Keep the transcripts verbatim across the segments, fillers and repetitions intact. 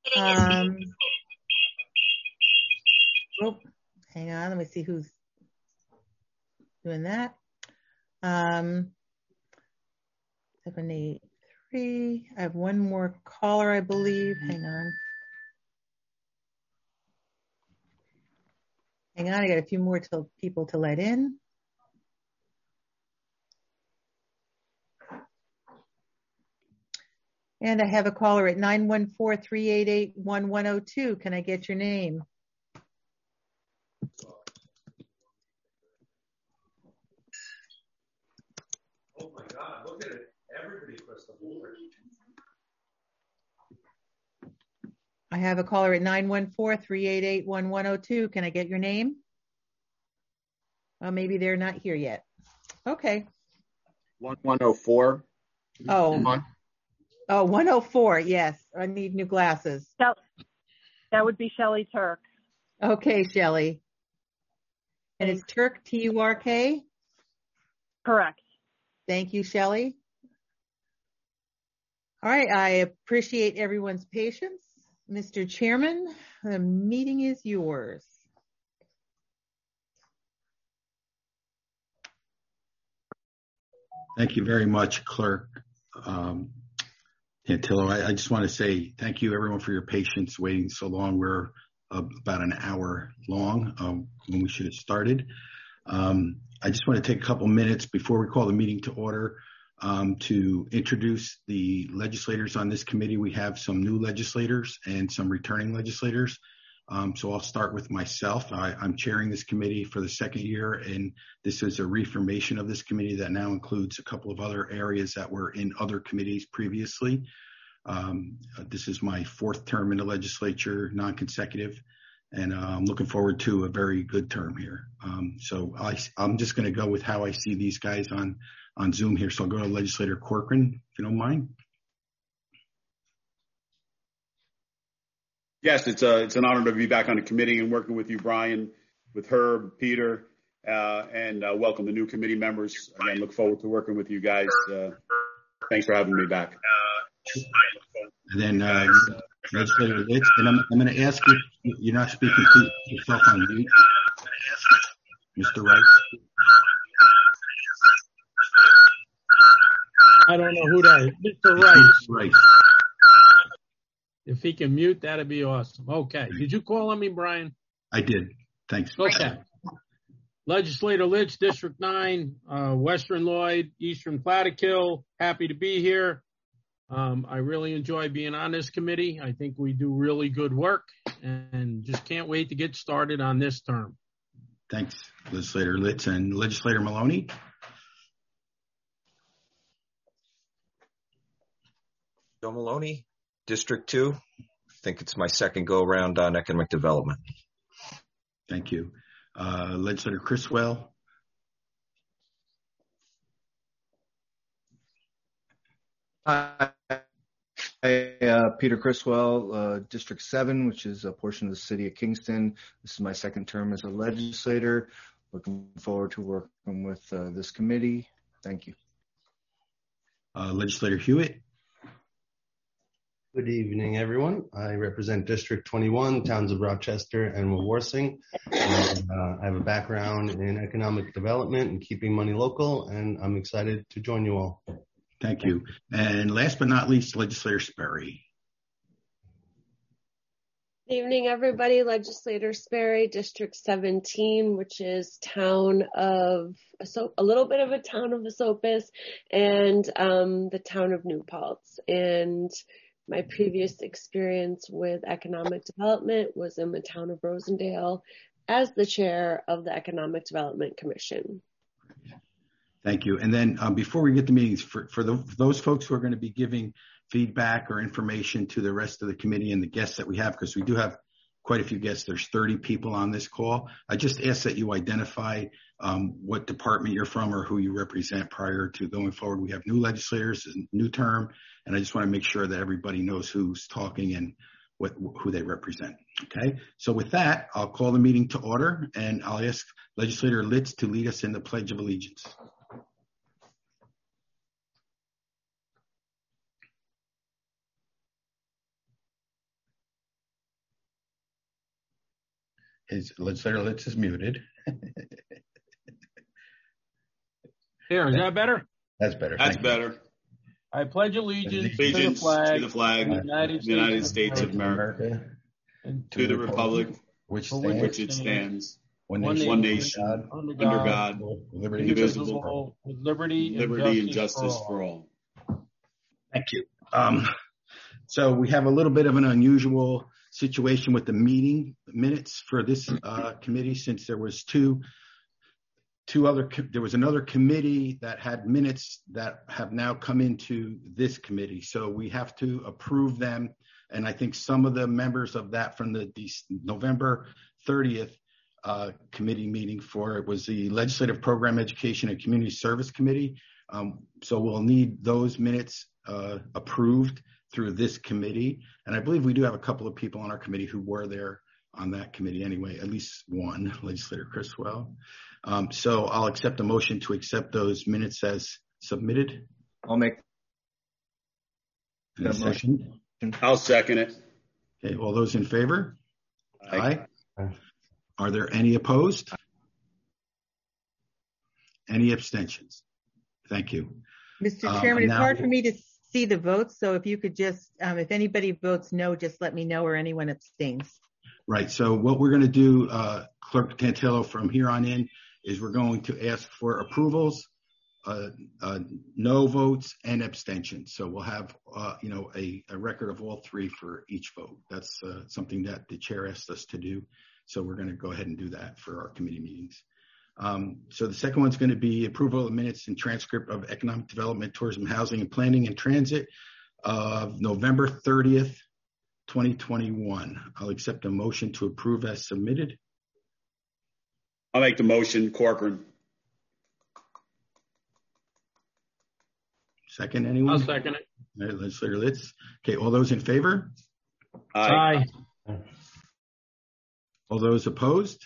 Um, oh, hang on. Let me see who's doing that. Um, seven, eight, three. I have one more caller, I believe. Hang on. Hang on. I got a few more to, people to let in. And I have a caller at nine one four, three eight eight, one one zero two. Can I get your name? Oh my God, look at it. Everybody pressed the board. I have a caller at nine one four, three eight eight, one one zero two. Can I get your name? Oh, maybe they're not here yet. Okay. one one zero four. Oh. Oh, one oh four, yes. I need new glasses. That, that would be Shelley Turk. Okay, Shelley. And it's Turk, T U R K? Correct. Thank you, Shelley. All right, I appreciate everyone's patience. Mister Chairman, the meeting is yours. Thank you very much, Clerk. Um, Antillo, I, I just want to say thank you everyone for your patience waiting so long. We're uh, about an hour long um, when we should have started. Um, I just want to take a couple minutes before we call the meeting to order um, to introduce the legislators on this committee. We have some new legislators and some returning legislators. Um, so I'll start with myself. I, I'm chairing this committee for the second year, and this is a reformation of this committee that now includes a couple of other areas that were in other committees previously. Um, this is my fourth term in the legislature, non-consecutive, and uh, I'm looking forward to a very good term here. Um, so I, I'm just going to go with how I see these guys on, on Zoom here. So I'll go to Legislator Corcoran, if you don't mind. Yes, it's a, it's an honor to be back on the committee and working with you, Brian, with Herb, Peter, uh, and uh, welcome the new committee members. Again, look forward to working with you guys. Uh, thanks for having me back. And then uh, Legislator Litz, and I'm, I'm going to ask you, you're not speaking to yourself on mute, Mister Wright. I don't know who that is. Mister Wright. Right. If he can mute, that'd be awesome. Okay. Did you call on me, Brian? I did. Thanks. Okay. Legislator Litz, District nine, uh, Western Lloyd, Eastern Plattekill. Happy to be here. Um, I really enjoy being on this committee. I think we do really good work and just can't wait to get started on this term. Thanks, Legislator Litz. And Legislator Maloney. Joe Maloney, District two. I think it's my second go around on economic development. Thank you. Uh, Legislator Criswell. Hi, uh, Peter Criswell, uh, District seven, which is a portion of the city of Kingston. This is my second term as a legislator. Looking forward to working with uh, this committee. Thank you. Uh, Legislator Hewitt. Good evening, everyone. I represent District twenty-one, towns of Rochester and Wawarsing. And, uh, I have a background in economic development and keeping money local, and I'm excited to join you all. Thank you. And last but not least, Legislator Sperry. Good evening, everybody. Legislator Sperry, District seventeen, which is town of, a little bit of a town of Esopus, and um, the town of New Paltz. And my previous experience with economic development was in the town of Rosendale as the chair of the Economic Development Commission. Thank you. And then um, before we get to meetings, for, for, the, for those folks who are going to be giving feedback or information to the rest of the committee and the guests that we have, because we do have quite a few guests, there's thirty people on this call. I just ask that you identify um, what department you're from or who you represent prior to going forward. We have new legislators, new term, and I just want to make sure that everybody knows who's talking and what, who they represent. Okay. So with that, I'll call the meeting to order, and I'll ask Legislator Litz to lead us in the Pledge of Allegiance. his legislator Litz is muted. Here, is that better? That's better. That's Thank you. better. I pledge allegiance, Allegiance to the flag, to the flag of of the United, the United States, States of America, America, and to the republic which for stands which it stands, one one nation, one nation, nation, God, under under God, God, liberty, indivisible, with liberty, liberty and and justice, justice for for all. all. Thank you. Um, so we have a little bit of an unusual situation with the meeting minutes for this uh, committee, since there was two, two other, there was another committee that had minutes that have now come into this committee. So we have to approve them. And I think some of the members of that from the, the November thirtieth uh, committee meeting for it was the Legislative Program Education and Community Service Committee. Um, so we'll need those minutes uh, approved through this committee. And I believe we do have a couple of people on our committee who were there on that committee anyway, at least one, Legislator Criswell. Um, so I'll accept a motion to accept those minutes as submitted. I'll make that motion. I'll second it. Okay, all those in favor? Aye. Aye. Are there any opposed? Any abstentions? Thank you. Mister Um, Chairman, it's now- hard for me to see the votes, so if you could just, um, if anybody votes no, just let me know, or anyone abstains. Right. So what we're going to do, uh, Clerk Tantillo, from here on in is we're going to ask for approvals, uh, uh, no votes, and abstentions. So we'll have, uh, you know, a, a record of all three for each vote. That's uh, something that the chair asked us to do. So we're going to go ahead and do that for our committee meetings. Um, so the second one's going to be approval of minutes and transcript of Economic Development, Tourism, Housing, and Planning and Transit of November thirtieth, twenty twenty-one. I'll accept a motion to approve as submitted. I'll make the motion, Corcoran. Second, anyone? I'll second it. All right, Legislator Litz. Okay, all those in favor? Aye. Aye. All those opposed?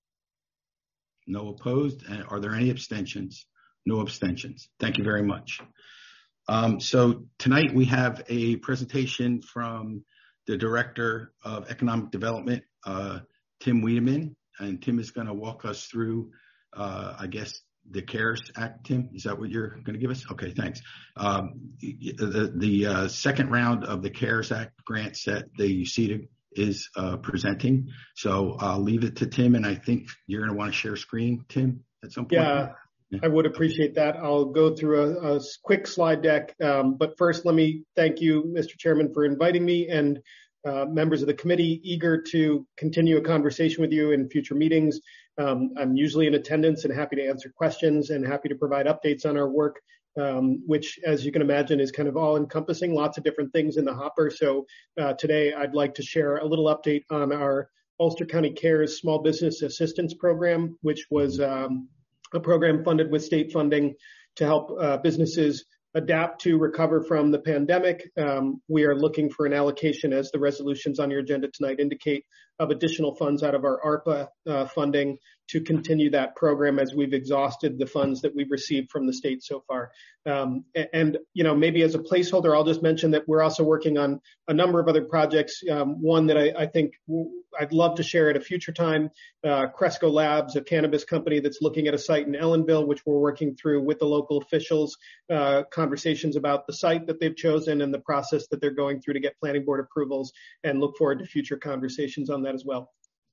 No opposed. And are there any abstentions? No abstentions. Thank you very much. Um, so tonight we have a presentation from the Director of Economic Development, uh, Tim Wiedemann, and Tim is going to walk us through, uh, I guess, the CARES Act. Tim, is that what you're going to give us? Okay, thanks. Um, the the uh, second round of the CARES Act grant set the U C D A is uh, presenting. So I'll leave it to Tim, and I think you're going to want to share screen, Tim, at some point. Yeah, yeah. I would appreciate that. I'll go through a, a quick slide deck, um, but first let me thank you, Mister Chairman, for inviting me, and uh, members of the committee, eager to continue a conversation with you in future meetings. Um, I'm usually in attendance and happy to answer questions and happy to provide updates on our work, um, which, as you can imagine, is kind of all encompassing, lots of different things in the hopper. So uh, today I'd like to share a little update on our Ulster County CARES Small Business Assistance Program, which was um, a program funded with state funding to help uh, businesses adapt to recover from the pandemic. Um, we are looking for an allocation, as the resolutions on your agenda tonight indicate, of additional funds out of our ARPA uh, funding to continue that program as we've exhausted the funds that we've received from the state so far. Um, and, and, you know, maybe as a placeholder, I'll just mention that we're also working on a number of other projects. Um, one that I, I think I'd love to share at a future time, uh, Cresco Labs, a cannabis company that's looking at a site in Ellenville, which we're working through with the local officials, uh, conversations about the site that they've chosen and the process that they're going through to get planning board approvals, and look forward to future conversations on that as well.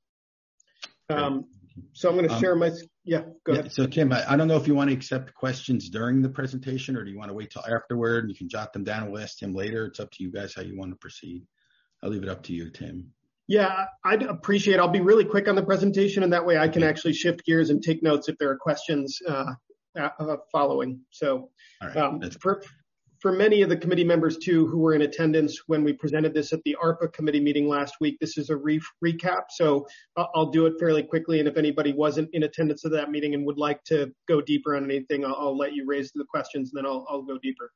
Um, so I'm going to share um, my, yeah, go yeah, ahead. So Tim, I, I don't know if you want to accept questions during the presentation, or do you want to wait till afterward and you can jot them down and we'll ask Tim later. It's up to you guys how you want to proceed. I'll leave it up to you, Tim. Yeah, I'd appreciate it. I'll be really quick on the presentation, and that way I can actually shift gears and take notes if there are questions uh, uh, following. So All right, um, for, for many of the committee members too who were in attendance when we presented this at the ARPA committee meeting last week, this is a re recap. So I'll, I'll do it fairly quickly, and if anybody wasn't in attendance of that meeting and would like to go deeper on anything, I'll, I'll let you raise the questions, and then I'll, I'll go deeper.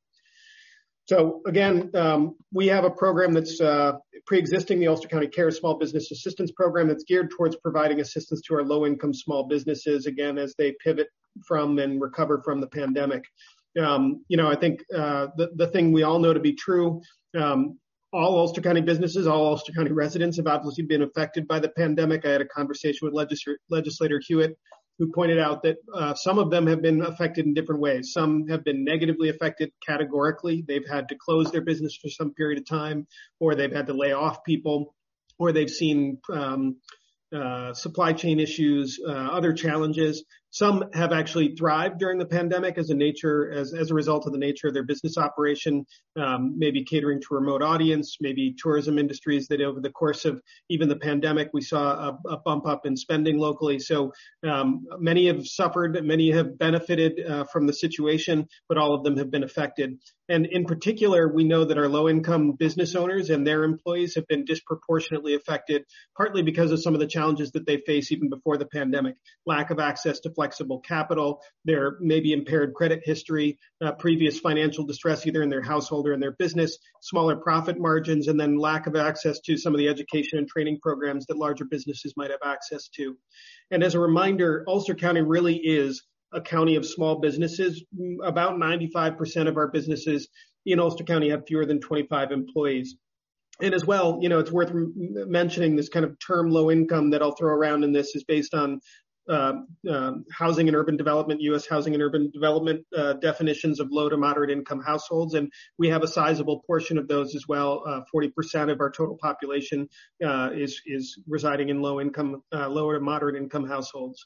So again, um, we have a program that's uh, pre-existing, the Ulster County CARES Small Business Assistance Program, that's geared towards providing assistance to our low-income small businesses, again, as they pivot from and recover from the pandemic. Um, you know, I think uh, the, the thing we all know to be true, um, all Ulster County businesses, all Ulster County residents have obviously been affected by the pandemic. I had a conversation with Legisl- Legislator Hewitt, who pointed out that uh, some of them have been affected in different ways. Some have been negatively affected categorically. They've had to close their business for some period of time, or they've had to lay off people, or they've seen um, uh, supply chain issues, uh, other challenges. Some have actually thrived during the pandemic as a nature, as, as a result of the nature of their business operation, um, maybe catering to a remote audience, maybe tourism industries that over the course of even the pandemic, we saw a, a bump up in spending locally. So um, many have suffered, many have benefited uh, from the situation, but all of them have been affected. And in particular, we know that our low-income business owners and their employees have been disproportionately affected, partly because of some of the challenges that they face even before the pandemic, lack of access to flexible capital, their maybe impaired credit history, uh, previous financial distress either in their household or in their business, smaller profit margins, and then lack of access to some of the education and training programs that larger businesses might have access to. And as a reminder, Ulster County really is a county of small businesses. About ninety-five percent of our businesses in Ulster County have fewer than twenty-five employees. And as well, you know, it's worth mentioning this kind of term low income that I'll throw around in this is based on Uh, uh, housing and urban development, U S housing and urban development uh, definitions of low to moderate income households. And we have a sizable portion of those as well. Uh, forty percent of our total population uh, is, is residing in low income, uh, low to moderate income households.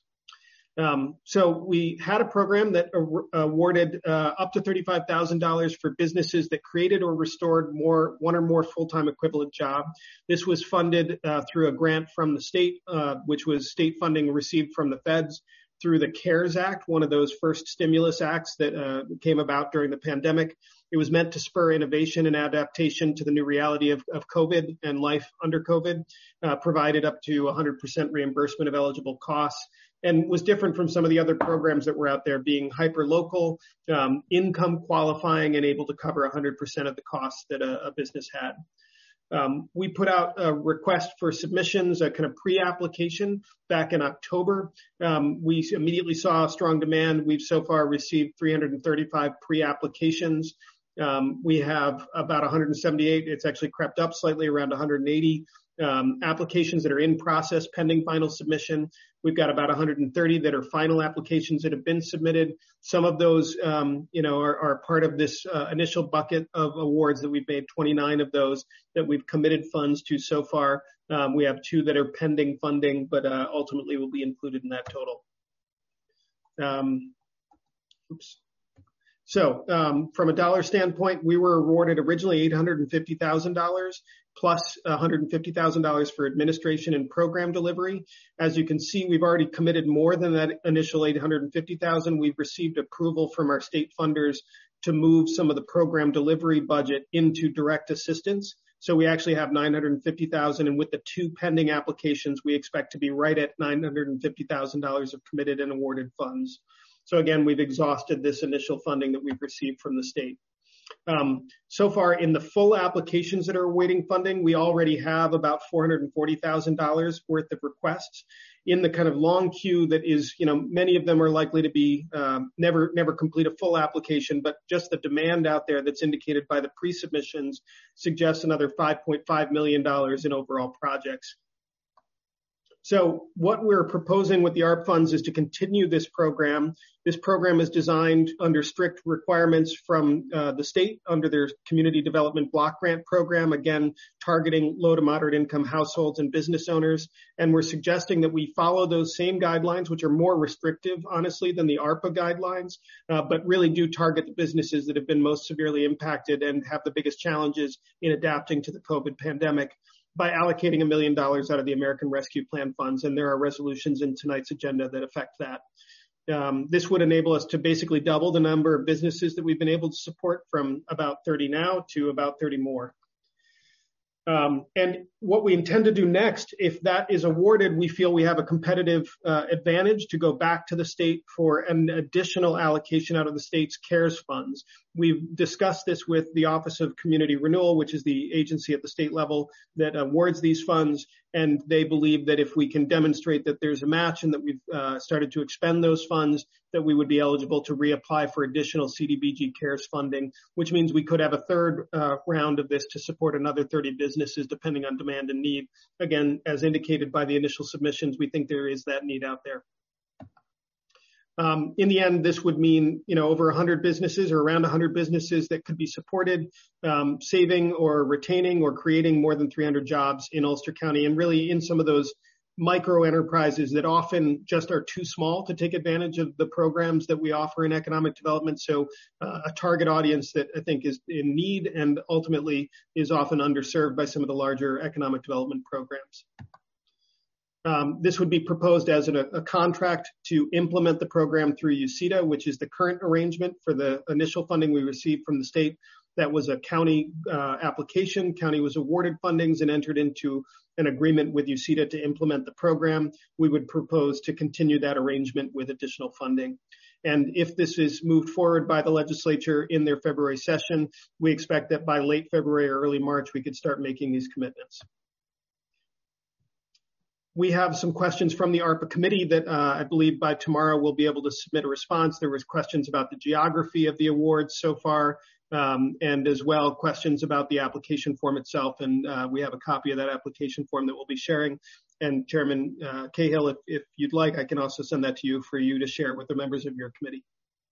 Um, so we had a program that awarded uh, up to thirty-five thousand dollars for businesses that created or restored more one or more full-time equivalent job. This was funded uh, through a grant from the state, uh, which was state funding received from the feds through the CARES Act, one of those first stimulus acts that uh, came about during the pandemic. It was meant to spur innovation and adaptation to the new reality of, of COVID and life under COVID, uh, provided up to one hundred percent reimbursement of eligible costs, and was different from some of the other programs that were out there, being hyper-local, um, income qualifying, and able to cover one hundred percent of the costs that a, a business had. Um, we put out a request for submissions, a kind of pre-application back in October. Um, we immediately saw strong demand. We've so far received three hundred thirty-five pre-applications. Um, we have about one hundred seventy-eight. It's actually crept up slightly, around one hundred eighty um, applications that are in process pending final submission. We've got about one hundred thirty that are final applications that have been submitted. Some of those, um, you know, are, are part of this uh, initial bucket of awards that we've made, twenty-nine of those that we've committed funds to so far. Um, we have two that are pending funding, but uh, ultimately will be included in that total. Um, oops. So um, from a dollar standpoint, we were awarded originally eight hundred fifty thousand dollars plus one hundred fifty thousand dollars for administration and program delivery. As you can see, we've already committed more than that initial eight hundred fifty thousand dollars. We've received approval from our state funders to move some of the program delivery budget into direct assistance. So we actually have nine hundred fifty thousand dollars, and with the two pending applications, we expect to be right at nine hundred fifty thousand dollars of committed and awarded funds. So again, we've exhausted this initial funding that we've received from the state. Um, so far in the full applications that are awaiting funding, we already have about four hundred forty thousand dollars worth of requests. In the kind of long queue that is, you know, many of them are likely to be um, never, never complete a full application, but just the demand out there that's indicated by the pre-submissions suggests another five point five million dollars in overall projects. So what we're proposing with the A R P funds is to continue this program. This program is designed under strict requirements from uh, the state under their Community Development Block Grant Program, again, targeting low to moderate income households and business owners. And we're suggesting that we follow those same guidelines, which are more restrictive, honestly, than the ARPA guidelines, uh, but really do target the businesses that have been most severely impacted and have the biggest challenges in adapting to the COVID pandemic, by allocating a million dollars out of the American Rescue Plan funds. And there are resolutions in tonight's agenda that affect that. Um, this would enable us to basically double the number of businesses that we've been able to support from about thirty now to about thirty more. Um, and what we intend to do next, if that is awarded, we feel we have a competitive uh, advantage to go back to the state for an additional allocation out of the state's CARES funds. We've discussed this with the Office of Community Renewal, which is the agency at the state level that awards these funds. And they believe that if we can demonstrate that there's a match and that we've uh, started to expend those funds, that we would be eligible to reapply for additional C D B G CARES funding, which means we could have a third uh, round of this to support another thirty businesses depending on demand and need. Again, as indicated by the initial submissions, we think there is that need out there. Um, in the end, this would mean, you know, over one hundred businesses or around one hundred businesses that could be supported, um, saving or retaining or creating more than three hundred jobs in Ulster County, and really in some of those micro enterprises that often just are too small to take advantage of the programs that we offer in economic development. So uh, a target audience that I think is in need and ultimately is often underserved by some of the larger economic development programs. Um, this would be proposed as an, a contract to implement the program through U C D A, which is the current arrangement for the initial funding we received from the state. That was a county uh, application. County was awarded fundings and entered into an agreement with U C D A to implement the program. We would propose to continue that arrangement with additional funding. And if this is moved forward by the legislature in their February session, we expect that by late February or early March, we could start making these commitments. We have some questions from the ARPA committee that uh, I believe by tomorrow we'll be able to submit a response. There was questions about the geography of the awards so far, um, and as well questions about the application form itself. And uh, we have a copy of that application form that we'll be sharing. And Chairman uh, Cahill, if, if you'd like, I can also send that to you for you to share with the members of your committee.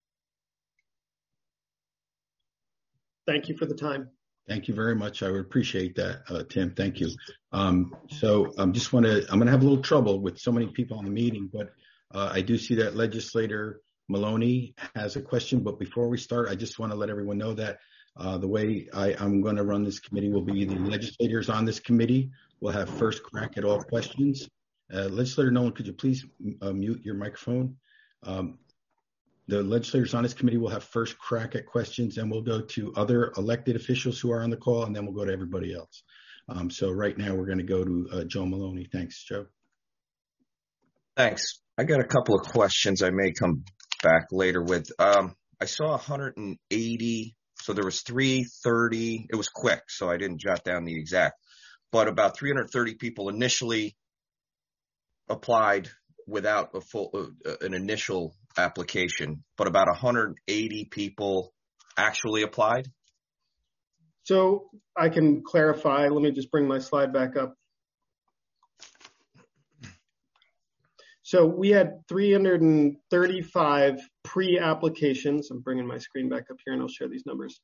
Thank you for the time. Thank you very much. I would appreciate that, uh, Tim. Thank you. Um, so I um, just want to, I'm going to have a little trouble with so many people on the meeting, but uh, I do see that Legislator Maloney has a question. But before we start, I just want to let everyone know that uh, the way I, I'm going to run this committee will be the legislators on this committee will have first crack at all questions. Uh, Legislator Nolan, could you please uh, mute your microphone? Um, The legislators on this committee will have first crack at questions, and we'll go to other elected officials who are on the call, and then we'll go to everybody else. Um, so right now we're going to go to uh, Joe Maloney. Thanks, Joe. Thanks. I got a couple of questions I may come back later with. Um, I saw one hundred eighty, so there was three thirty. It was quick, so I didn't jot down the exact, but about three hundred thirty people initially applied without a full, uh, an initial application, but about one hundred eighty people actually applied? So I can clarify. Let me just bring my slide back up. So we had three hundred thirty-five pre-applications. I'm bringing my screen back up here and I'll share these numbers.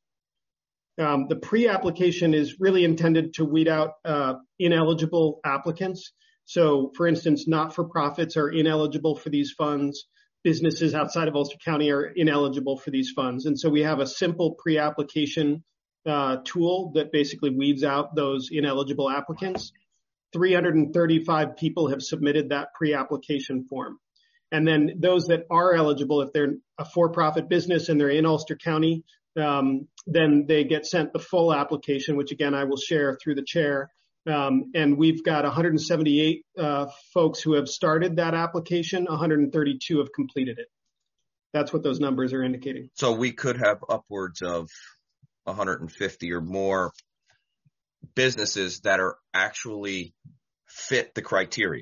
Um, the pre-application is really intended to weed out uh, ineligible applicants. So for instance, not-for-profits are ineligible for these funds. Businesses outside of Ulster County are ineligible for these funds. And so we have a simple pre-application uh, tool that basically weeds out those ineligible applicants. three hundred thirty-five people have submitted that pre-application form. And then those that are eligible, if they're a for-profit business and they're in Ulster County, um, then they get sent the full application, which again, I will share through the chair. Um, and we've got one hundred seventy-eight uh, folks who have started that application. one hundred thirty-two have completed it. That's what those numbers are indicating. So we could have upwards of one hundred fifty or more businesses that are actually fit the criteria.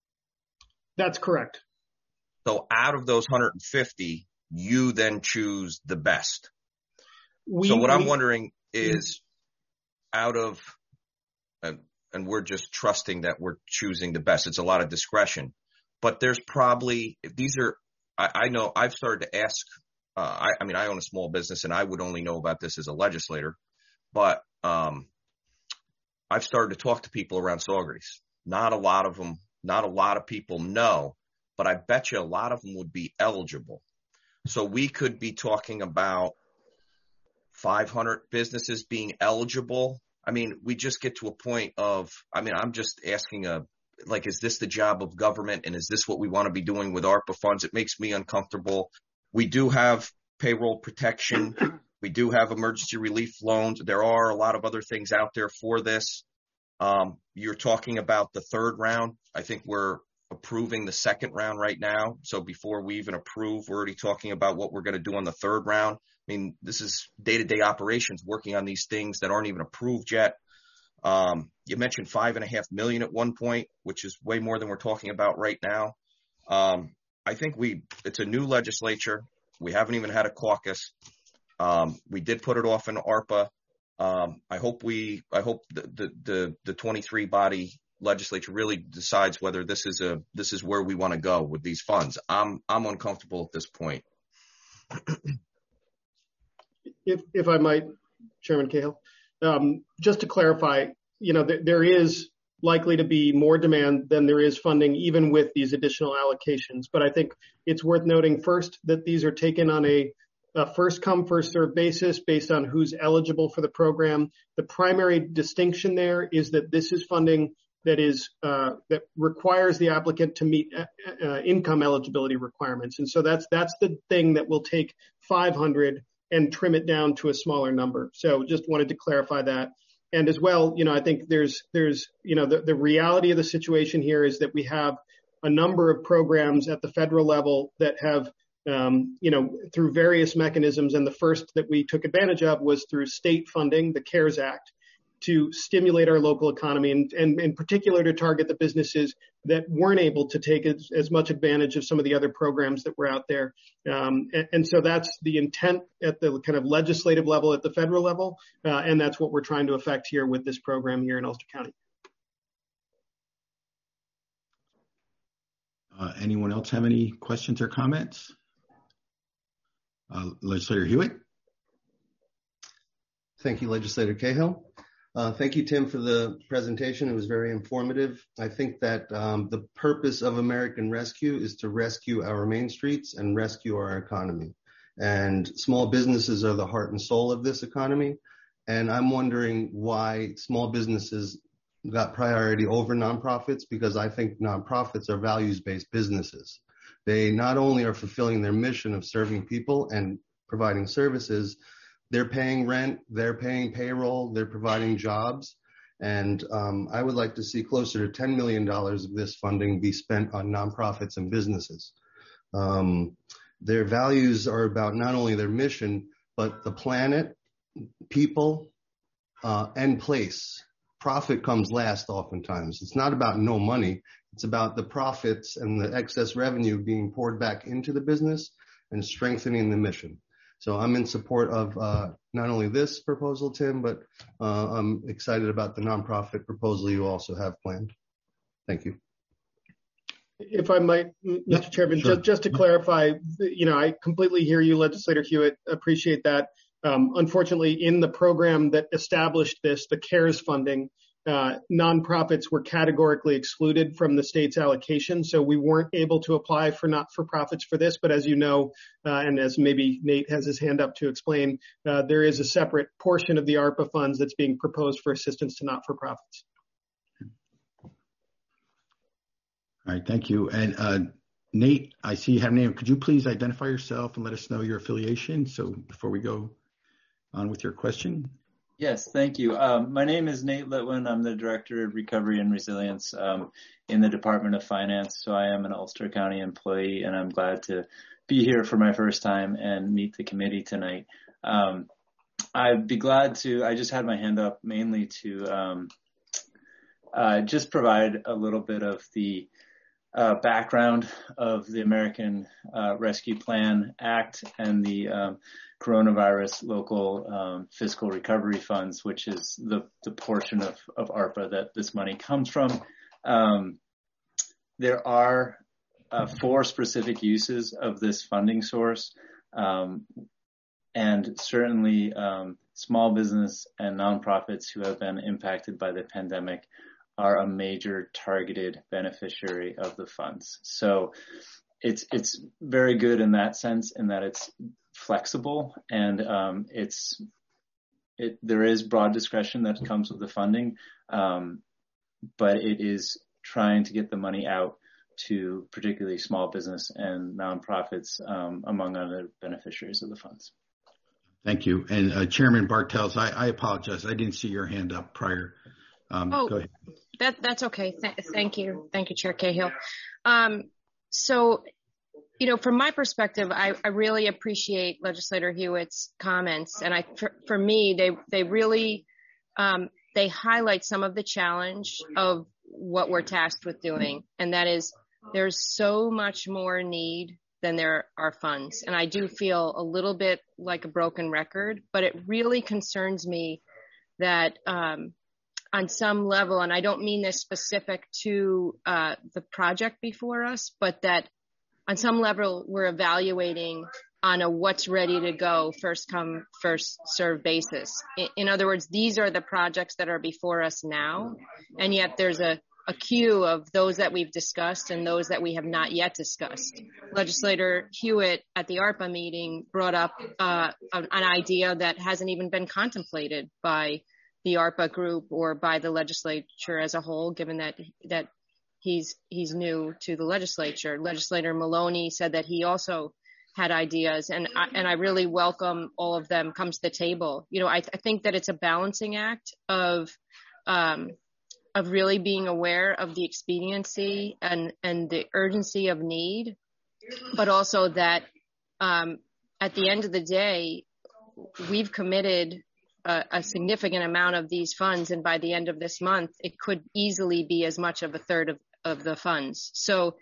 That's correct. So out of those one hundred fifty, you then choose the best. We, so what we, I'm wondering is out of, and, and we're just trusting that we're choosing the best. It's a lot of discretion, but there's probably, if these are, I, I know I've started to ask, uh, I, I mean, I own a small business and I would only know about this as a legislator, but um, I've started to talk to people around Sawgrace. Not a lot of them, not a lot of people know, but I bet you a lot of them would be eligible. So we could be talking about five hundred businesses being eligible. I mean, we just get to a point of, I mean, I'm just asking a, like, is this the job of government? And is this what we want to be doing with ARPA funds? It makes me uncomfortable. We do have payroll protection. We do have emergency relief loans. There are a lot of other things out there for this. Um, you're talking about the third round. I think we're approving the second round right now. So before we even approve, we're already talking about what we're going to do on the third round. I mean, this is day-to-day operations, working on these things that aren't even approved yet. Um, you mentioned five and a half million at one point, which is way more than we're talking about right now. Um, I think we, it's a new legislature. We haven't even had a caucus. Um, we did put it off in ARPA. Um, I hope we, I hope the, the, the, the twenty-three body legislature really decides whether this is a, this is where we want to go with these funds. I'm, I'm uncomfortable at this point. If, if I might, Chairman Cahill, um, just to clarify, you know, th- there is likely to be more demand than there is funding, even with these additional allocations. But I think it's worth noting first that these are taken on a, a first come, first served basis based on who's eligible for the program. The primary distinction there is that this is funding that is uh, that requires the applicant to meet uh, uh, income eligibility requirements. And so that's that's the thing that will take five hundred and trim it down to a smaller number. So just wanted to clarify that. And as well, you know, I think there's there's you know the, the reality of the situation here is that we have a number of programs at the federal level that have um, you know through various mechanisms, and the first that we took advantage of was through state funding, the CARES Act, to stimulate our local economy, and, and in particular to target the businesses that weren't able to take as, as much advantage of some of the other programs that were out there. Um, and, and so that's the intent at the kind of legislative level at the federal level, uh, and that's what we're trying to affect here with this program here in Ulster County. Uh, anyone else have any questions or comments? Uh, Legislator Hewitt. Thank you, Legislator Cahill. Uh, thank you, Tim, for the presentation. It was very informative. I think that um, the purpose of American Rescue is to rescue our main streets and rescue our economy. And small businesses are the heart and soul of this economy. And I'm wondering why small businesses got priority over nonprofits, because I think nonprofits are values-based businesses. They not only are fulfilling their mission of serving people and providing services, they're paying rent, they're paying payroll, they're providing jobs. And um, I would like to see closer to ten million dollars of this funding be spent on nonprofits and businesses. Um, their values are about not only their mission, but the planet, people, uh, and place. Profit comes last oftentimes. It's not about no money. It's about the profits and the excess revenue being poured back into the business and strengthening the mission. So I'm in support of uh, not only this proposal, Tim, but uh, I'm excited about the nonprofit proposal you also have planned. Thank you. If I might, Mister Yeah, Chairman, sure. just, just to clarify, you know, I completely hear you, Legislator Hewitt, appreciate that. Um, unfortunately, in the program that established this, the CARES funding, uh, nonprofits were categorically excluded from the state's allocation. So we weren't able to apply for not-for-profits for this. But as you know, uh, and as maybe Nate has his hand up to explain, uh, there is a separate portion of the ARPA funds that's being proposed for assistance to not-for-profits. All right, thank you. And uh, Nate, I see you have a name. Could you please identify yourself and let us know your affiliation? So before we go on with your question. Yes, thank you. Um, my name is Nate Litwin. I'm the Director of Recovery and Resilience um, in the Department of Finance. So I am an Ulster County employee, and I'm glad to be here for my first time and meet the committee tonight. Um, I'd be glad to, I just had my hand up mainly to um, uh, just provide a little bit of the uh, background of the American uh, Rescue Plan Act and the um, coronavirus local um, fiscal recovery funds, which is the, the portion of, of ARPA that this money comes from. Um, there are uh, four specific uses of this funding source. Um, and certainly um, small business and nonprofits who have been impacted by the pandemic are a major targeted beneficiary of the funds. So it's it's very good in that sense, in that it's flexible and um, it's it there is broad discretion that comes with the funding, um, but it is trying to get the money out to particularly small business and nonprofits, um, among other beneficiaries of the funds. Thank you. And uh, Chairman Bartels, I, I apologize. I didn't see your hand up prior. Um, oh, go ahead. That, that's okay. Th- thank you. Thank you, Chair Cahill. Um, so, you know, from my perspective, I, I really appreciate Legislator Hewitt's comments. And I, for, for me, they, they really um, they highlight some of the challenge of what we're tasked with doing. And that is there's so much more need than there are funds. And I do feel a little bit like a broken record, but it really concerns me that um, on some level, and I don't mean this specific to uh, the project before us, but that on some level we're evaluating on a what's ready to go, first come, first serve basis. In, in other words, these are the projects that are before us now, and yet there's a, a queue of those that we've discussed and those that we have not yet discussed. Legislator Hewitt at the ARPA meeting brought up uh, an, an idea that hasn't even been contemplated by the ARPA group or by the legislature as a whole, given that that he's he's new to the legislature. Legislator Maloney said that he also had ideas, and I, and I really welcome all of them come to the table. You know, I, I think that it's a balancing act of um, of really being aware of the expediency and and the urgency of need, but also that um, at the end of the day, we've committed a, a significant amount of these funds, and by the end of this month, it could easily be as much of a third of, of the funds. So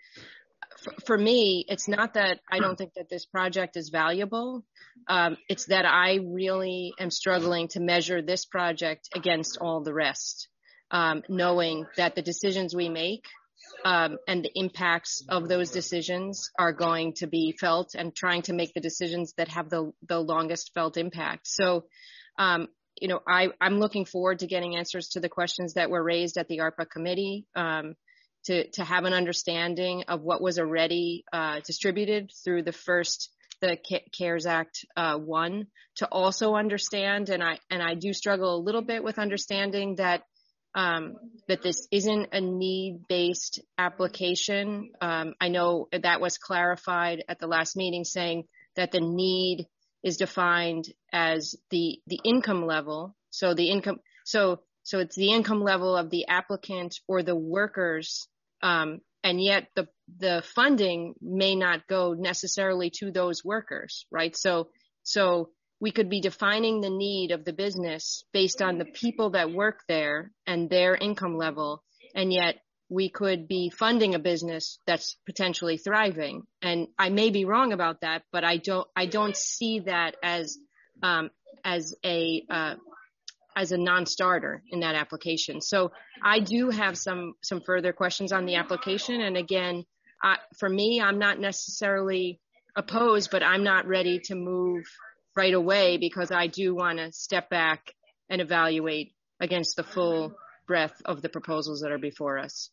for me, it's not that I don't think that this project is valuable. Um, it's that I really am struggling to measure this project against all the rest, um, knowing that the decisions we make um, and the impacts of those decisions are going to be felt, and trying to make the decisions that have the, the longest felt impact. So, um, you know, I, I'm looking forward to getting answers to the questions that were raised at the ARPA committee. Um, To, to have an understanding of what was already uh, distributed through the first, the CARES Act uh, one, to also understand, and I and I do struggle a little bit with understanding that um, that this isn't a need-based application. Um, I know that was clarified at the last meeting, saying that the need is defined as the the income level. So the income, so so it's the income level of the applicant or the workers. Um, and yet the, the funding may not go necessarily to those workers, right? So, so we could be defining the need of the business based on the people that work there and their income level. And yet we could be funding a business that's potentially thriving. And I may be wrong about that, but I don't, I don't see that as, um, as a, uh, as a non-starter in that application. So I do have some, some further questions on the application. And again, I, for me, I'm not necessarily opposed, but I'm not ready to move right away because I do want to step back and evaluate against the full breadth of the proposals that are before us.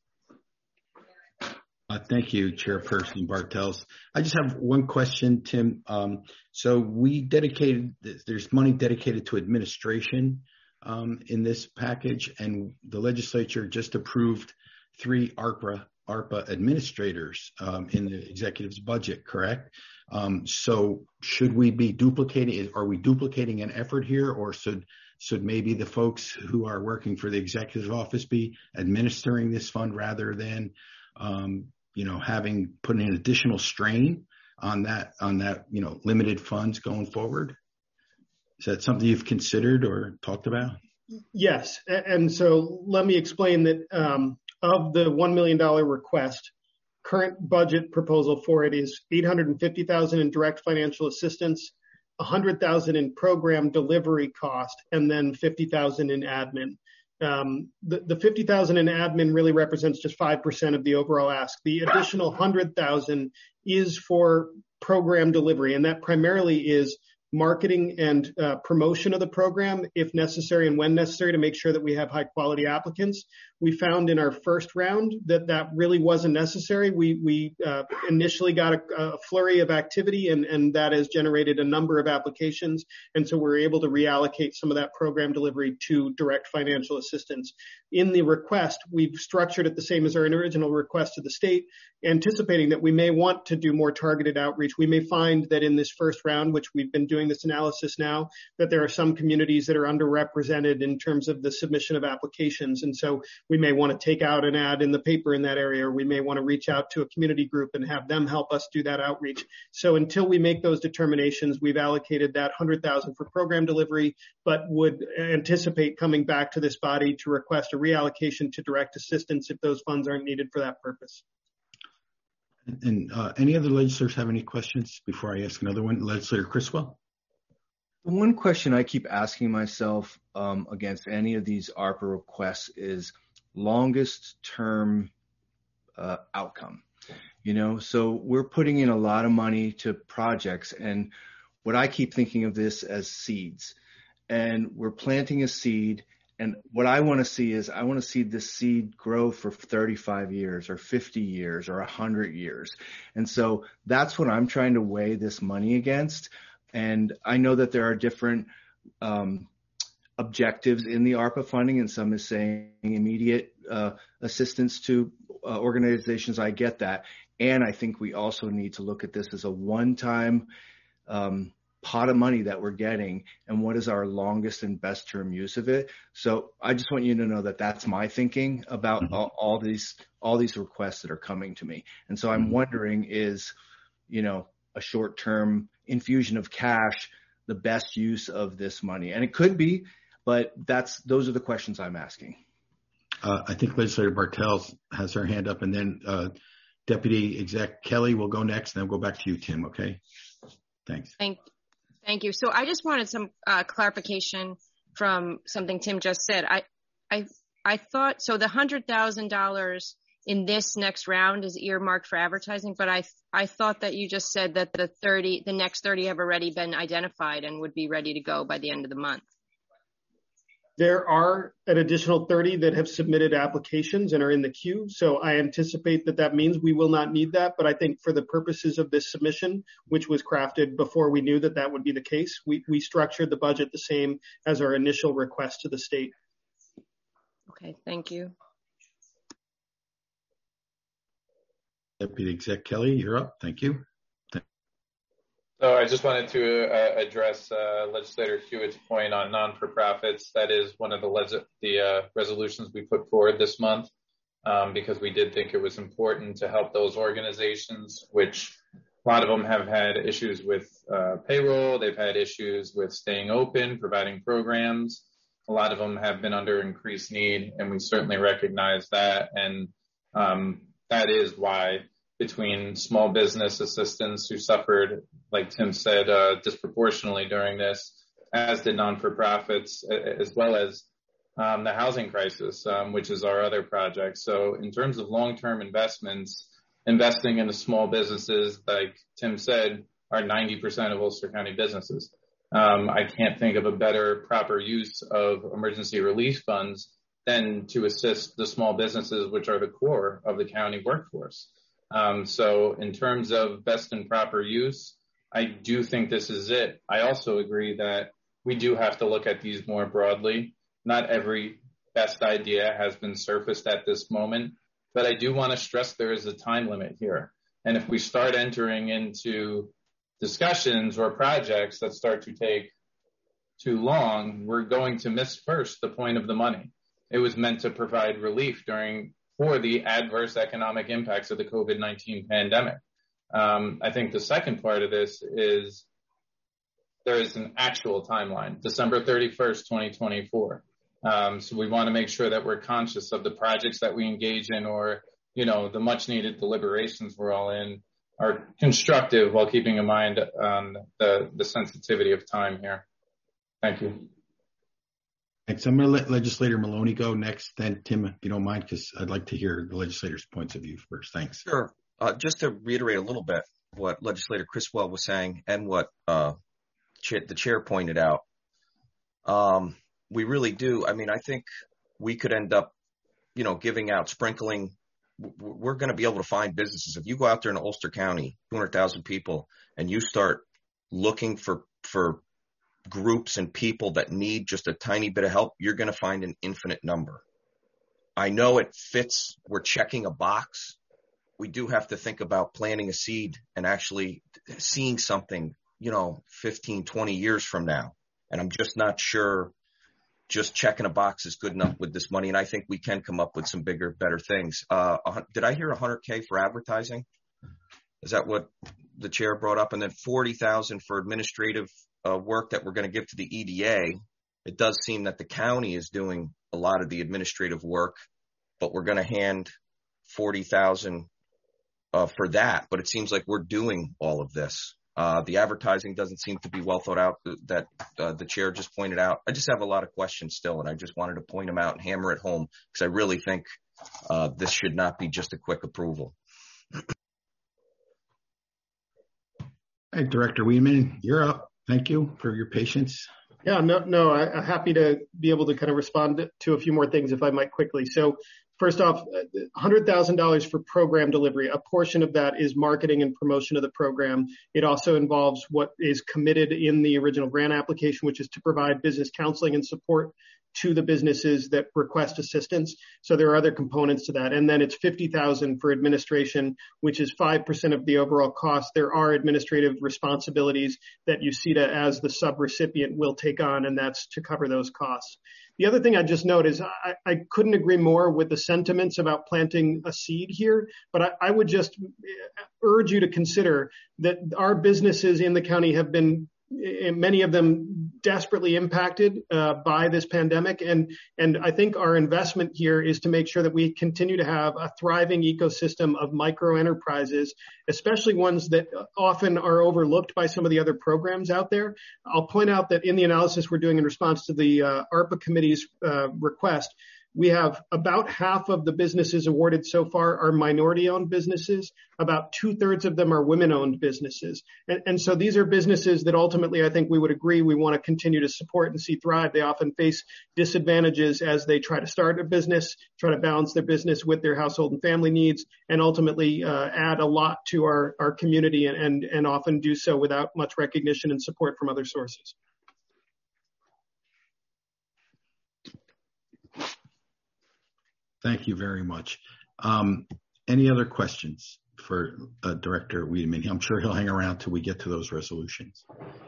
Uh, thank you, Chairperson Bartels. I just have one question, Tim. Um, so we dedicated, there's money dedicated to administration Um, in this package, and the legislature just approved three ARPA ARPA administrators um, in the executive's budget, correct? Um, so should we be duplicating, are we duplicating an effort here, or should should maybe the folks who are working for the executive office be administering this fund rather than um, you know, having put an additional strain on that on that you know limited funds going forward? Is that something you've considered or talked about? Yes. And so let me explain that um, of the one million dollars request, current budget proposal for it is eight hundred fifty thousand dollars in direct financial assistance, one hundred thousand dollars in program delivery cost, and then fifty thousand dollars in admin. Um, the, the fifty thousand dollars in admin really represents just five percent of the overall ask. The additional one hundred thousand dollars is for program delivery, and that primarily is marketing and uh, promotion of the program, if necessary and when necessary, to make sure that we have high quality applicants. We found in our first round that that really wasn't necessary. We we uh, initially got a, a flurry of activity, and, and that has generated a number of applications. And so we're able to reallocate some of that program delivery to direct financial assistance. In the request, we've structured it the same as our original request to the state, anticipating that we may want to do more targeted outreach. We may find that in this first round, which we've been doing this analysis now, that there are some communities that are underrepresented in terms of the submission of applications. And so we may want to take out an ad in the paper in that area, or we may want to reach out to a community group and have them help us do that outreach. So until we make those determinations, we've allocated that one hundred thousand dollars for program delivery, but would anticipate coming back to this body to request a reallocation to direct assistance if those funds aren't needed for that purpose. And uh, any other legislators have any questions before I ask another one? Legislator Criswell? The one question I keep asking myself um, against any of these ARPA requests is longest term uh, outcome. You know, so we're putting in a lot of money to projects, and what I keep thinking of this as seeds. And we're planting a seed, and what I want to see is I want to see this seed grow for thirty-five years or fifty years or one hundred years. And so that's what I'm trying to weigh this money against. And I know that there are different um, objectives in the ARPA funding, and some is saying immediate uh, assistance to uh, organizations. I get that. And I think we also need to look at this as a one-time um, pot of money that we're getting, and what is our longest and best term use of it. So I just want you to know that that's my thinking about mm-hmm. all, all these all these requests that are coming to me. And so I'm mm-hmm. wondering, is, you know, a short-term infusion of cash the best use of this money? And it could be, but that's those are the questions I'm asking. Uh, I think Legislator Bartels has her hand up, and then uh, Deputy Exec Kelly will go next, and then we'll go back to you, Tim. Okay. Thanks. Thank, thank you. So I just wanted some uh, clarification from something Tim just said. I, I, I thought so. The hundred thousand dollars in this next round is earmarked for advertising, but I I thought that you just said that the thirty, the next thirty have already been identified and would be ready to go by the end of the month. There are an additional thirty that have submitted applications and are in the queue. So I anticipate that that means we will not need that. But I think for the purposes of this submission, which was crafted before we knew that that would be the case, we, we structured the budget the same as our initial request to the state. Okay, thank you. Deputy Exec Kelly, you're up. Thank you. So I just wanted to uh, address uh, Legislator Hewitt's point on non-for-profits. That is one of the, les- the uh, resolutions we put forward this month um, because we did think it was important to help those organizations, which a lot of them have had issues with uh, payroll. They've had issues with staying open, providing programs. A lot of them have been under increased need, and we certainly recognize that. And um, that is why between small business assistants who suffered, like Tim said, uh, disproportionately during this, as did non-for-profits, as well as um, the housing crisis, um, which is our other project. So in terms of long-term investments, investing in the small businesses, like Tim said, are ninety percent of Ulster County businesses. Um, I can't think of a better proper use of emergency relief funds than to assist the small businesses, which are the core of the county workforce. Um, so in terms of best and proper use, I do think this is it. I also agree that we do have to look at these more broadly. Not every best idea has been surfaced at this moment, but I do want to stress there is a time limit here. And if we start entering into discussions or projects that start to take too long, we're going to miss first the point of the money. It was meant to provide relief during for the adverse economic impacts of the COVID nineteen pandemic. Um, I think the second part of this is there is an actual timeline, December thirty-first, twenty twenty-four. Um, so we want to make sure that we're conscious of the projects that we engage in, or, you know, the much needed deliberations we're all in are constructive while keeping in mind um, the, the sensitivity of time here. Thank you. Thanks. I'm going to let Legislator Maloney go next, then Tim, if you don't mind, because I'd like to hear the legislators' points of view first. Thanks. Sure. Uh, just to reiterate a little bit what Legislator Criswell was saying and what uh, cha- the chair pointed out, um, we really do. I mean, I think we could end up, you know, giving out, sprinkling. We're going to be able to find businesses. If you go out there in Ulster County, two hundred thousand people, and you start looking for for groups and people that need just a tiny bit of help, you're going to find an infinite number. I know it fits. We're checking a box. We do have to think about planting a seed and actually seeing something, you know, fifteen, twenty years from now. And I'm just not sure just checking a box is good enough with this money. And I think we can come up with some bigger, better things. Uh, did I hear one hundred K for advertising? Is that what the chair brought up? And then forty thousand for administrative uh, work that we're going to give to the E D A. It does seem that the county is doing a lot of the administrative work, but we're going to hand forty thousand uh, for that. But it seems like we're doing all of this. Uh, the advertising doesn't seem to be well thought out that uh, the chair just pointed out. I just have a lot of questions still, and I just wanted to point them out and hammer it home because I really think uh, this should not be just a quick approval. Hey, Director Wiedemann, you're up. Thank you for your patience. Yeah, no, no, I, I'm happy to be able to kind of respond to a few more things if I might quickly. So first off, one hundred thousand dollars for program delivery. A portion of that is marketing and promotion of the program. It also involves what is committed in the original grant application, which is to provide business counseling and support to the businesses that request assistance. So there are other components to that. And then it's fifty thousand dollars for administration, which is five percent of the overall cost. There are administrative responsibilities that U C E T A as the subrecipient will take on, and that's to cover those costs. The other thing I just note is I, I couldn't agree more with the sentiments about planting a seed here, but I, I would just urge you to consider that our businesses in the county have been, many of them, desperately impacted uh, by this pandemic. And, and I think our investment here is to make sure that we continue to have a thriving ecosystem of micro enterprises, especially ones that often are overlooked by some of the other programs out there. I'll point out that in the analysis we're doing in response to the uh, ARPA committee's uh, request, we have about half of the businesses awarded so far are minority-owned businesses. About two-thirds of them are women-owned businesses. And, and so these are businesses that ultimately I think we would agree we want to continue to support and see thrive. They often face disadvantages as they try to start a business, try to balance their business with their household and family needs, and ultimately uh, add a lot to our, our community and, and, and often do so without much recognition and support from other sources. Thank you very much. Um, any other questions for uh, Director Wiedemann? I'm sure he'll hang around till we get to those resolutions.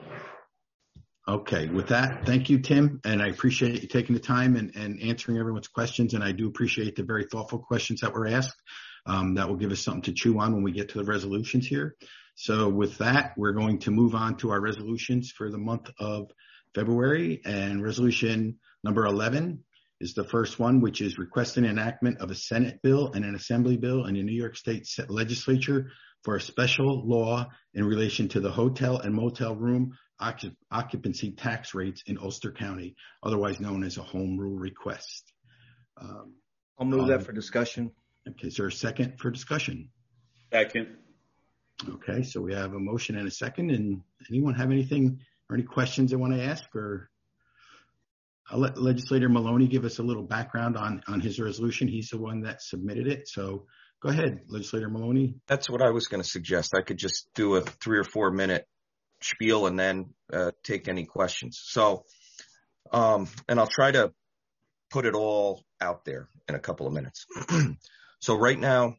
Okay, with that, thank you, Tim, and I appreciate you taking the time and, and answering everyone's questions, and I do appreciate the very thoughtful questions that were asked. Um, that will give us something to chew on when we get to the resolutions here. So with that, we're going to move on to our resolutions for the month of February, and resolution number eleven is the first one, which is requesting enactment of a Senate bill and an Assembly bill in the New York State Legislature for a special law in relation to the hotel and motel room occupancy tax rates in Ulster County, otherwise known as a home rule request. Um, I'll move um, that for discussion. Okay, is there a second for discussion? Second. Okay, so we have a motion and a second. And anyone have anything or any questions they want to ask? Or I'll let Legislator Maloney give us a little background on, on his resolution. He's the one that submitted it. So go ahead, Legislator Maloney. That's what I was going to suggest. I could just do a three or four minute spiel and then uh, take any questions. So, um, and I'll try to put it all out there in a couple of minutes. So right now,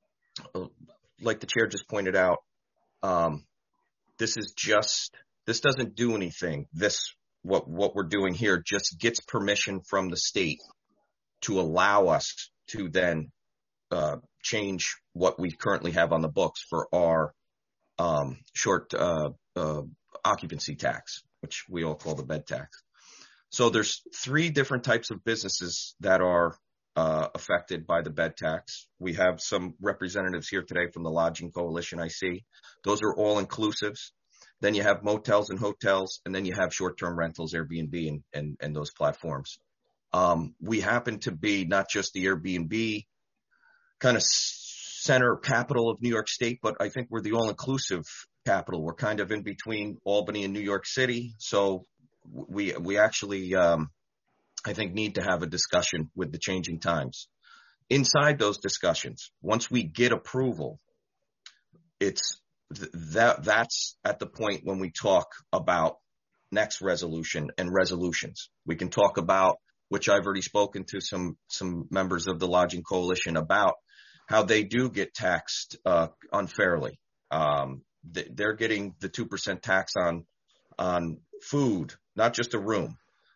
like the chair just pointed out, um, this is just, this doesn't do anything. This What, what we're doing here just gets permission from the state to allow us to then uh, change what we currently have on the books for our um, short uh, uh, occupancy tax, which we all call the bed tax. So there's three different types of businesses that are uh, affected by the bed tax. We have some representatives here today from the Lodging Coalition, I see. Those are all inclusives. Then you have motels and hotels, and then you have short-term rentals, Airbnb, and, and, and those platforms. Um, we happen to be not just the Airbnb kind of center capital of New York State, but I think we're the all-inclusive capital. We're kind of in between Albany and New York City. So we, we actually, um, I think, need to have a discussion with the changing times. Inside those discussions, once we get approval, it's that that's at the point when we talk about next resolution and resolutions. We can talk about, which I've already spoken to some some members of the Lodging Coalition about, how they do get taxed uh, unfairly. Um, they're getting the two percent tax on on food, not just a room.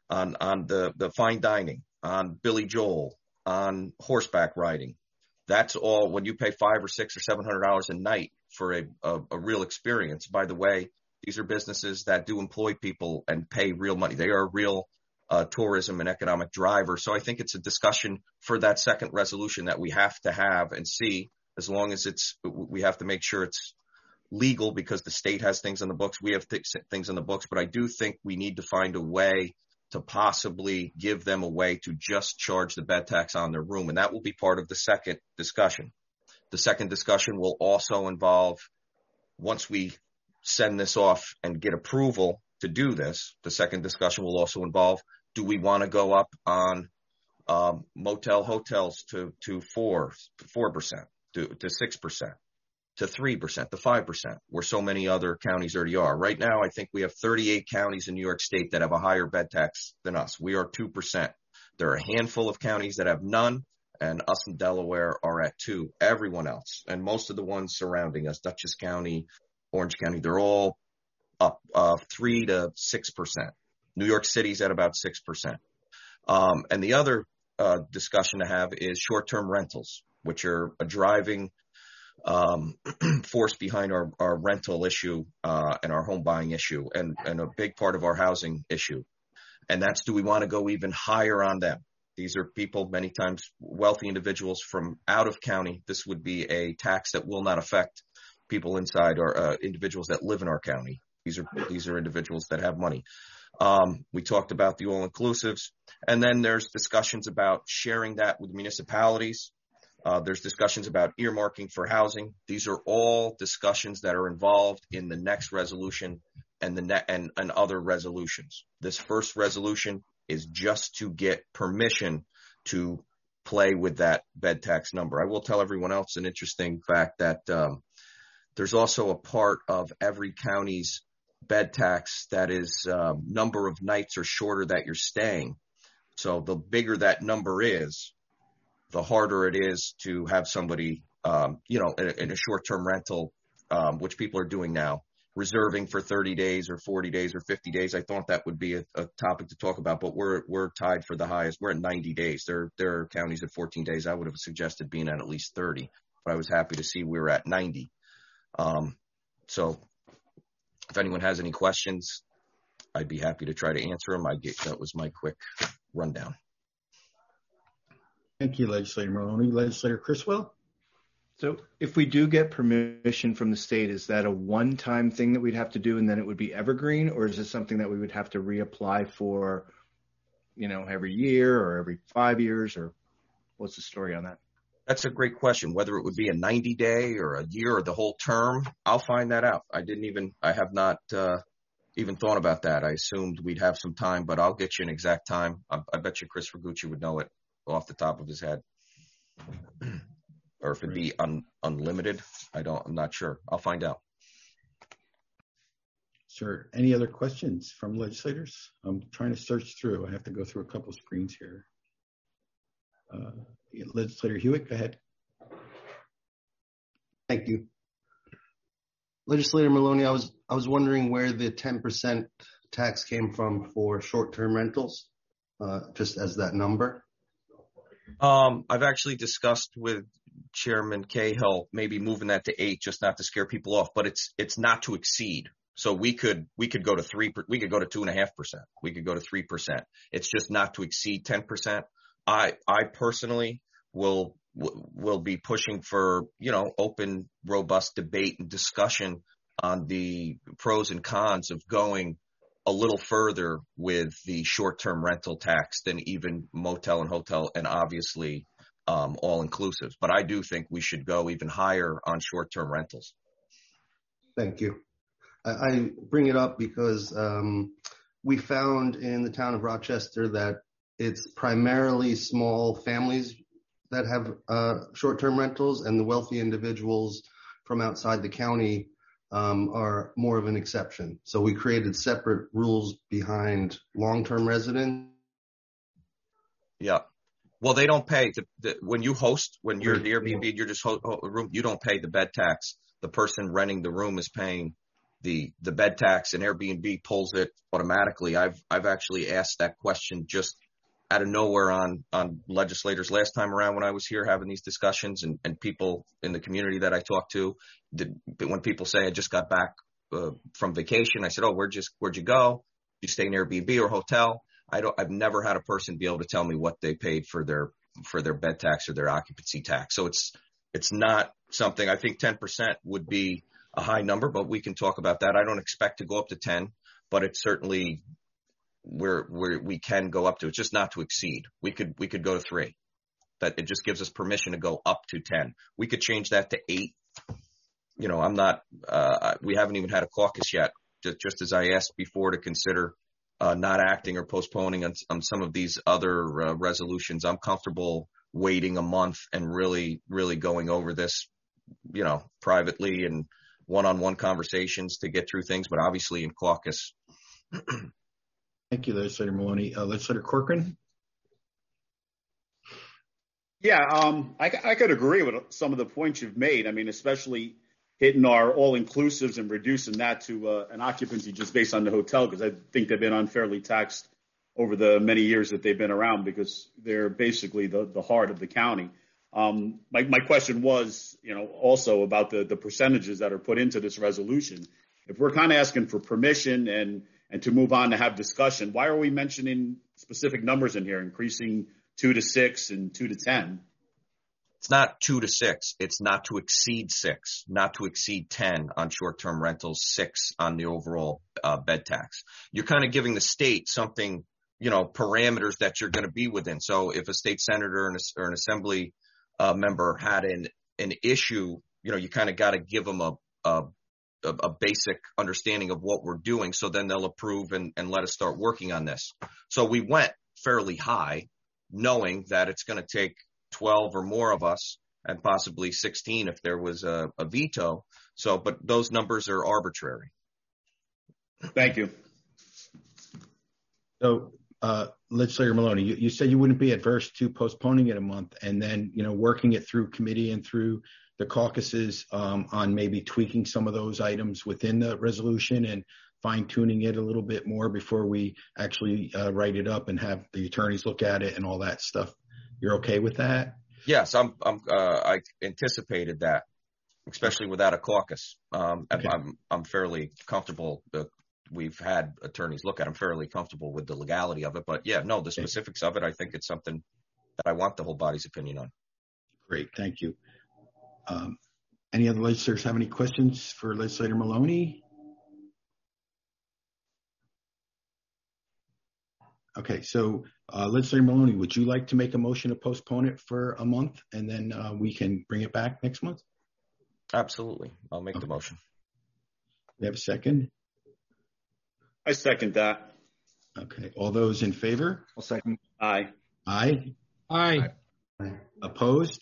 on, on the, the fine dining, on Billy Joel, on horseback riding. That's all when you pay five or six or seven hundred dollars a night for a, a, a real experience. By the way, these are businesses that do employ people and pay real money. They are a real uh, tourism and economic driver. So I think it's a discussion for that second resolution that we have to have and see, as long as it's, we have to make sure it's legal because the state has things on the books. We have th- things on the books, but I do think we need to find a way to possibly give them a way to just charge the bed tax on their room. And that will be part of the second discussion. The second discussion will also involve, once we send this off and get approval to do this, the second discussion will also involve, do we want to go up on um, motel hotels to, to four, four percent, to, to six percent, to three percent, to five percent, where so many other counties already are. Right now, I think we have thirty-eight counties in New York State that have a higher bed tax than us. We are two percent. There are a handful of counties that have none, and us in Delaware are at two. Everyone else, and most of the ones surrounding us, Dutchess County, Orange County, they're all up uh, three to six percent. New York City's at about six percent. Um, and the other uh, discussion to have is short-term rentals, which are a driving um, force behind our, our rental issue uh, and our home buying issue, and, and a big part of our housing issue. And that's, do we want to go even higher on them? These are people, many times wealthy individuals from out of county. This would be a tax that will not affect people inside or uh, individuals that live in our county. These are these are individuals that have money. Um, we talked about the all-inclusives, and then there's discussions about sharing that with municipalities. Uh, there's discussions about earmarking for housing. These are all discussions that are involved in the next resolution and the ne- and, and other resolutions. This first resolution is just to get permission to play with that bed tax number. I will tell everyone else an interesting fact that um, there's also a part of every county's bed tax that is um, number of nights or shorter that you're staying. So the bigger that number is, the harder it is to have somebody, um, you know, in, in a short-term rental, um, which people are doing now, reserving for thirty days or forty days or fifty days. I thought that would be a, a topic to talk about, but we're we're tied for the highest. We're at ninety days. There there are counties at fourteen days. I would have suggested being at at least thirty, but I was happy to see we were at ninety. Um, so if anyone has any questions, I'd be happy to try to answer them. I get, that was my quick rundown. Thank you, Legislator Maloney. Legislator Criswell? So if we do get permission from the state, is that a one-time thing that we'd have to do and then it would be evergreen, or is it something that we would have to reapply for, you know, every year or every five years, or what's the story on that? That's a great question. Whether it would be a ninety day or a year or the whole term, I'll find that out. I didn't even, I have not uh, even thought about that. I assumed we'd have some time, but I'll get you an exact time. I, I bet you Chris Ragucci would know it off the top of his head. Or if it'd be un, unlimited, I don't, I'm not sure. I'll find out. Sure. Any other questions from legislators? I'm trying to search through. I have to go through a couple of screens here. Uh, Legislator Hewitt, go ahead. Thank you. Legislator Maloney, I was I was wondering where the ten percent tax came from for short-term rentals, uh, just as that number. Um, I've actually discussed with Chairman Cahill maybe moving that to eight, just not to scare people off, but it's it's not to exceed. So we could we could go to three, we could go to two and a half percent. We could go to three percent. It's just not to exceed ten percent. I I personally will will be pushing for, you know, open, robust debate and discussion on the pros and cons of going a little further with the short-term rental tax than even motel and hotel, and obviously um, all-inclusive. But I do think we should go even higher on short-term rentals. Thank you. I, I bring it up because um, we found in the town of Rochester that it's primarily small families that have uh, short-term rentals, and the wealthy individuals from outside the county um, are more of an exception. So we created separate rules behind long-term residents. Yeah. Well, they don't pay the, the, when you host, when you're at the Airbnb, you're just ho- ho- room, you don't pay the bed tax. The person renting the room is paying the the bed tax and Airbnb pulls it automatically. I've I've actually asked that question just out of nowhere on on legislators last time around when I was here having these discussions, and, and people in the community that I talked to, did, when people say I just got back uh, from vacation, I said, oh, where'd you where'd you go? Did you stay in Airbnb or hotel? I don't. I've never had a person be able to tell me what they paid for their for their bed tax or their occupancy tax. So it's it's not something. I think ten percent would be a high number, but we can talk about that. I don't expect to go up to ten, but it's certainly where where we can go up to. It's just not to exceed. We could we could go to three. That it just gives us permission to go up to ten. We could change that to eight. You know, I'm not. Uh, we haven't even had a caucus yet. Just, just as I asked before to consider uh, not acting or postponing on, on some of these other uh, resolutions, I'm comfortable waiting a month and really, really going over this, you know, privately and one-on-one conversations to get through things. But obviously in caucus. Thank you, Legislator Maloney. Uh, Legislator Corcoran? Yeah, um, I, I could agree with some of the points you've made. I mean, especially hitting our all-inclusives and reducing that to uh, an occupancy just based on the hotel, because I think they've been unfairly taxed over the many years that they've been around, because they're basically the, the heart of the county. Um, my, my question was, you know, also about the, the percentages that are put into this resolution. If we're kind of asking for permission and and to move on to have discussion, why are we mentioning specific numbers in here, increasing two to six and two to ten? It's not two to six. It's not to exceed six, not to exceed ten on short-term rentals, six on the overall uh, bed tax. You're kind of giving the state something, you know, parameters that you're going to be within. So if a state senator and a, or an assembly uh, member had an an issue, you know, you kind of got to give them a, a a basic understanding of what we're doing. So then they'll approve and, and let us start working on this. So we went fairly high, knowing that it's going to take twelve or more of us and possibly sixteen if there was a, a veto. So, but those numbers are arbitrary. Thank you. So, uh, Legislator Maloney, you, you said you wouldn't be adverse to postponing it a month and then, you know, working it through committee and through the caucuses um, on maybe tweaking some of those items within the resolution and fine tuning it a little bit more before we actually uh, write it up and have the attorneys look at it and all that stuff. You're okay with that? Yes, I'm. I'm uh, I anticipated that, especially without a caucus. Um, okay. I'm. I'm fairly comfortable. Uh, we've had attorneys look at. I'm fairly comfortable with the legality of it. But yeah, no, the specifics of it, I think it's something that I want the whole body's opinion on. Great, thank you. Um, any other legislators have any questions for Legislator Maloney? Okay, so uh, Legislator Maloney, would you like to make a motion to postpone it for a month and then uh, we can bring it back next month? Absolutely. I'll make okay. the motion. We have a second? I second that. Okay, all those in favor? I'll second. Aye. Aye? Aye. Aye. Opposed?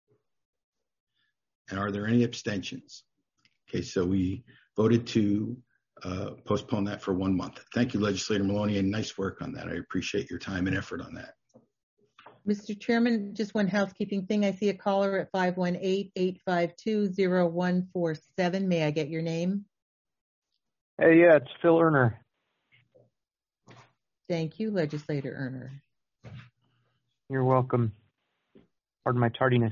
And are there any abstentions? Okay, so we voted to uh, postpone that for one month. Thank you, Legislator Maloney, and nice work on that. I appreciate your time and effort on that. Mister Chairman, just one housekeeping thing. I see a caller at five one eight, eight five two, zero one four seven. May I get your name? Hey, yeah, it's Phil Erner. Thank you, Legislator Erner. You're welcome. Pardon my tardiness.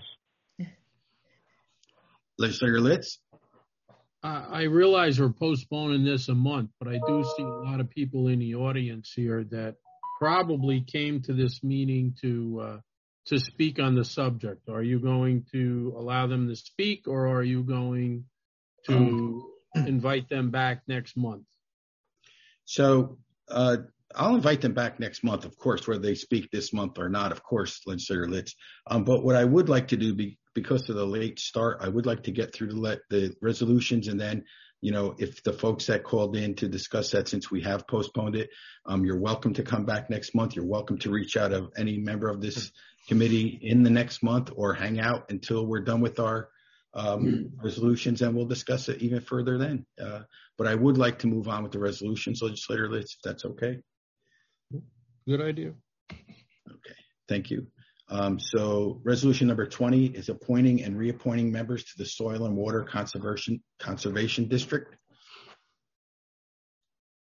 Legislator Litz? Uh, I realize we're postponing this a month, but I do see a lot of people in the audience here that probably came to this meeting to uh, to speak on the subject. Are you going to allow them to speak, or are you going to invite them back next month? So uh, I'll invite them back next month, of course, whether they speak this month or not, of course, Legislator Litz. Um, but what I would like to do, be, because of the late start, I would like to get through the, let, the resolutions, and then, you know, if the folks that called in to discuss that, since we have postponed it, um, you're welcome to come back next month. You're welcome to reach out to any member of this committee in the next month, or hang out until we're done with our um, resolutions, and we'll discuss it even further then. Uh, but I would like to move on with the resolutions, Legislator Litz, if that's okay. Good idea. Okay, thank you. Um, so resolution number twenty is appointing and reappointing members to the Soil and Water Conservation Conservation District.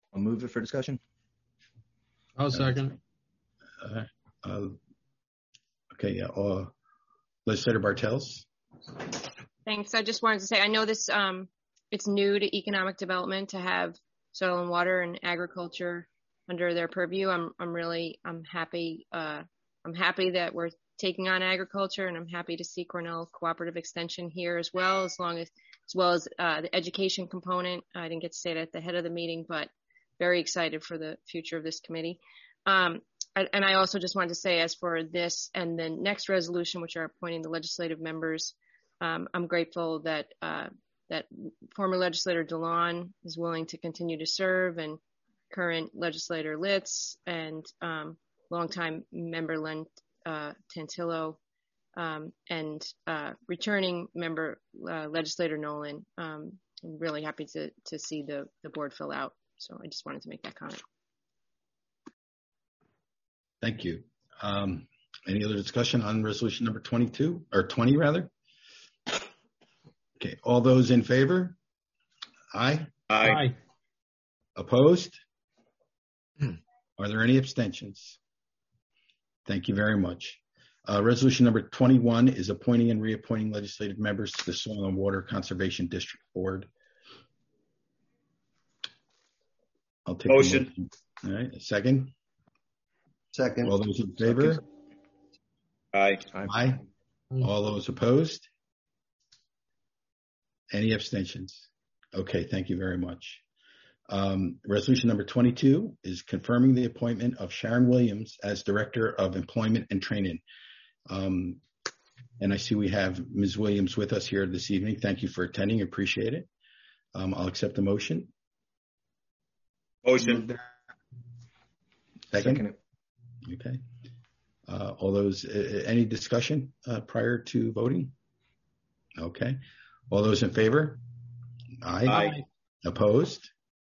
I'll move it for discussion. I'll second. Uh, uh, okay, yeah. Uh, Legislator Bartels. Thanks. I just wanted to say, I know this, um, it's new to economic development to have soil and water and agriculture under their purview. I'm, I'm really, I'm happy, uh, I'm happy that we're taking on agriculture, and I'm happy to see Cornell Cooperative Extension here as well, as long as, as well as, uh, the education component. I didn't get to say it at the head of the meeting, but very excited for the future of this committee. Um, and I also just wanted to say, as for this and the next resolution, which are appointing the legislative members, um, I'm grateful that uh, that former legislator DeLon is willing to continue to serve, and current legislator Litz and um, longtime member Len uh, Tantillo um, and uh, returning member uh, legislator Nolan. Um, I'm really happy to to see the the board fill out. So I just wanted to make that comment. Thank you. Um, any other discussion on resolution number twenty-two or twenty rather? Okay. All those in favor? Aye. Aye. Aye. Opposed? Are there any abstentions? Thank you very much. Uh, resolution number twenty-one is appointing and reappointing legislative members to the Soil and Water Conservation District Board. I'll take Motion. the motion. All right. A second. Second. All those in favor? Aye. Aye. All those opposed? Any abstentions? Okay, thank you very much. Um, resolution number twenty-two is confirming the appointment of Sharon Williams as Director of Employment and Training. Um, and I see we have Miz Williams with us here this evening. Thank you for attending. Appreciate it. Um, I'll accept the motion. Motion. Second. Second. Okay. Uh, all those, uh, any discussion uh, prior to voting? Okay. All those in favor? Aye. Aye. Opposed?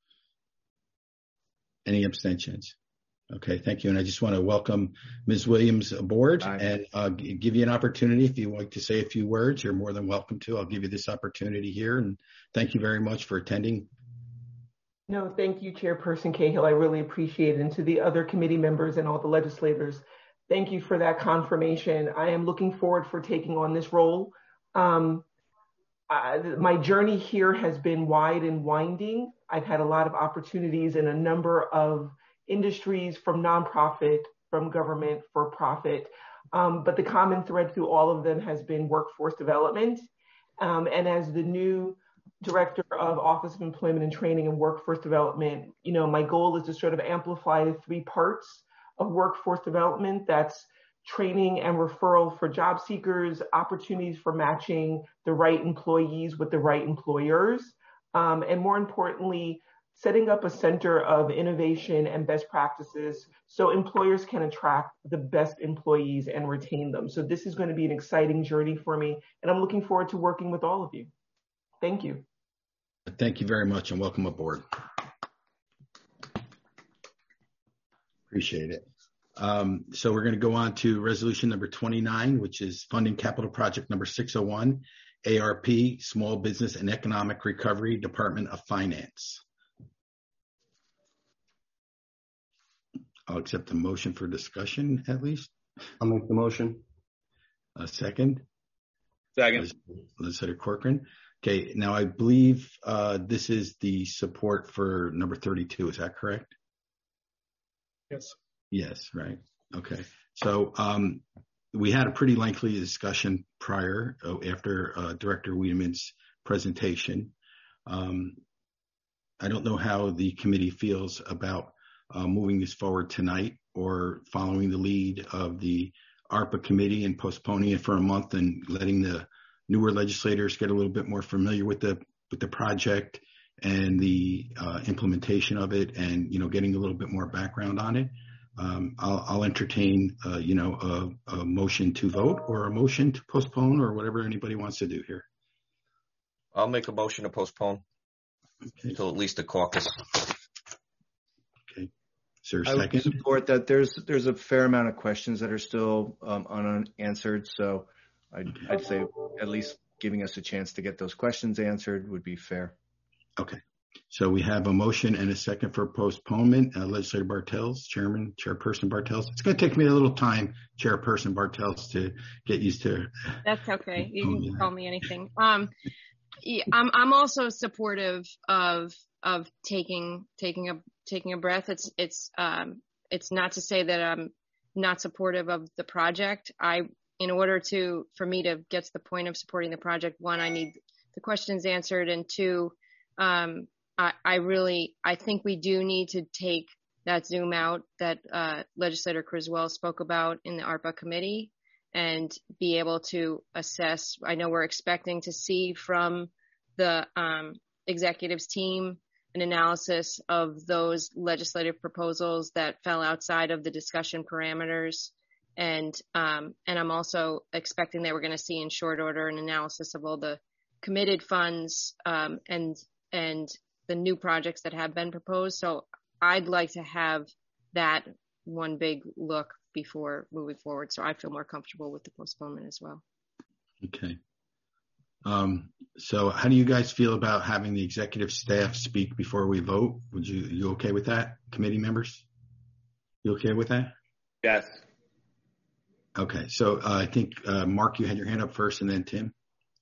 Any abstentions? Okay, thank you. And I just want to welcome Miz Williams aboard Aye. and uh, g- give you an opportunity. If you like to say a few words, you're more than welcome to. I'll give you this opportunity here. And thank you very much for attending. No, thank you, Chairperson Cahill. I really appreciate it. And to the other committee members and all the legislators, thank you for that confirmation. I am looking forward for taking on this role. Um, I, my journey here has been wide and winding. I've had a lot of opportunities in a number of industries, from nonprofit, from government, for profit. Um, but the common thread through all of them has been workforce development. Um, and as the new Director of Office of Employment and Training and Workforce Development, you know, my goal is to sort of amplify the three parts of workforce development. That's training and referral for job seekers, opportunities for matching the right employees with the right employers, um, and more importantly, setting up a center of innovation and best practices so employers can attract the best employees and retain them. So this is going to be an exciting journey for me, and I'm looking forward to working with all of you. Thank you. Thank you very much and welcome aboard. Appreciate it. Um, so we're going to go on to resolution number twenty-nine, which is funding capital project number six oh one, A R P, Small Business and Economic Recovery, Department of Finance. I'll accept the motion for discussion at least. I'll make the motion. A second. Second. Legislator Corcoran. Okay, now I believe uh, this is the support for number thirty-two. Is that correct? Yes. Yes, right. Okay. So um, we had a pretty lengthy discussion prior, uh, after uh, Director Wiedemann's presentation. Um, I don't know how the committee feels about uh, moving this forward tonight or following the lead of the ARPA committee and postponing it for a month and letting the newer legislators get a little bit more familiar with the with the project and the uh, implementation of it, and you know, getting a little bit more background on it. Um, I'll, I'll entertain, uh, you know, a, a motion to vote or a motion to postpone or whatever anybody wants to do here. I'll make a motion to postpone okay. until at least the caucus. Okay. Is there a I would second? support that. There's there's a fair amount of questions that are still um, unanswered, so I'd, Okay. I'd say at least giving us a chance to get those questions answered would be fair. Okay. So we have a motion and a second for postponement. Uh, Legislator Bartels, Chairman, Chairperson Bartels. It's going to take me a little time, Chairperson Bartels, to get used to. That's okay. You can yeah. call me anything. Um, yeah, I'm I'm also supportive of of taking taking a taking a breath. It's it's um it's not to say that I'm not supportive of the project. I in order to for me to get to the point of supporting the project, one, I need the questions answered, and two, um, I, I really I think we do need to take that zoom out that uh, Legislator Criswell spoke about in the ARPA committee and be able to assess. I know we're expecting to see from the um, executives team an analysis of those legislative proposals that fell outside of the discussion parameters. And um, and I'm also expecting that we're going to see in short order an analysis of all the committed funds um, and and the new projects that have been proposed. So I'd like to have that one big look before moving forward. So I feel more comfortable with the postponement as well. Okay. Um, so how do you guys feel about having the executive staff speak before we vote? Would you, you okay with that, committee members? You okay with that? Yes. Okay. So uh, I think, uh, Mark, you had your hand up first and then Tim.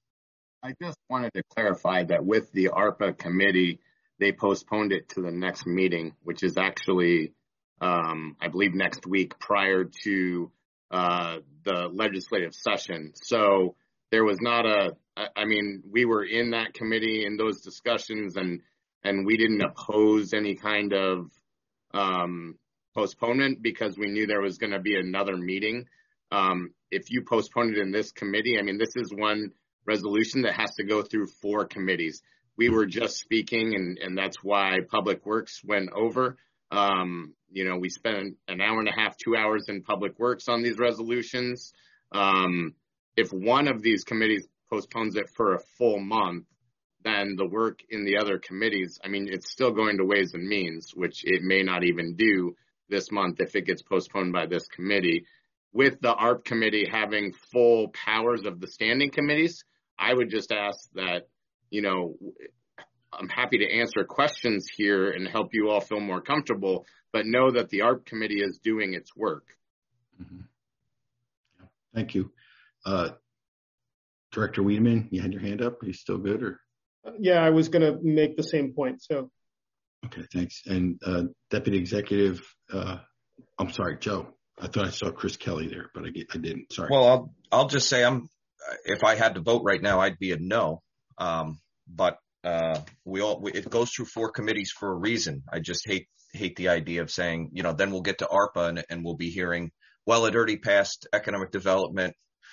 I just wanted to clarify that with the ARPA committee, they postponed it to the next meeting, which is actually, um, I believe, next week prior to uh, the legislative session. So there was not a, I mean, we were in that committee in those discussions, and and we didn't oppose any kind of um, postponement because we knew there was going to be another meeting. Um, if you postpone it in this committee, I mean, this is one resolution that has to go through four committees. We were just speaking, and, and that's why Public Works went over. Um, you know, we spent an hour and a half, two hours in Public Works on these resolutions. Um, if one of these committees postpones it for a full month, then the work in the other committees, I mean, it's still going to Ways and Means, which it may not even do this month if it gets postponed by this committee. With the A R P committee having full powers of the standing committees, I would just ask that, you know, I'm happy to answer questions here and help you all feel more comfortable, but know that the A R P committee is doing its work. Mm-hmm. Thank you. Uh, Director Wiedemann, you had your hand up. Are you still good? Or? Yeah, I was going to make the same point. So. Okay, thanks. And uh, Deputy Executive, uh, I'm sorry, Joe. I thought I saw Chris Kelly there, but I, I didn't. Sorry. Well, I'll I'll just say I'm. If I had to vote right now, I'd be a no. Um, but uh, we all we, it goes through four committees for a reason. I just hate hate the idea of saying, you know, then we'll get to ARPA and, and we'll be hearing, well, it already passed economic development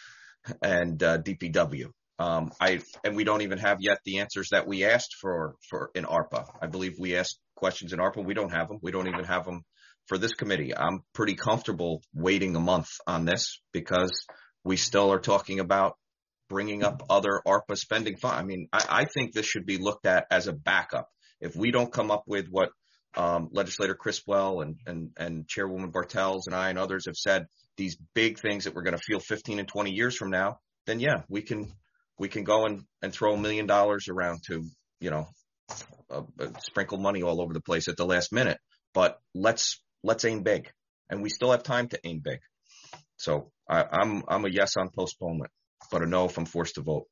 and uh, D P W. Um, I and we don't even have yet the answers that we asked for for in ARPA. I believe we asked questions in ARPA. We don't have them. We don't even have them for this committee. I'm pretty comfortable waiting a month on this because we still are talking about bringing up other ARPA spending funds. I mean, I, I think this should be looked at as a backup. If we don't come up with what um, Legislator Criswell and, and, and Chairwoman Bartels and I and others have said, these big things that we're going to feel fifteen and twenty years from now, then yeah, we can we can go and, and throw a million dollars around to, you know, uh, uh, sprinkle money all over the place at the last minute. But let's let's aim big, and we still have time to aim big. So I, I'm I'm a yes on postponement, but a no if I'm forced to vote.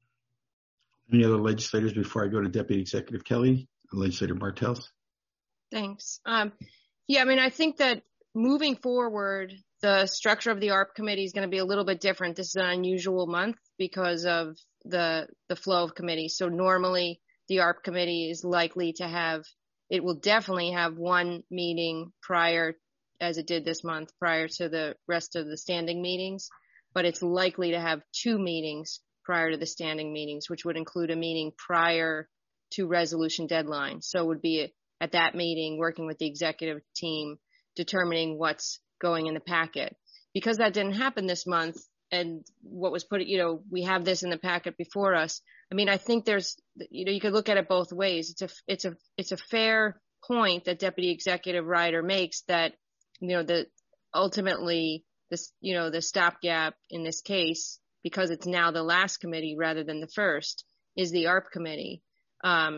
Any other legislators before I go to Deputy Executive Kelly? Legislator Bartels. Thanks. Um, yeah, I mean, I think that moving forward, the structure of the A R P committee is going to be a little bit different. This is an unusual month because of the the flow of committees. So normally the A R P committee is likely to have, it will definitely have one meeting prior, as it did this month, prior to the rest of the standing meetings, but it's likely to have two meetings prior to the standing meetings, which would include a meeting prior to resolution deadline. So it would be at that meeting working with the executive team, determining what's going in the packet. Because that didn't happen this month, and what was put, you know, we have this in the packet before us. I mean, I think there's, you know, you could look at it both ways. It's a, it's a, it's a fair point that Deputy Executive Ryder makes that, you know, that ultimately this, you know, the stopgap in this case, because it's now the last committee rather than the first, is the A R P committee. Um,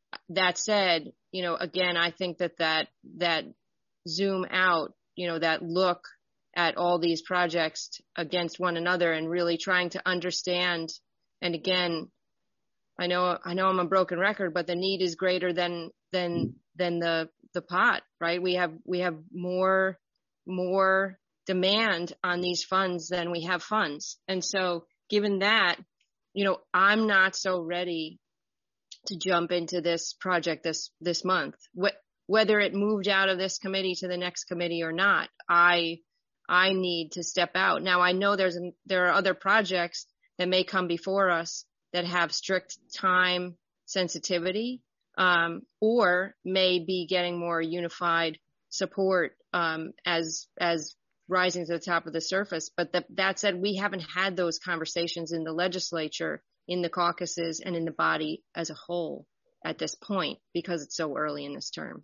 that said, you know, again, I think that that, that zoom out, you know, that look at all these projects against one another and really trying to understand. And again, I know, I know I'm a broken record, but the need is greater than, than, than the, the pot, right? We have, we have more, more demand on these funds than we have funds. And so given that, you know, I'm not so ready to jump into this project this, this month. Wh- whether it moved out of this committee to the next committee or not, I, I need to step out. Now I know there's, there are other projects that may come before us that have strict time sensitivity, um, or may be getting more unified support, um, as, as rising to the top of the surface. But the, that said, we haven't had those conversations in the legislature, in the caucuses, and in the body as a whole at this point, because it's so early in this term.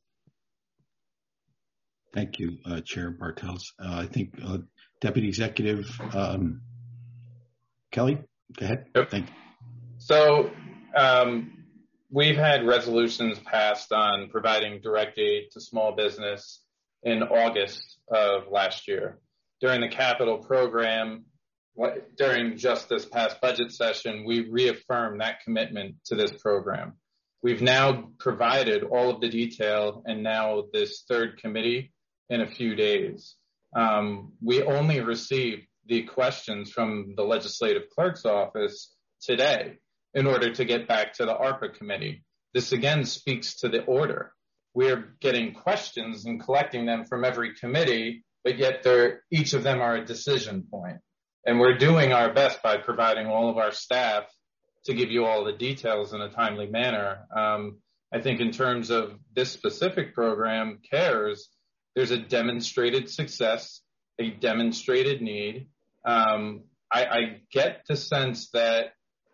Thank you, uh, Chair Bartels. Uh, I think uh, Deputy Executive um, Kelly, go ahead. Yep. Thank you. So um, we've had resolutions passed on providing direct aid to small business in August of last year. During the capital program, during just this past budget session, we reaffirmed that commitment to this program. We've now provided all of the detail, and now this third committee in a few days. Um, we only received the questions from the legislative clerk's office today in order to get back to the ARPA committee. This again speaks to the order. We're getting questions and collecting them from every committee, but yet they're, each of them are a decision point. And we're doing our best by providing all of our staff to give you all the details in a timely manner. Um, I think in terms of this specific program, CARES, there's a demonstrated success, a demonstrated need. Um, I, I get the sense that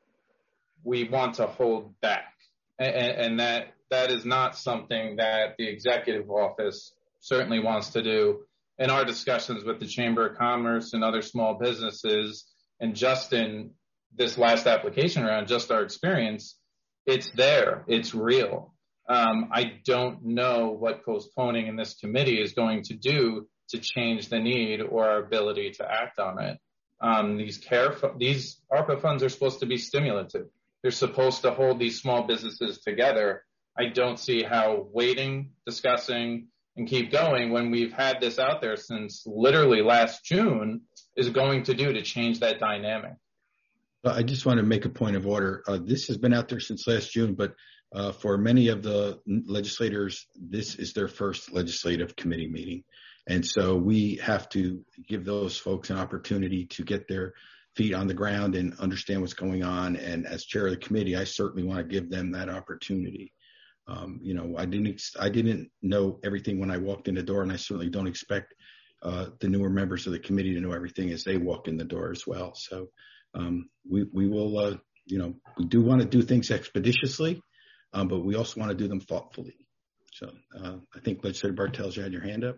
we want to hold back, and, and that that is not something that the executive office certainly wants to do. In our discussions with the Chamber of Commerce and other small businesses, and just in this last application round, just our experience, it's there, it's real. Um, I don't know what postponing in this committee is going to do to change the need or our ability to act on it. Um, these care, these ARPA funds are supposed to be stimulative. They're supposed to hold these small businesses together. I don't see how waiting, discussing, and keep going when we've had this out there since literally last June is going to do to change that dynamic. I just want to make a point of order. Uh, this has been out there since last June, but uh, for many of the legislators, this is their first legislative committee meeting. And so we have to give those folks an opportunity to get their feet on the ground and understand what's going on. And as chair of the committee, I certainly want to give them that opportunity. Um, you know, I didn't, I didn't know everything when I walked in the door, and I certainly don't expect uh, the newer members of the committee to know everything as they walk in the door as well. So um, we, we will, uh, you know, we do want to do things expeditiously, um, but we also want to do them thoughtfully. So uh, I think Legislator Bartels, you had your hand up.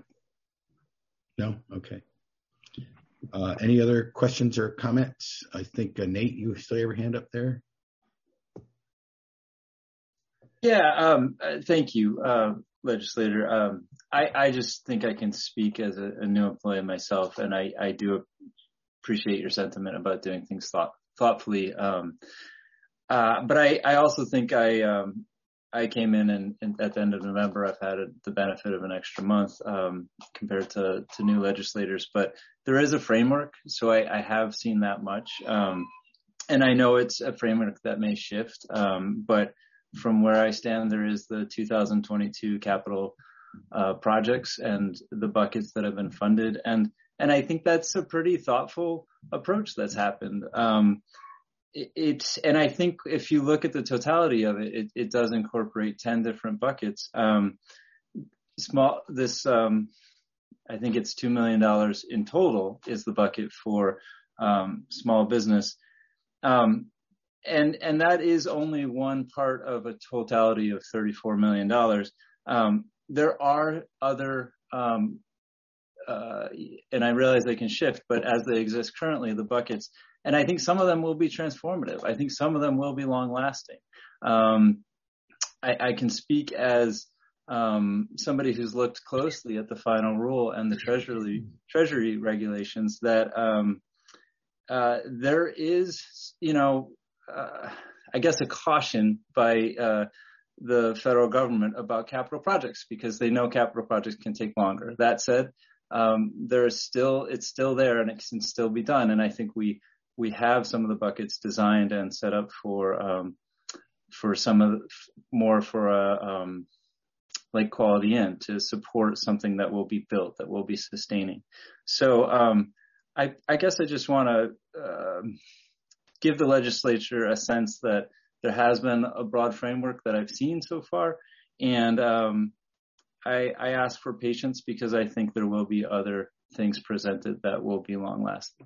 No? Okay. Uh, any other questions or comments? I think uh, Nate, you still have your hand up there. Yeah, um, uh, thank you, uh, legislator. Um, I, I just think I can speak as a, a new employee myself, and I, I do appreciate your sentiment about doing things thought, thoughtfully. Um, uh, but I, I also think I, um, I came in and, and at the end of November, I've had a, the benefit of an extra month um, compared to, to new legislators. But there is a framework, so I, I have seen that much, um, and I know it's a framework that may shift, um, but from where I stand, there is the two thousand twenty-two capital uh, projects and the buckets that have been funded. And, and I think that's a pretty thoughtful approach that's happened. Um, it, it's, and I think if you look at the totality of it, it, it does incorporate ten different buckets. Um, small, this, um, I think it's two million dollars in total is the bucket for um, small business. Um, And, and that is only one part of a totality of thirty-four million dollars. Um, there are other, um, uh, and I realize they can shift, but as they exist currently, the buckets, and I think some of them will be transformative. I think some of them will be long lasting. Um, I, I can speak as um, somebody who's looked closely at the final rule and the Treasury Treasury regulations that um, uh, there is, you know, uh, I guess a caution by uh, the federal government about capital projects because they know capital projects can take longer. That said, um, there is still it's still there and it can still be done. And I think we we have some of the buckets designed and set up for um, for some of the, more for a um, Lake Quality Inn to support something that will be built, that will be sustaining. So um, I, I guess I just want to uh, give the legislature a sense that there has been a broad framework that I've seen so far, and um, I, I ask for patience because I think there will be other things presented that will be long lasting.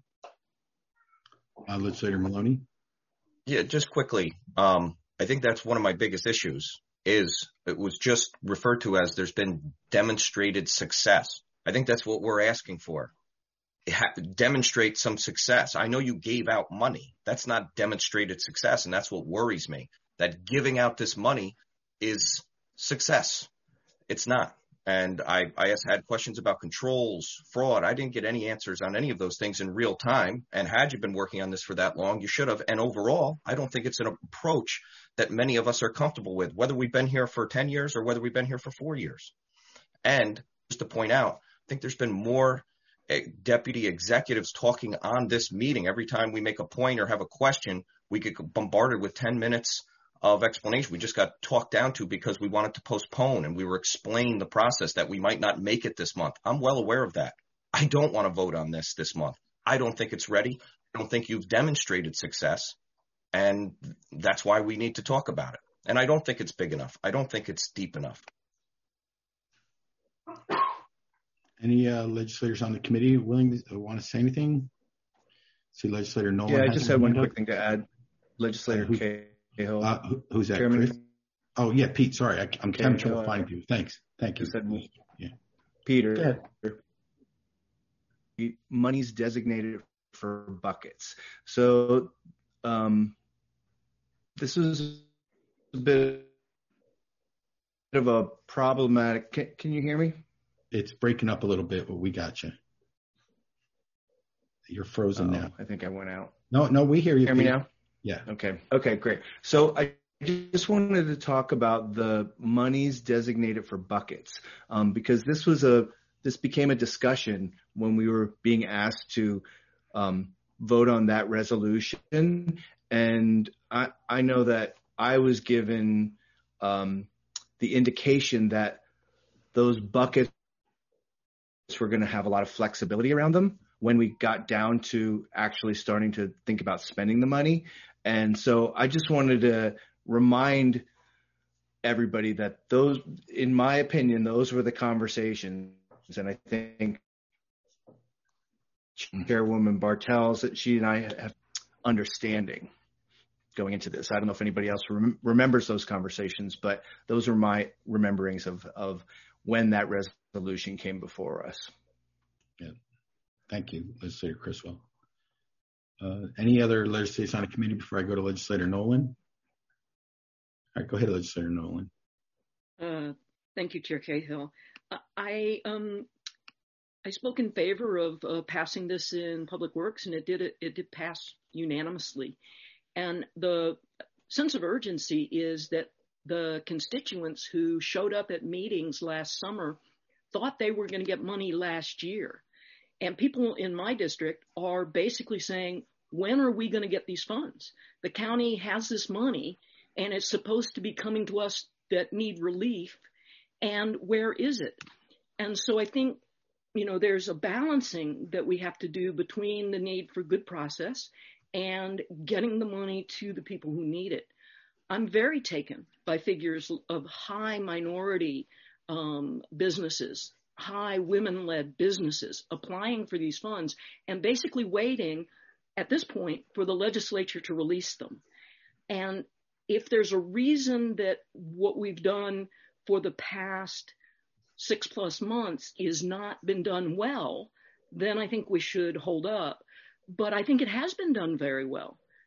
Uh, Legislator Maloney. Yeah, just quickly. Um, I think that's one of my biggest issues is it was just referred to as there's been demonstrated success. I think that's what we're asking for. Ha- demonstrate some success. I know you gave out money. That's not demonstrated success. And that's what worries me, that giving out this money is success. It's not. And I, I had questions about controls, fraud. I didn't get any answers on any of those things in real time. And had you been working on this for that long, you should have. And overall, I don't think it's an approach that many of us are comfortable with, whether we've been here for ten years or whether we've been here for four years. And just to point out, I think there's been more deputy executives talking on this meeting. Every time we make a point or have a question, we get bombarded with ten minutes of explanation. We just got talked down to because we wanted to postpone and we were explaining the process that we might not make it this month. I'm well aware of that. I don't want to vote on this this month. I don't think it's ready. I don't think you've demonstrated success. And that's why we need to talk about it. And I don't think it's big enough. I don't think it's deep enough. Any uh, legislators on the committee willing to uh, want to say anything? See, Legislator Nolan. Yeah, I just had one quick up. thing to add. Legislator uh, who, Cahill. Uh, who, who's that? Chairman? Chris? Oh, yeah, Pete. Sorry, I, I'm having trouble uh, finding you. Thanks. Thank you. Said, yeah. Peter. Money's designated for buckets. So um, this is a bit of a problematic. Can, can you hear me? It's breaking up a little bit, but we got you. You're frozen oh, now. I think I went out. No, no, we hear you. Hear me now? Yeah. Okay. Okay, great. So I just wanted to talk about the monies designated for buckets, um, because this was a this became a discussion when we were being asked to um, vote on that resolution, and I I know that I was given um, the indication that those buckets were going to have a lot of flexibility around them when we got down to actually starting to think about spending the money. And so I just wanted to remind everybody that those, in my opinion, those were the conversations. And I think Chairwoman Bartels, that she and I have understanding going into this. I don't know if anybody else rem- remembers those conversations, but those are my rememberings of, of when that resolution came before us. Yeah. Thank you, Legislator Criswell. Uh, any other legislators on the committee before I go to Legislator Nolan? All right, go ahead, Legislator Nolan. Uh, thank you, Chair Cahill. Uh, I um, I spoke in favor of uh, passing this in Public Works, and it did it, it did pass unanimously. And the sense of urgency is that the constituents who showed up at meetings last summer thought they were going to get money last year. And people in my district are basically saying, when are we going to get these funds? The county has this money and it's supposed to be coming to us that need relief. And where is it? And so I think, you know, there's a balancing that we have to do between the need for good process and getting the money to the people who need it. I'm very taken by figures of high minority um, businesses, high women-led businesses applying for these funds and basically waiting at this point for the legislature to release them. And if there's a reason that what we've done for the past six plus months is not been done well, then I think we should hold up. But I think it has been done very well.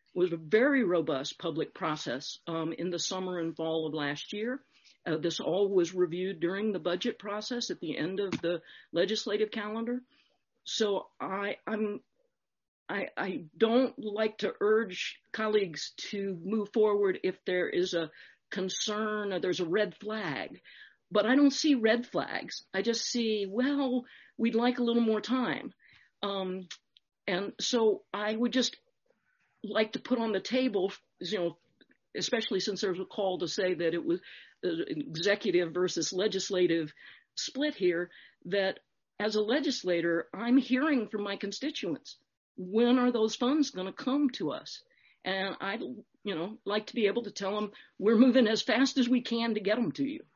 was a very robust public process um, in the summer and fall of last year. Uh, this all was reviewed during the budget process at the end of the legislative calendar. So I, I'm, I, I don't like to urge colleagues to move forward if there is a concern or there's a red flag, but I don't see red flags. I just see, well, we'd like a little more time. Um, and so I would just like to put on the table, you know, especially since there's a call to say that it was an executive versus legislative split here, that as a legislator, I'm hearing from my constituents, when are those funds going to come to us? And I'd, you know, like to be able to tell them we're moving as fast as we can to get them to you.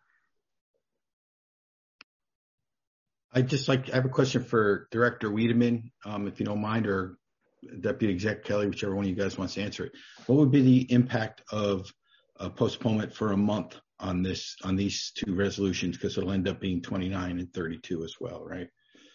I just like, I have a question for Director Wiedemann, um, if you don't mind, or Deputy Exec Kelly, whichever one of you guys wants to answer it. What would be the impact of a postponement for a month on this, on these two resolutions? Because it'll end up being twenty-nine and thirty-two as well, right?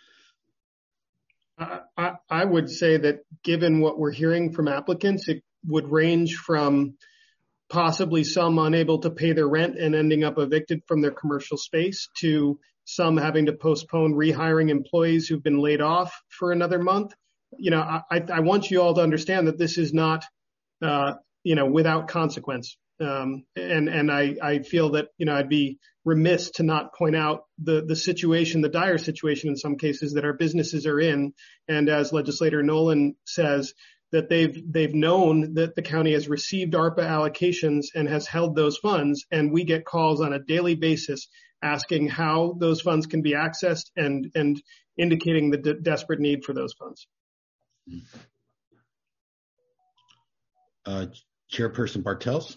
I, I would say that given what we're hearing from applicants, it would range from possibly some unable to pay their rent and ending up evicted from their commercial space to some having to postpone rehiring employees who've been laid off for another month. You know, I, I want you all to understand that this is not, uh, you know, without consequence. Um, and, and I, I feel that, you know, I'd be remiss to not point out the, the situation, the dire situation in some cases that our businesses are in. And as Legislator Nolan says, that they've, they've known that the county has received ARPA allocations and has held those funds. And we get calls on a daily basis asking how those funds can be accessed and, and indicating the de- desperate need for those funds. Uh, Chairperson Bartels.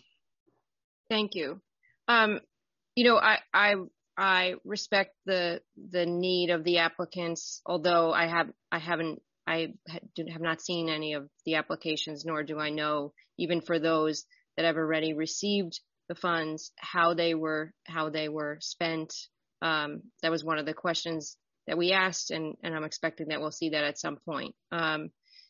Thank you. Um, you know, I, I, I respect the, the need of the applicants, although I have, I haven't, I have not seen any of the applications, nor do I know, even for those that have already received the funds, how they were, how they were spent. Um, that was one of the questions that we asked, and, and I'm expecting that we'll see that at some point. Um,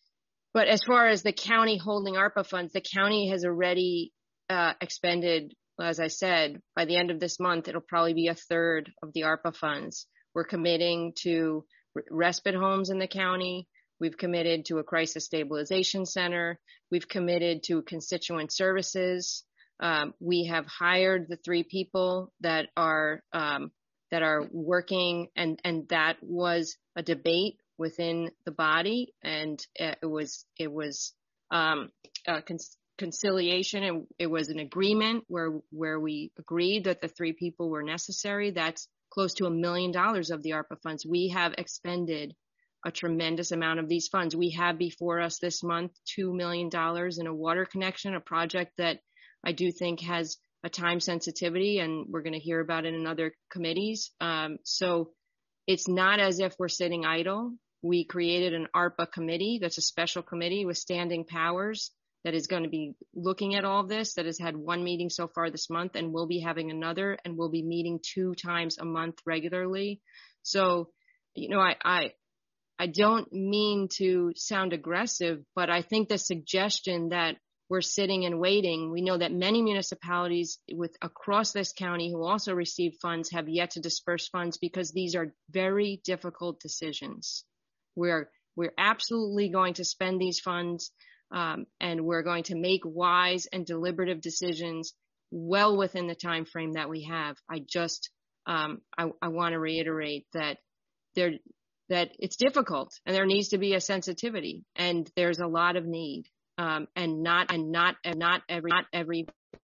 but as far as the county holding ARPA funds, the county has already uh, expended, as I said, by the end of this month, it'll probably be a third of the ARPA funds. We're committing to respite homes in the county. We've committed to a crisis stabilization center. We've committed to constituent services. Um, we have hired the three people that are um, that are working, and and that was a debate within the body, and it was it was um, a con- conciliation, and it was an agreement where where we agreed that the three people were necessary. That's close to a million dollars of the ARPA funds. We have expended a tremendous amount of these funds. We have before us this month two million dollars in a water connection, a project that I do think has a time sensitivity, and we're going to hear about it in other committees. Um, so it's not as if we're sitting idle. We created an ARPA committee that's a special committee with standing powers that is going to be looking at all of this, that has had one meeting so far this month, and we'll be having another, and we'll be meeting two times a month regularly. So, you know, I, I, I don't mean to sound aggressive, but I think the suggestion that we're sitting and waiting, we know that many municipalities with across this county who also receive funds have yet to disperse funds because these are very difficult decisions. We're, we're absolutely going to spend these funds, um, and we're going to make wise and deliberative decisions well within the time frame that we have. I just, um, I, I want to reiterate that there, that it's difficult, and there needs to be a sensitivity, and there's a lot of need, um, and not and not and not every not every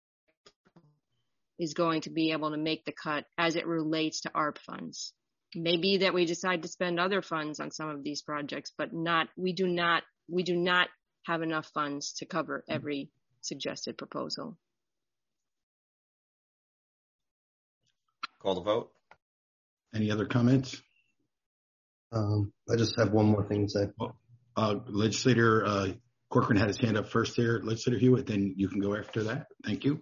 is going to be able to make the cut as it relates to A R P funds. Maybe that we decide to spend other funds on some of these projects, but not we do not we do not have enough funds to cover every suggested proposal. Call the vote. Any other comments? Um, I just have one more thing to say. Well, uh, Legislator uh, Corcoran had his hand up first there. Legislator Hewitt, then you can go after that. Thank you.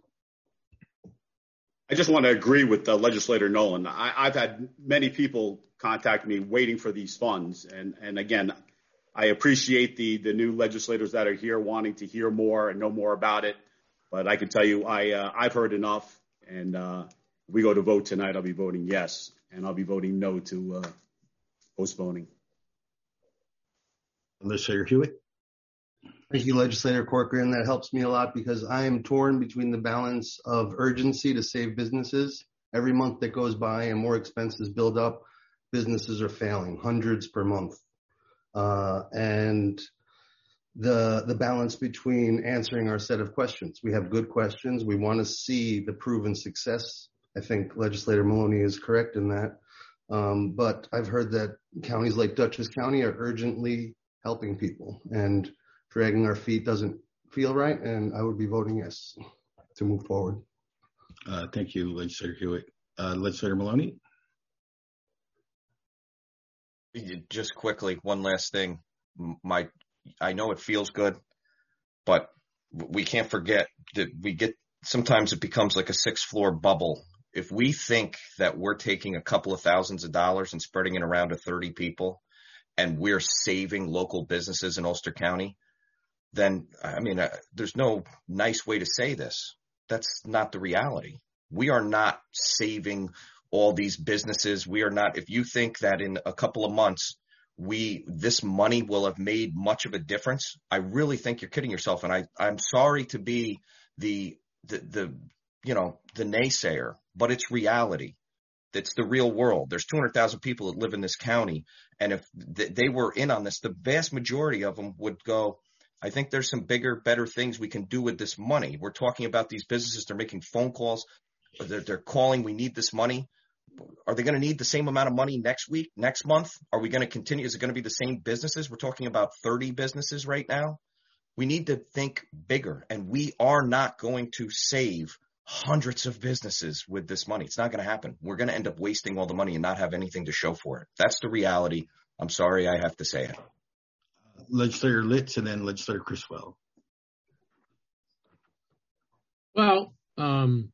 I just want to agree with uh, Legislator Nolan. I, I've had many people contact me waiting for these funds. And, and again, I appreciate the the new legislators that are here wanting to hear more and know more about it. But I can tell you, I uh, I've heard enough, and uh, if we go to vote tonight, I'll be voting yes, and I'll be voting no to uh, postponing. Legislator Hewitt. Thank you, Legislator Corcoran. That helps me a lot because I am torn between the balance of urgency to save businesses. Every month that goes by and more expenses build up, businesses are failing, hundreds per month. Uh, and the the balance between answering our set of questions. We have good questions. We want to see the proven success. I think Legislator Maloney is correct in that. Um, but I've heard that counties like Dutchess County are urgently helping people, and dragging our feet doesn't feel right, and I would be voting yes to move forward. Uh, thank you, Legislator Hewitt. Uh, Legislator Maloney? Just quickly, one last thing. My, I know it feels good, but we can't forget that we get, sometimes it becomes like a sixth floor bubble. If we think that we're taking a couple of thousands of dollars and spreading it around to thirty people and we're saving local businesses in Ulster County, then, I mean, uh, there's no nice way to say this. That's not the reality. We are not saving all these businesses. We are not, if you think that in a couple of months, we, this money will have made much of a difference, I really think you're kidding yourself. And I, I'm sorry to be the, the, the, you know, the naysayer, but it's reality. It's the real world. There's two hundred thousand people that live in this county. And if th- they were in on this, the vast majority of them would go, I think there's some bigger, better things we can do with this money. We're talking about these businesses. They're making phone calls. They're, they're calling. We need this money. Are they going to need the same amount of money next week, next month? Are we going to continue? Is it going to be the same businesses? We're talking about thirty businesses right now. We need to think bigger, and we are not going to save hundreds of businesses with this money. It's not going to happen. We're going to end up wasting all the money and not have anything to show for it. That's the reality. I'm sorry I have to say it. Legislator Litz and then Legislator Criswell. Well, um,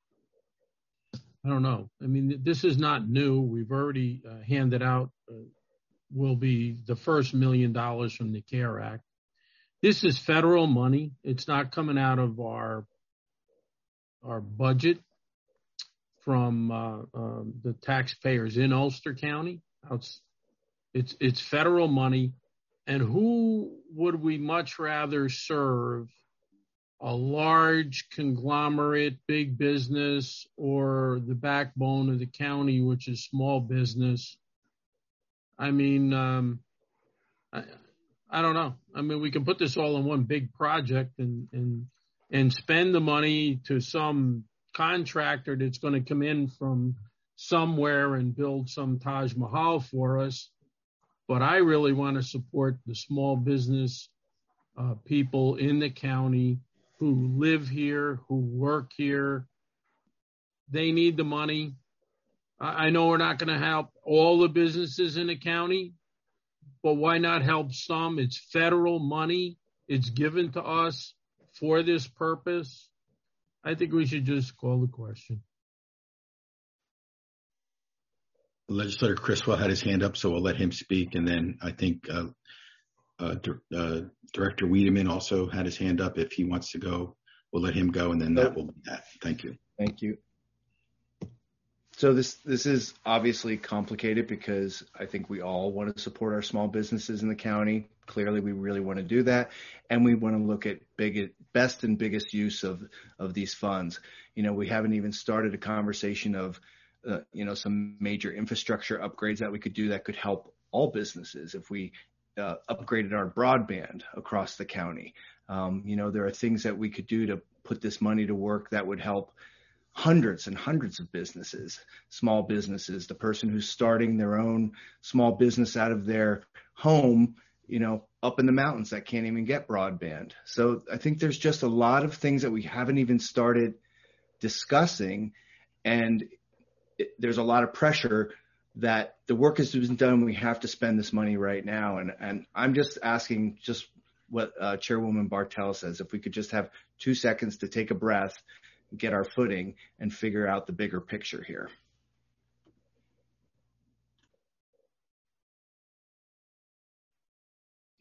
I don't know. I mean, this is not new. We've already uh, handed out, uh, will be the first million dollars from the CARE Act. This is federal money. It's not coming out of our our budget from uh, um, the taxpayers in Ulster County. It's, it's it's federal money. And who would we much rather serve? A large conglomerate, big business, or the backbone of the county, which is small business? I mean, um, I, I don't know. I mean, we can put this all in one big project and and and spend the money to some contractor that's going to come in from somewhere and build some Taj Mahal for us. But I really want to support the small business uh, people in the county who live here, who work here. They need the money. I, I know we're not going to help all the businesses in the county, but why not help some? It's federal money. It's given to us for this purpose. I think we should just call the question. Legislator Criswell had his hand up, so we'll let him speak. And then I think uh, uh, uh, Director Wiedemann also had his hand up. If he wants to go, we'll let him go, and then that will be that. Thank you. Thank you. So this this is obviously complicated because I think we all want to support our small businesses in the county. Clearly, we really want to do that, and we want to look at big, best and biggest use of of these funds. You know, we haven't even started a conversation of, uh, you know, some major infrastructure upgrades that we could do that could help all businesses if we uh, upgraded our broadband across the county. Um, you know, there are things that we could do to put this money to work that would help hundreds and hundreds of businesses, small businesses, the person who's starting their own small business out of their home, you know, up in the mountains that can't even get broadband. So I think there's just a lot of things that we haven't even started discussing, and it, there's a lot of pressure that the work has been done. We have to spend this money right now. And, and I'm just asking just what uh, Chairwoman Bartel says, if we could just have two seconds to take a breath, get our footing, and figure out the bigger picture here.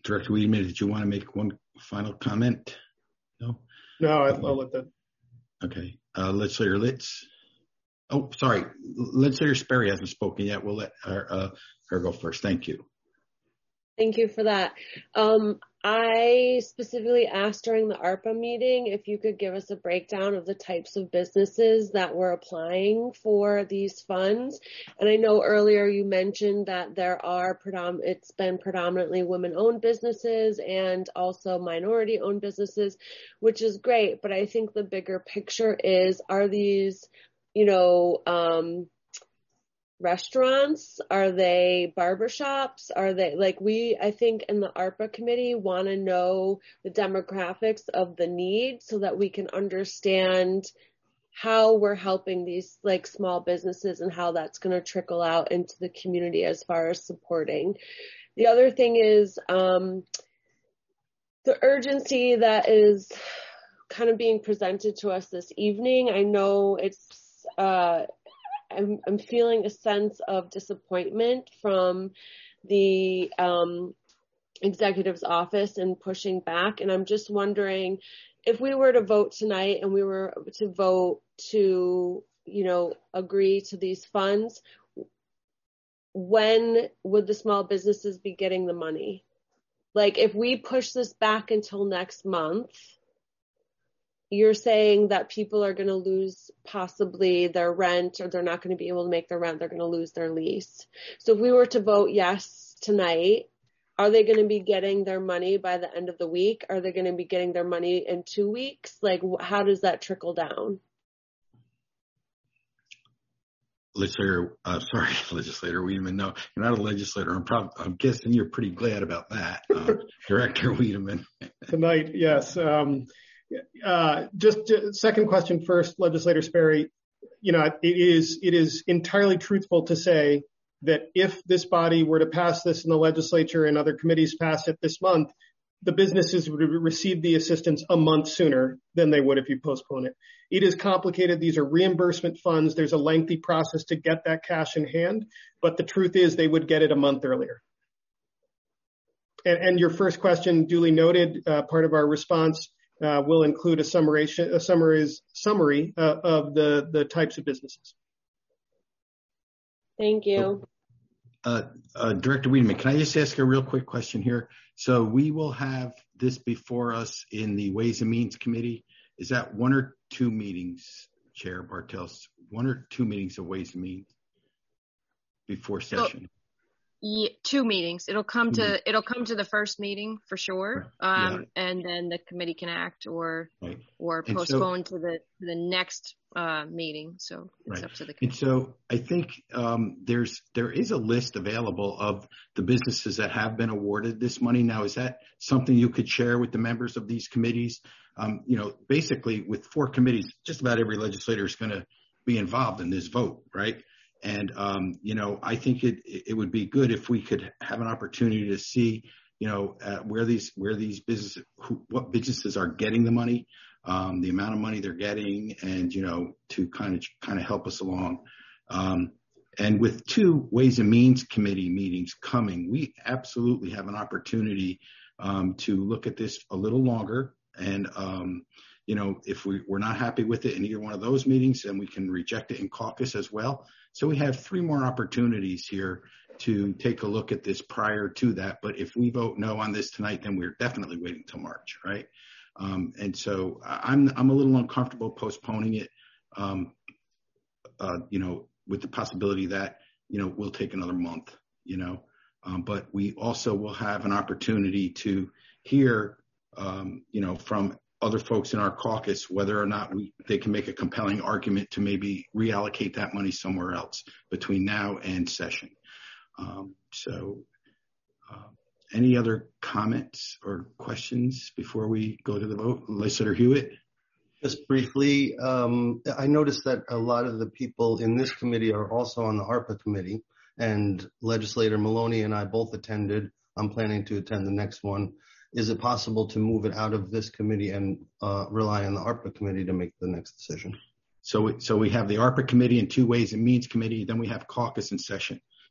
Director Wiedemann, did you want to make one final comment? No? No, I'll, I'll let that. Okay. Uh, Legislator Litz. Oh, sorry. Legislator Sperry hasn't spoken yet. We'll let her, uh, her go first. Thank you. Thank you for that. Um, I specifically asked during the ARPA meeting if you could give us a breakdown of the types of businesses that were applying for these funds. And I know earlier you mentioned that there are, predom- it's been predominantly women-owned businesses and also minority-owned businesses, which is great. But I think the bigger picture is, are these, you know, um, restaurants? Are they barbershops? Are they like we, I think in the ARPA committee want to know the demographics of the need so that we can understand how we're helping these like small businesses and how that's going to trickle out into the community as far as supporting. The other thing is um, the urgency that is kind of being presented to us this evening. I know it's, uh, I'm, I'm feeling a sense of disappointment from the um, executive's office and pushing back. And I'm just wondering if we were to vote tonight and we were to vote to, you know, agree to these funds, when would the small businesses be getting the money? Like if we push this back until next month, you're saying that people are going to lose possibly their rent, or they're not going to be able to make their rent. They're going to lose their lease. So if we were to vote yes tonight, are they going to be getting their money by the end of the week? Are they going to be getting their money in two weeks? Like, how does that trickle down? Legislator, uh, sorry, Legislator Wiedemann. No, you're not a legislator. I'm, prob- I'm guessing you're pretty glad about that, uh, Director Wiedemann. Tonight, yes. Um, Uh, just uh, second question first, Legislator Sperry. You know, it is it is entirely truthful to say that if this body were to pass this in the legislature and other committees pass it this month, the businesses would receive the assistance a month sooner than they would if you postpone it. It is complicated. These are reimbursement funds. There's a lengthy process to get that cash in hand, but the truth is they would get it a month earlier. And, and your first question, duly noted, uh, part of our response Uh, will include a summarization, a summaries, summary uh, of the, the types of businesses. Thank you. Uh, uh, Director Wiedemann, can I just ask a real quick question here? So we will have this before us in the Ways and Means Committee. Is that one or two meetings, Chair Bartels? One or two meetings of Ways and Means before session? So, Yeah, two meetings. It'll come to mm-hmm. it'll come to the first meeting for sure, um, yeah. and then the committee can act or right. or and postpone so, to the to the next uh, meeting. So it's right. up to the committee. And so I think um, there's there is a list available of the businesses that have been awarded this money. Now, is that something you could share with the members of these committees? Um, you know, basically with four committees, just about every legislator is going to be involved in this vote, right? And, um, you know, I think it, it would be good if we could have an opportunity to see, you know, uh, where these, where these businesses, who, what businesses are getting the money, um, the amount of money they're getting, and, you know, to kind of, kind of help us along. Um, and with two Ways and Means Committee meetings coming, we absolutely have an opportunity, um, to look at this a little longer. And, um, you know, if we, we're not happy with it in either one of those meetings, then we can reject it in caucus as well. So we have three more opportunities here to take a look at this prior to that. But if we vote no on this tonight, then we're definitely waiting till March, right? Um, and so I'm I'm a little uncomfortable postponing it, um, uh, you know, with the possibility that, you know, we'll take another month, you know. Um, but we also will have an opportunity to hear, um, you know, from other folks in our caucus, whether or not we, they can make a compelling argument to maybe reallocate that money somewhere else between now and session. Um, so uh, any other comments or questions before we go to the vote? Legislator Hewitt? Just briefly, um, I noticed that a lot of the people in this committee are also on the ARPA committee, and Legislator Maloney and I both attended. I'm planning to attend the next one. Is it possible to move it out of this committee and uh, rely on the ARPA committee to make the next decision? So, so we have the ARPA committee and two Ways and Means Committee. Then we have caucus in session.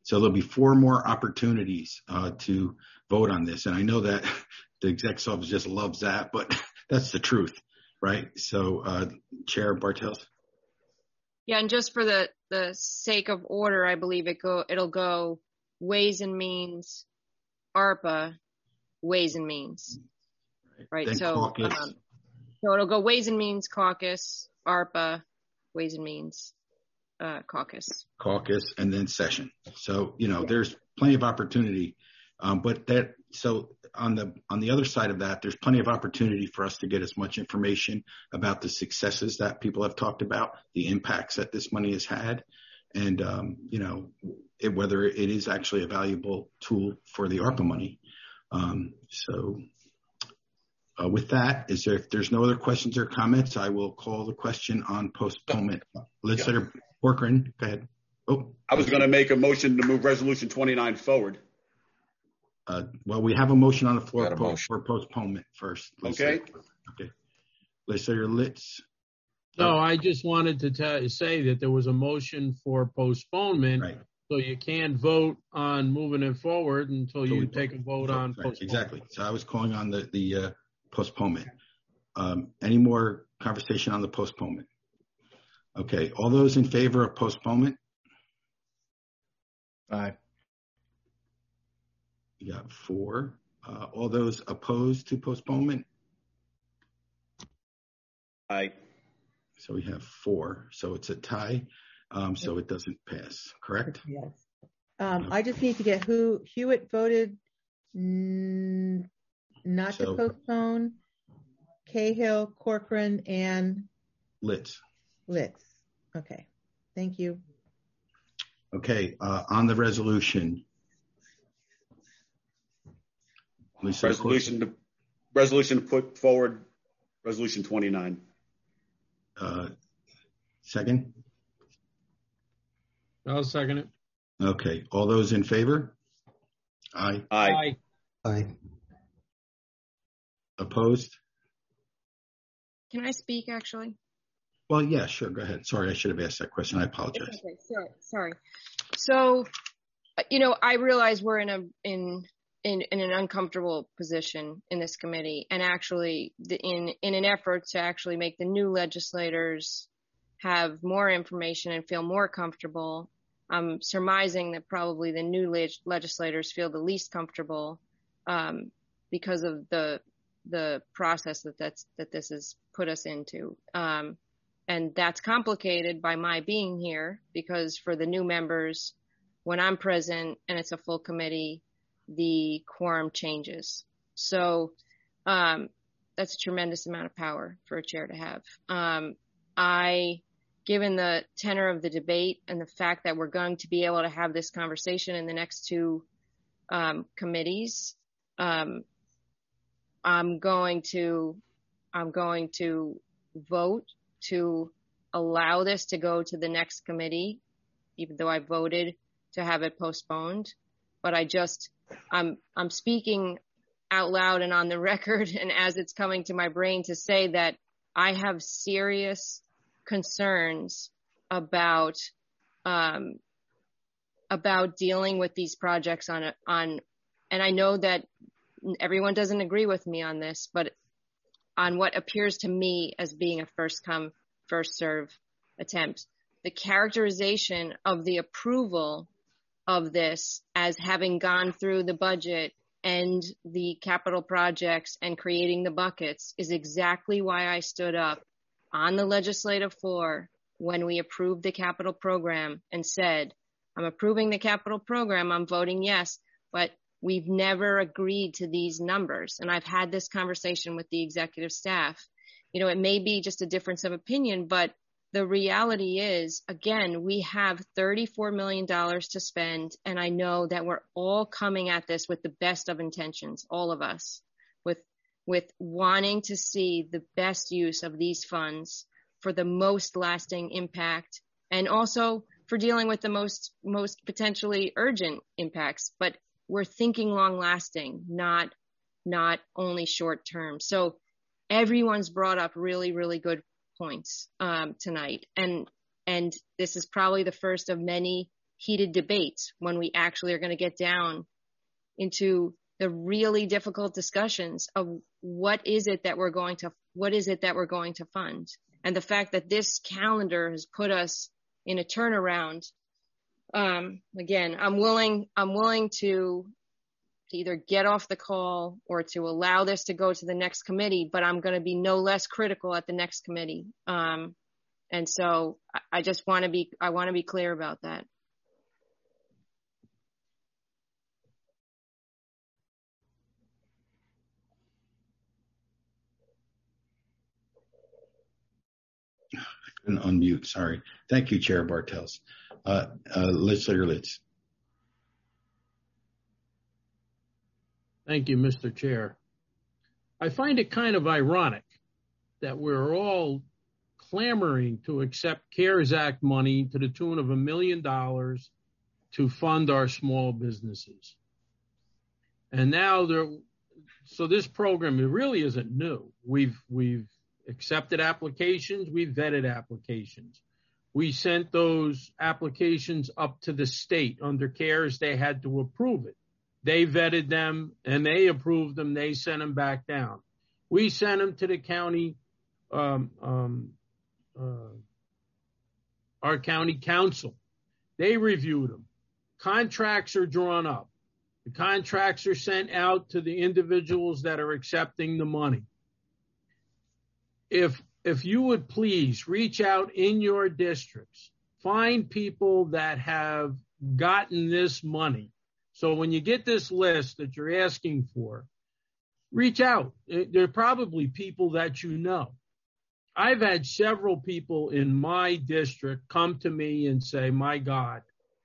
So there'll be four more opportunities uh, to vote on this. And I know that the exec's office just loves that, but that's the truth, right? So uh, Chair Bartels. Yeah, and just for the, the sake of order, I believe it go it'll go Ways and Means, ARPA, Ways and Means, right? Then so, caucus. Um, so it'll go Ways and Means, Caucus, ARPA, Ways and Means, uh, Caucus. Caucus, and then session. So you know, there's plenty of opportunity, um, but that so on the on the other side of that, there's plenty of opportunity for us to get as much information about the successes that people have talked about, the impacts that this money has had, and um, you know, it, whether it is actually a valuable tool for the ARPA money. Um, so uh, with that, is there if there's no other questions or comments, I will call the question on postponement. Legislator Corcoran, go ahead. Oh, I was going to make a motion to move resolution twenty-nine forward. Uh, well, we have a motion on the floor Got a po- motion. for postponement first. Okay. Okay. Legislator Litz. No, I just wanted to tell, say that there was a motion for postponement. Right. So you can't vote on moving it forward until So you we- take a vote on Right, postponement. exactly. So I was calling on the, the uh, postponement. Um, any more conversation on the postponement? Okay. All those in favor of postponement? Aye. You got four. Uh, all those opposed to postponement? Aye. So we have four. So it's a tie. Um, so it doesn't pass, correct? Yes. Um, I just need to get who Hewitt voted mm, not So- to postpone. Cahill, Corcoran, and Litz. Litz. Okay. Thank you. Okay. Uh, on the resolution. Lisa, Resolution to, resolution to put forward resolution twenty-nine. Uh, second? I'll second it. Okay. All those in favor? Aye. Aye. Aye. Opposed? Can I speak actually? Well, yeah, sure. Go ahead. Sorry, I should have asked that question. I apologize. It's okay. Sorry. Sorry. So, uh, you know, I realize we're in a in in in an uncomfortable position in this committee, and actually, the, in in an effort to actually make the new legislators have more information and feel more comfortable, I'm surmising that probably the new leg- legislators feel the least comfortable um, because of the the process that that's that this has put us into. Um, And that's complicated by my being here, because for the new members, when I'm present and it's a full committee, the quorum changes. So um, that's a tremendous amount of power for a chair to have. Um, I, given the tenor of the debate and the fact that we're going to be able to have this conversation in the next two um, committees, um, I'm going to I'm going to vote to allow this to go to the next committee, even though I voted to have it postponed. But I just, I'm, I'm speaking out loud and on the record, and as it's coming to my brain, to say that I have serious concerns about, um, about dealing with these projects on, a, on, and I know that everyone doesn't agree with me on this, but on what appears to me as being a first come, first serve attempt. The characterization of the approval of this as having gone through the budget and the capital projects and creating the buckets is exactly why I stood up on the legislative floor when we approved the capital program and said, I'm approving the capital program, I'm voting yes, but we've never agreed to these numbers. And I've had this conversation with the executive staff. You know, it may be just a difference of opinion, but the reality is, again, we have thirty-four million dollars to spend. And I know that we're all coming at this with the best of intentions, all of us, with, with wanting to see the best use of these funds for the most lasting impact, and also for dealing with the most, most potentially urgent impacts. But we're thinking long lasting, not, not only short term. So everyone's brought up really, really good points um, tonight. And, and this is probably the first of many heated debates, when we actually are going to get down into the really difficult discussions of what is it that we're going to, what is it that we're going to fund? And the fact that this calendar has put us in a turnaround. Um, again, I'm willing, I'm willing to, to either get off the call or to allow this to go to the next committee, but I'm going to be no less critical at the next committee. Um, and so I, I just want to be, I want to be clear about that. Unmute. Sorry. Thank you, Chair Bartels. Uh, uh, Legislator Litz. Thank you, Mister Chair. I find it kind of ironic that we're all clamoring to accept CARES Act money to the tune of a million dollars to fund our small businesses. And now there, so this program, it really isn't new. We've, we've accepted applications, we vetted applications. We sent those applications up to the state. Under CARES, they had to approve it. They vetted them and they approved them. They sent them back down. We sent them to the county, um, um, uh, our county council. They reviewed them. Contracts are drawn up. The contracts are sent out to the individuals that are accepting the money. If, if you would please reach out in your districts, find people that have gotten this money. So when you get this list that you're asking for, reach out. There are probably people that you know. I've had several people in my district come to me and say, my God,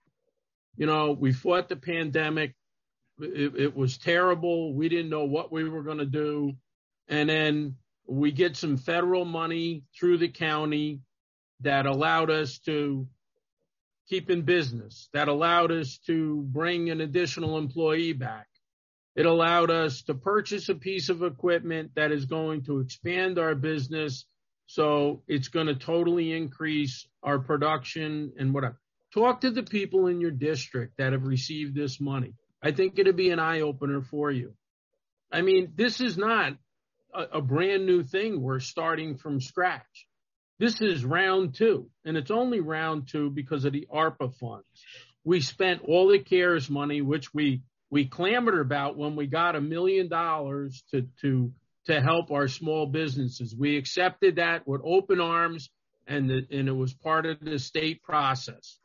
you know, we fought the pandemic. It, it was terrible. We didn't know what we were going to do. And then we get some federal money through the county that allowed us to keep in business, that allowed us to bring an additional employee back. It allowed us to purchase a piece of equipment that is going to expand our business. So it's going to totally increase our production and whatever. Talk to the people in your district that have received this money. I think it'll be an eye opener for you. I mean, this is not a, a brand new thing. We're starting from scratch. This is round two, and it's only round two because of the ARPA funds. We spent all the CARES money, which we we clamored about when we got a million dollars to to to help our small businesses. We accepted that with open arms, and the, and it was part of the state process.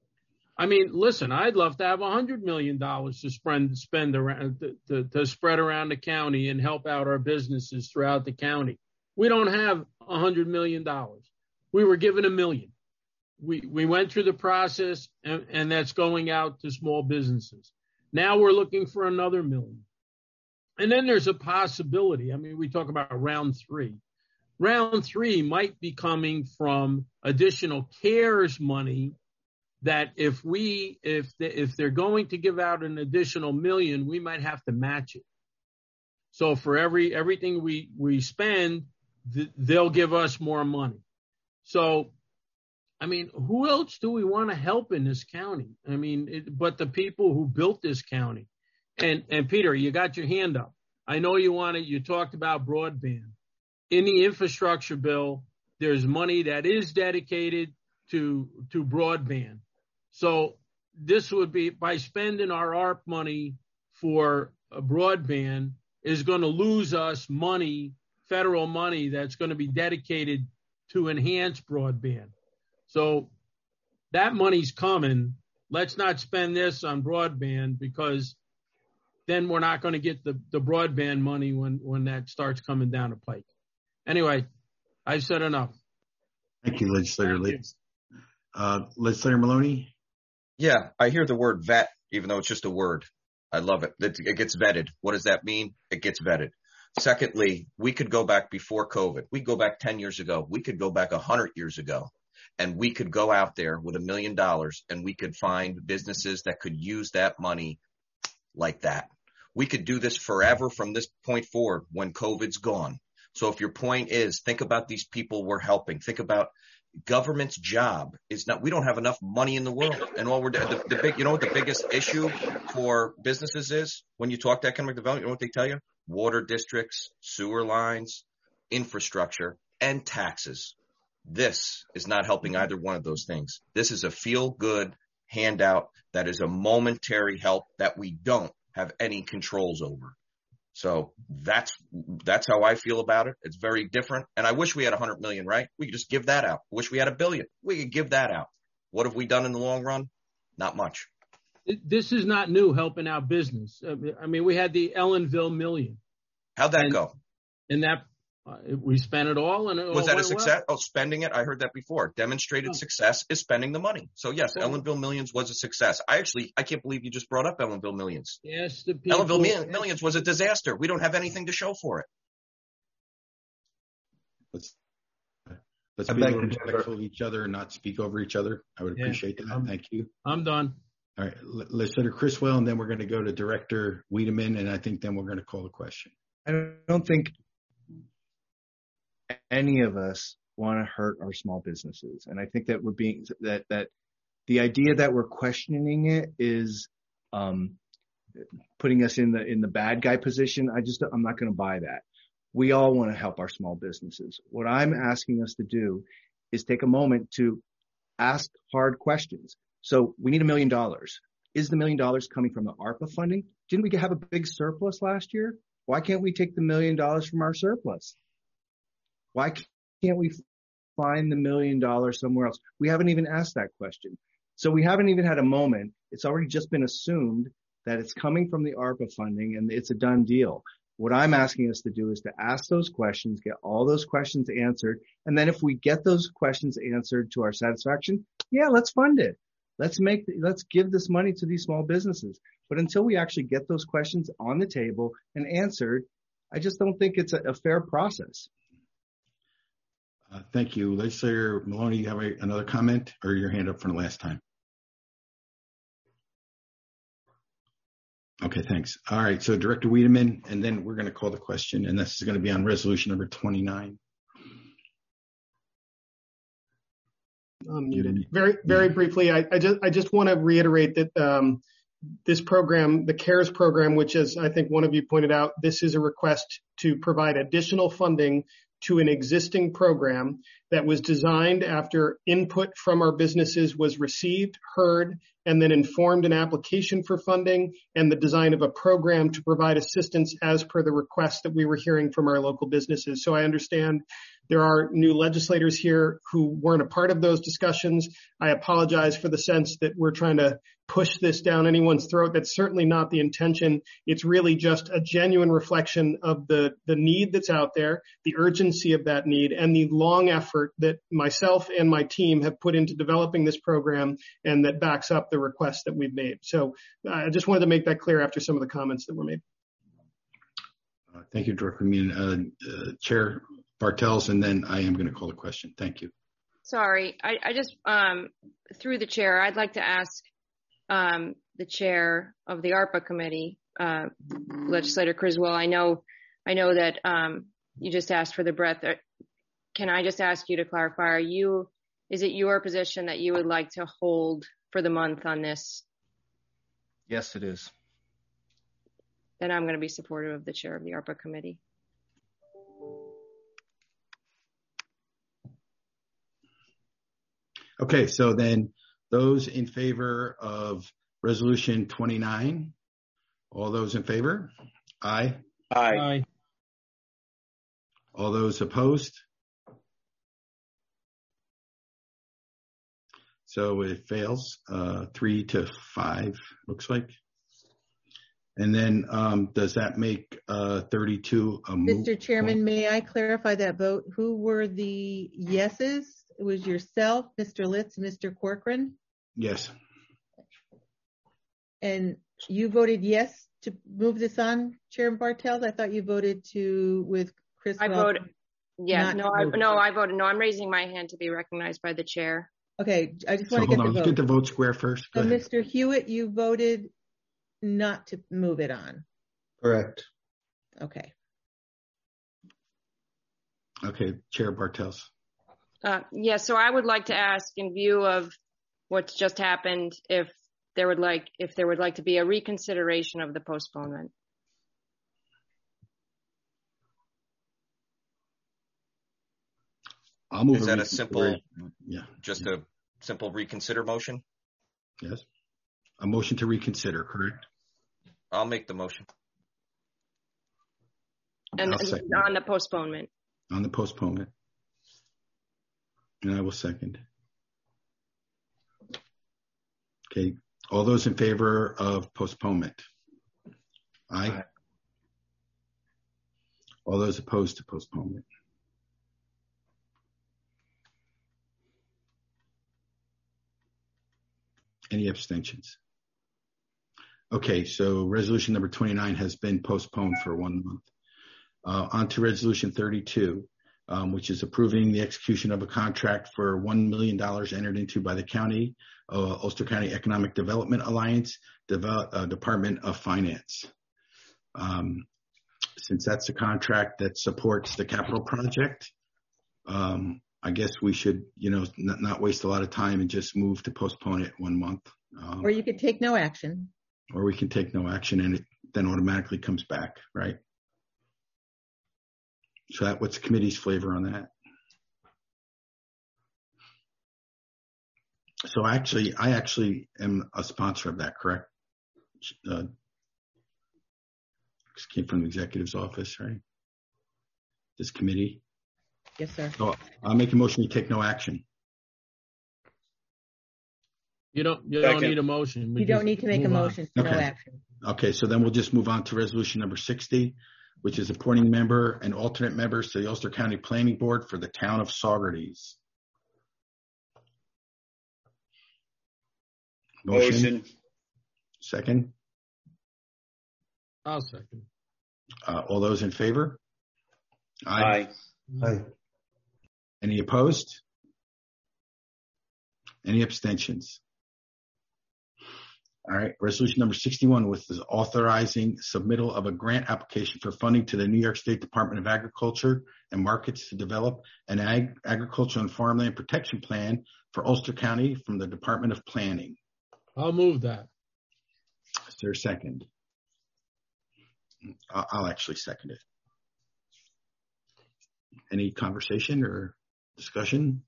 I mean, listen, I'd love to have a hundred million dollars to spend spend around to, to, to spread around the county and help out our businesses throughout the county. We don't have a hundred million dollars. We were given a million. We we went through the process, and, and that's going out to small businesses. Now we're looking for another million. And then there's a possibility. I mean, we talk about round three. Round three might be coming from additional CARES money that if we, if the, if they're going to give out an additional million, we might have to match it. So for every, everything we, we spend, th- they'll give us more money. So, I mean, who else do we want to help in this county? I mean, it, but the people who built this county. And, and Peter, you got your hand up. I know you want to, you talked about broadband. In the infrastructure bill, there's money that is dedicated to, to broadband. So this would be, by spending our A R P money for a broadband, is going to lose us money, federal money that's going to be dedicated to enhance broadband. So that money's coming. Let's not spend this on broadband, because then we're not going to get the, the broadband money when, when that starts coming down the pike. Anyway, I've said enough. Thank you, Legislator Litz. Uh, Legislator Maloney? Yeah, I hear the word vet, even though it's just a word. I love it. It, it gets vetted. What does that mean? It gets vetted. Secondly, we could go back before COVID. We could go back ten years ago. We could go back one hundred years ago. And we could go out there with a million dollars and we could find businesses that could use that money like that. We could do this forever from this point forward when COVID's gone. So if your point is, think about these people we're helping. Think about government's job is not, we don't have enough money in the world. And all we're, the, the big, you know what the biggest issue for businesses is when you talk to economic development, you know what they tell you? Water districts, sewer lines, infrastructure, and taxes. This is not helping either one of those things. This is a feel-good handout that is a momentary help that we don't have any controls over. So that's that's how I feel about it. It's very different. And I wish we had one hundred million, right? We could just give that out. I wish we had a billion. We could give that out. What have we done in the long run? Not much. This is not new, helping out business. I mean, we had the Ellenville Million. How'd that and, go? And that uh, we spent it all. And it was all that a went success? well. Oh, spending it. I heard that before. Demonstrated oh. success is spending the money. So yes, oh. Ellenville Millions was a success. I actually, I can't believe you just brought up Ellenville Millions. Yes, the people. Ellenville yes. Millions was a disaster. We don't have anything to show for it. Let's let's be respectful of each other and not speak over each other. I would yeah. appreciate that. I'm, Thank you. I'm done. All right, Legislator Criswell, and then we're going to go to Director Wiedemann, and I think then we're going to call a question. I don't think any of us want to hurt our small businesses, and I think that we're being that that the idea that we're questioning it is um, putting us in the in the bad guy position. I just I'm not going to buy that. We all want to help our small businesses. What I'm asking us to do is take a moment to ask hard questions. So we need a million dollars. Is the million dollars coming from the ARPA funding? Didn't we have a big surplus last year? Why can't we take the million dollars from our surplus? Why can't we find the million dollars somewhere else? We haven't even asked that question. So we haven't even had a moment. It's already just been assumed that it's coming from the ARPA funding and it's a done deal. What I'm asking us to do is to ask those questions, get all those questions answered. And then if we get those questions answered to our satisfaction, yeah, let's fund it. Let's make, let's give this money to these small businesses. But until we actually get those questions on the table and answered, I just don't think it's a, a fair process. Uh, thank you. Legislator Maloney, you have a, another comment or your hand up from the last time? Okay, thanks. All right, so Director Wiedemann, and then we're going to call the question, and this is going to be on resolution number twenty-nine. I'm muted. Very, very briefly, I, I just I just want to reiterate that um, this program, the CARES program, which is, I think one of you pointed out, this is a request to provide additional funding to an existing program that was designed after input from our businesses was received, heard, and then informed an application for funding and the design of a program to provide assistance as per the request that we were hearing from our local businesses. So I understand there are new legislators here who weren't a part of those discussions. I apologize for the sense that we're trying to push this down anyone's throat. That's certainly not the intention. It's really just a genuine reflection of the, the need that's out there, the urgency of that need, and the long effort that myself and my team have put into developing this program and that backs up the request that we've made. So uh, I just wanted to make that clear after some of the comments that were made. Uh, thank you, Director Meehan. Uh, uh, Chair Bartels, and then I am going to call the question. Thank you. Sorry, I, I just, um, through the chair, I'd like to ask um, the chair of the ARPA committee, uh, Legislator Criswell. I know, I know that um, you just asked for the breadth. Can I just ask you to clarify? Are you, is it your position that you would like to hold for the month on this? Yes, it is. Then I'm going to be supportive of the chair of the ARPA committee. Okay, so then those in favor of resolution twenty-nine, all those in favor? Aye. Aye. Aye. All those opposed? So it fails, uh, three to five, looks like. And then um, does that make uh, thirty-two a moot? Mister Chairman, may I clarify that vote? Who were the yeses? It was yourself, Mister Litz, Mister Corcoran? Yes. And you voted yes to move this on, Chair Bartels? I thought you voted to with Chris. I voted. Yeah, no, I, no, I voted no. I'm raising my hand to be recognized by the chair. Okay, I just So want to hold get on, the let's vote. get the vote square first. Go So, ahead. Mister Hewitt, you voted not to move it on. Correct. Okay. Okay, Chair Bartels. Uh, yeah, so I would like to ask, in view of what's just happened, if there would like if there would like to be a reconsideration of the postponement. I'll move. Is a that a simple, yeah, just yeah. a simple reconsider motion? Yes. A motion to reconsider, correct? I'll make the motion. And I'll second on the postponement. On the postponement. And I will second. Okay. All those in favor of postponement? Aye. Aye. All those opposed to postponement? Any abstentions? Okay, so resolution number twenty-nine has been postponed for one month. Uh, on to resolution thirty-two, um, which is approving the execution of a contract for one million dollars entered into by the county, uh, Ulster County Economic Development Alliance, Devel- uh, Department of Finance. Um, since that's a contract that supports the capital project, um, I guess we should, you know, not, not waste a lot of time and just move to postpone it one month. Um, Or you could take no action. Or we can take no action and it then automatically comes back, right? So that, what's the committee's flavor on that? So actually, I actually am a sponsor of that, correct? Uh, this came from the executive's office, right? This committee? Yes, sir. So I'll make a motion to take no action. You don't, you don't need a motion. We You don't just need to make a move on. motion for no Okay. action. Okay, so then we'll just move on to resolution number sixty, which is appointing member and alternate members to the Ulster County Planning Board for the town of Saugerties. Motion. Second. I'll second. Uh, all those in favor? Aye. Aye. Any opposed? Any abstentions? All right. Resolution number sixty-one, which is authorizing submittal of a grant application for funding to the New York State Department of Agriculture and Markets to develop an ag- agriculture and farmland protection plan for Ulster County from the Department of Planning. I'll move that. Is there a second? I'll, I'll actually second it. Any conversation or discussion?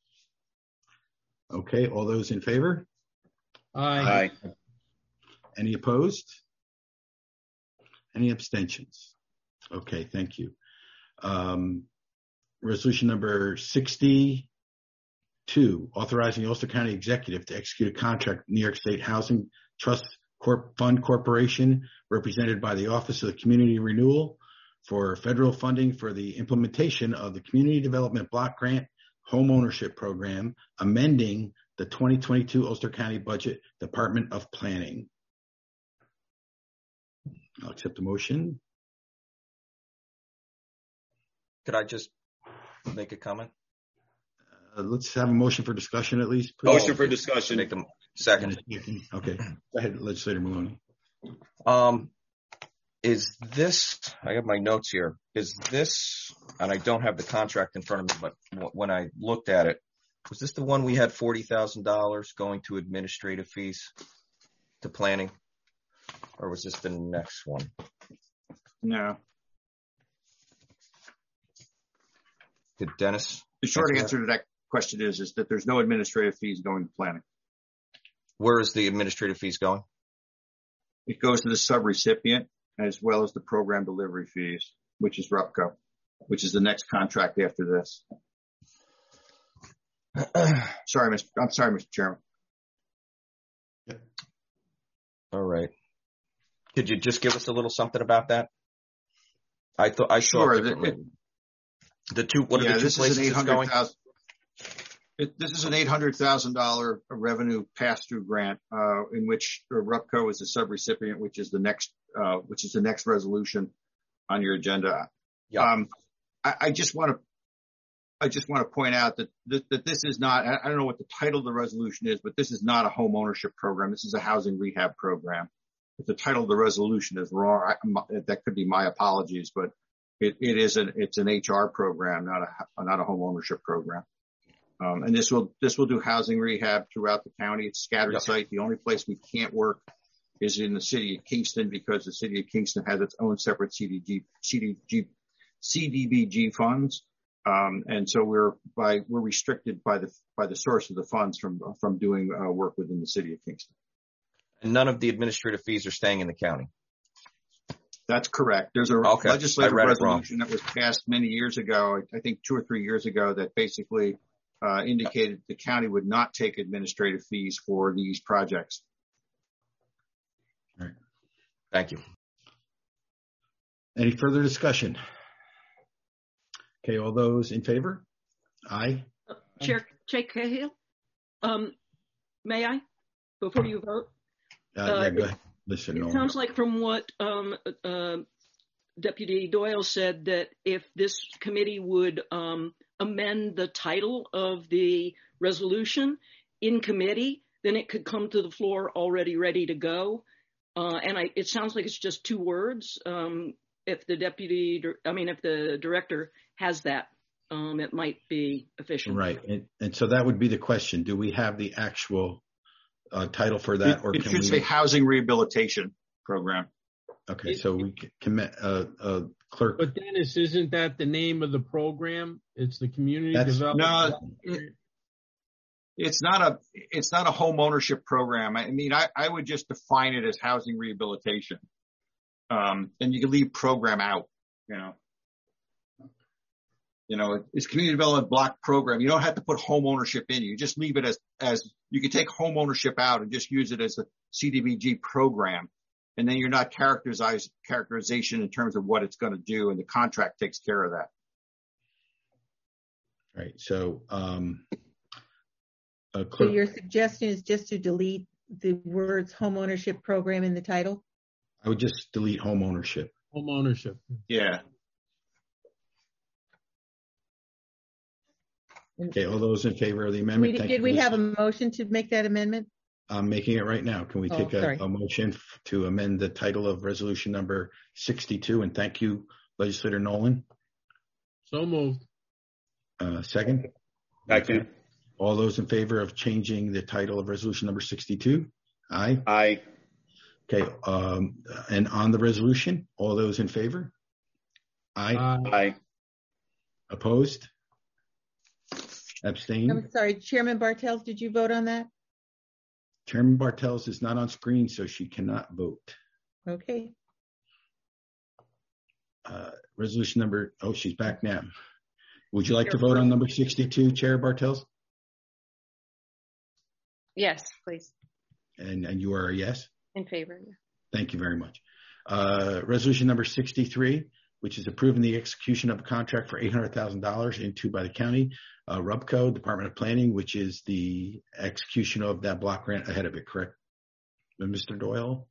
Okay. All those in favor? Aye. Aye. Any opposed? Any abstentions? Okay, thank you. Um, resolution number sixty-two, authorizing the Ulster County Executive to execute a contract with New York State Housing Trust Corp Fund Corporation, represented by the Office of the Community Renewal, for federal funding for the implementation of the Community Development Block Grant Home Ownership Program, amending the twenty twenty-two Ulster County Budget, Department of Planning. I'll accept the motion. Could I just make a comment? Uh, let's have a motion for discussion at least, please. Motion for discussion. Make them second. Okay. Go ahead, Legislator Maloney. Um, is this, I have my notes here. Is this, and I don't have the contract in front of me, but when I looked at it, was this the one we had forty thousand dollars going to administrative fees to planning? Or was this the next one? No. Did Dennis? The short answer answer to that question is, is that there's no administrative fees going to planning. Where is the administrative fees going? It goes to the subrecipient as well as the program delivery fees, which is RUPCO, which is the next contract after this. Sorry, Mister I'm sorry, Mister Chairman. All right. Could you just give us a little something about that? I thought I saw Sure, it differently. The, the two, what yeah, are the two this places is an it's going? It, this is an eight hundred thousand dollars revenue pass-through grant, uh, in which RUPCO is the subrecipient, which is the next, uh, which is the next resolution on your agenda. Yeah. Um, I, I just want to, I just want to point out that, that, that this is not, I don't know what the title of the resolution is, but this is not a home ownership program. This is a housing rehab program. If the title of the resolution is wrong, I, that could be my apologies, but it, it is an, it's an H R program, not a, not a home ownership program. Um, and this will this will do housing rehab throughout the county. It's scattered Yep. site. The only place we can't work is in the city of Kingston because the city of Kingston has its own separate C D G, C D G, C D B G funds. Um, and so we're by we're restricted by the by the source of the funds from from doing uh, work within the city of Kingston. And none of the administrative fees are staying in the county. That's correct. There's a Okay. legislative I read it wrong. resolution that was passed many years ago, I think two or three years ago, that basically uh, indicated the county would not take administrative fees for these projects. All right. Thank you. Any further discussion? Okay, all those in favor? Aye. Chair, Chair Cahill, um, may I, before you vote? Uh, Uh, yeah, go ahead. Listen, It Nolan. sounds like from what um, uh, Deputy Doyle said, that if this committee would um, amend the title of the resolution in committee, then it could come to the floor already ready to go. Uh, and I, it sounds like it's just two words. Um, if the deputy, I mean, if the director has that, um, it might be efficient. Right. And, and so that would be the question. Do we have the actual uh, title for that? It, or it can should we... say Housing Rehabilitation Program. Okay, so we can, uh, uh, clerk. But Dennis, isn't that the name of the program? It's the community That's- development. No, it, it's not a it's not a home ownership program. I mean, I, I would just define it as housing rehabilitation. Um, and you can leave program out, you know. You know, it's community development block program. You don't have to put home ownership in. You just leave it as, as you can take home ownership out and just use it as a C D B G program. And then you're not characterized characterization in terms of what it's going to do. And the contract takes care of that. Right. So, um, uh, So clerk, your suggestion is just to delete the words home ownership program in the title? I would just delete home ownership. Home ownership. Yeah. Okay. All those in favor of the amendment? We, Thank did you, we Lisa. have a motion to make that amendment? I'm making it right now. Can we Oh, take a, sorry. a motion f- to amend the title of resolution number sixty-two? And thank you, Legislator Nolan. So moved. Uh, second? Second. All those in favor of changing the title of resolution number sixty-two? Aye. Aye. Okay. Um, and on the resolution, all those in favor? Aye. Aye. Opposed? Abstained? I'm sorry, Chairman Bartels, did you vote on that? Chairman Bartels is not on screen, so she cannot vote. Okay. Uh, resolution number, oh, she's back now. Would you like to vote on number sixty-two, Chair Bartels? Yes, please. And, and you are a yes? In favor. Thank you very much. Uh, resolution number sixty-three, which is approving the execution of a contract for eight hundred thousand dollars into by the county, uh, RUBCO, Department of Planning, which is the execution of that block grant ahead of it, correct? Mister Doyle?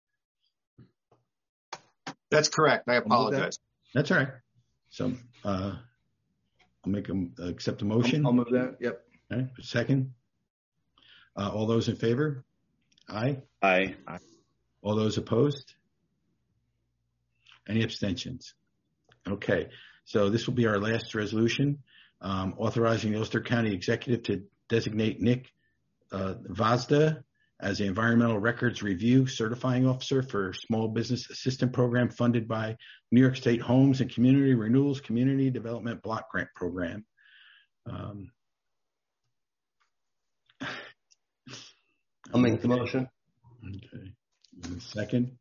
That's correct. I apologize. That's all right. So, uh, I'll make them accept a motion. I'll move that. Yep. All right, second. Uh, all those in favor? Aye. Aye. All those opposed? Any abstentions? Okay, so this will be our last resolution, um, authorizing the Ulster County Executive to designate Nick uh, Vazda as the Environmental Records Review Certifying Officer for Small Business Assistant Program funded by New York State Homes and Community Renewals Community Development Block Grant Program. Um, I'll make the motion. Okay. And a second.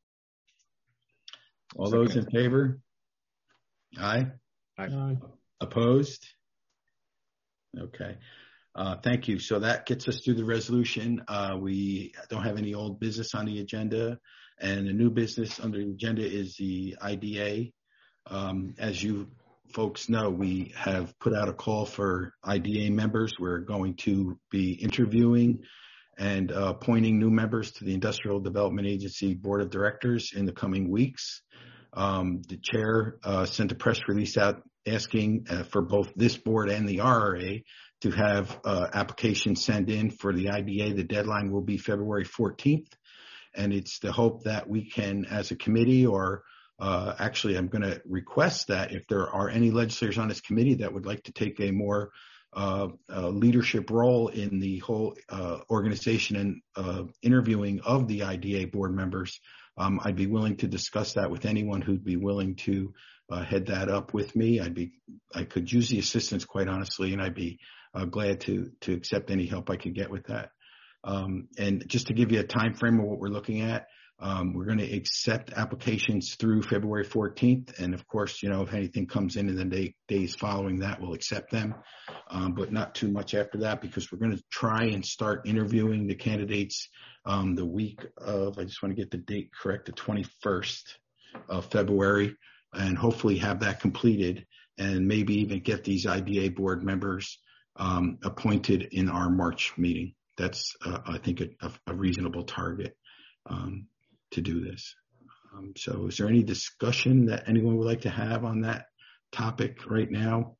All those in favor? Aye. Aye. Opposed? Okay. Uh, thank you. So that gets us through the resolution. Uh, we don't have any old business on the agenda, and the new business under the agenda is the I D A. Um, as you folks know, we have put out a call for I D A members. We're going to be interviewing and uh, appointing new members to the Industrial Development Agency Board of Directors in the coming weeks. Um, the chair uh, sent a press release out asking uh, for both this board and the R R A to have uh, applications sent in for the I D A. The deadline will be February fourteenth, and it's the hope that we can, as a committee, or uh, actually I'm going to request that if there are any legislators on this committee that would like to take a more uh, uh, leadership role in the whole uh, organization and uh, interviewing of the I D A board members, um, I'd be willing to discuss that with anyone who'd be willing to uh, head that up with me. I'd be, I could use the assistance, quite honestly, and I'd be uh, glad to to accept any help I could get with that. Um, and just to give you a time frame of what we're looking at, um, we're going to accept applications through February fourteenth. And of course, you know, if anything comes in in the day, days following that, we'll accept them, um, but not too much after that, because we're going to try and start interviewing the candidates um, the week of, I just want to get the date correct, the twenty-first of February, and hopefully have that completed and maybe even get these I D A board members um, appointed in our March meeting. That's, uh, I think, a, a reasonable target um, to do this. Um, so is there any discussion that anyone would like to have on that topic right now?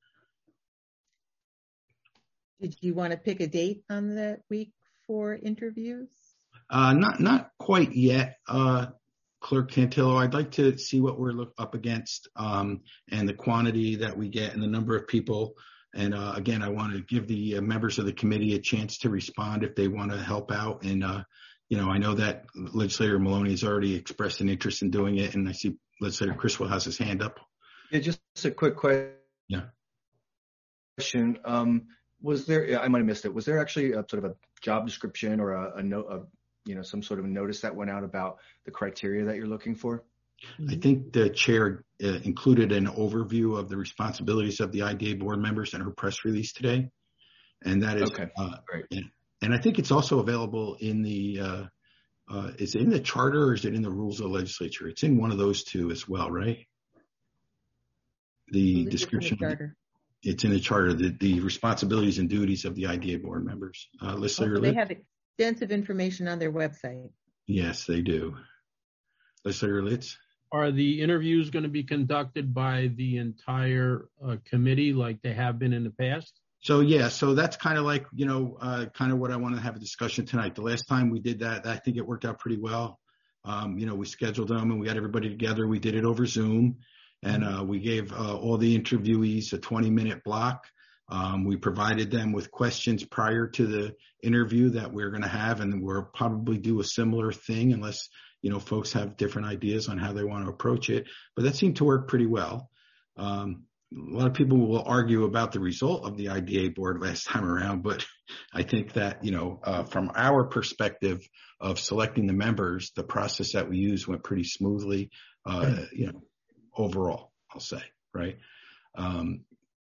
Did you want to pick a date on that week for interviews? Uh, not not quite yet, uh, Clerk Cantillo. I'd like to see what we're look up against um, and the quantity that we get and the number of people. And uh, again, I want to give the uh, members of the committee a chance to respond if they want to help out. And, uh, you know, I know that Legislator Maloney has already expressed an interest in doing it. And I see Legislator Criswell has his hand up. Yeah, just a quick question. Yeah. Um, was there, I might have missed it. Was there actually a sort of a job description or a, a note of, you know, some sort of notice that went out about the criteria that you're looking for? I think the chair uh, included an overview of the responsibilities of the I D A board members in her press release today. And that is, okay. uh, Great. And, and I think it's also available in the, uh, uh, is it in the charter or is it in the rules of the legislature? It's in one of those two as well, right? The description. It's in the charter. It's in the charter, the, the responsibilities and duties of the I D A board members. Uh, Legislator Also, they Litz? have extensive information on their website. Yes, they do. Legislator Litz? Are the interviews going to be conducted by the entire uh, committee like they have been in the past? So, yeah, so that's kind of like, you know, uh, kind of what I want to have a discussion tonight. The last time we did that, I think it worked out pretty well. Um, you know, we scheduled them and we got everybody together. We did it over Zoom, and uh, we gave uh, all the interviewees a twenty minute block. Um, we provided them with questions prior to the interview that we're going to have, and we'll probably do a similar thing unless, you know, folks have different ideas on how they want to approach it. But that seemed to work pretty well. Um, a lot of people will argue about the result of the I D A board last time around, but I think that, you know, uh, from our perspective of selecting the members, the process that we used went pretty smoothly, uh, you know, overall, I'll say, right? Um,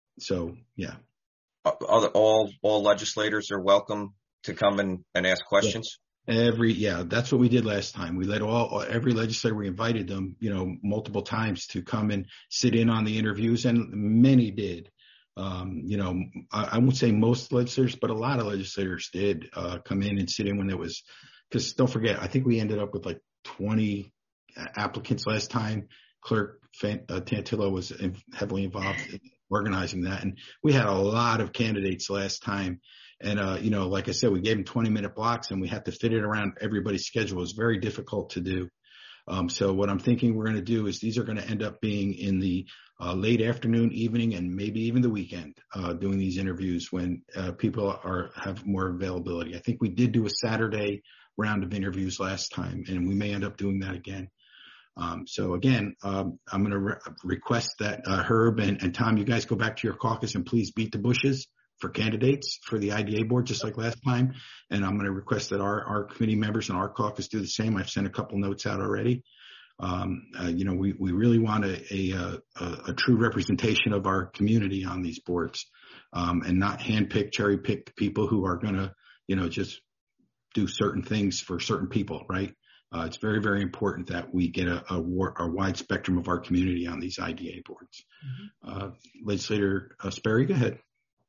so, yeah. All, all, all legislators are welcome to come and, and ask questions? Yeah. Every, yeah, that's what we did last time. We let all, every legislator, we invited them, you know, multiple times to come and sit in on the interviews, and many did. Um, you know, I, I won't say most legislators, but a lot of legislators did uh, come in and sit in when it was, because don't forget, I think we ended up with like twenty applicants last time. Clerk uh, Tantillo was heavily involved in organizing that, and we had a lot of candidates last time. And, uh, you know, like I said, we gave them twenty minute blocks and we had to fit it around everybody's schedule. It was very difficult to do. Um, so what I'm thinking we're going to do is these are going to end up being in the uh, late afternoon, evening, and maybe even the weekend, uh, doing these interviews when uh, people are have more availability. I think we did do a Saturday round of interviews last time, and we may end up doing that again. Um, so again, um, I'm going to re- request that uh, Herb and, and Tom, you guys go back to your caucus and please beat the bushes for candidates for the I D A board, just like last time. And I'm going to request that our, our committee members and our caucus do the same. I've sent a couple notes out already. Um, uh, you know, we, we really want a, a, a, a true representation of our community on these boards, um, and not handpick, cherry pick people who are going to, you know, just do certain things for certain people, right? Uh, it's very, very important that we get a, a, war, a wide spectrum of our community on these I D A boards. Mm-hmm. Uh, Legislator uh, Sperry, go ahead.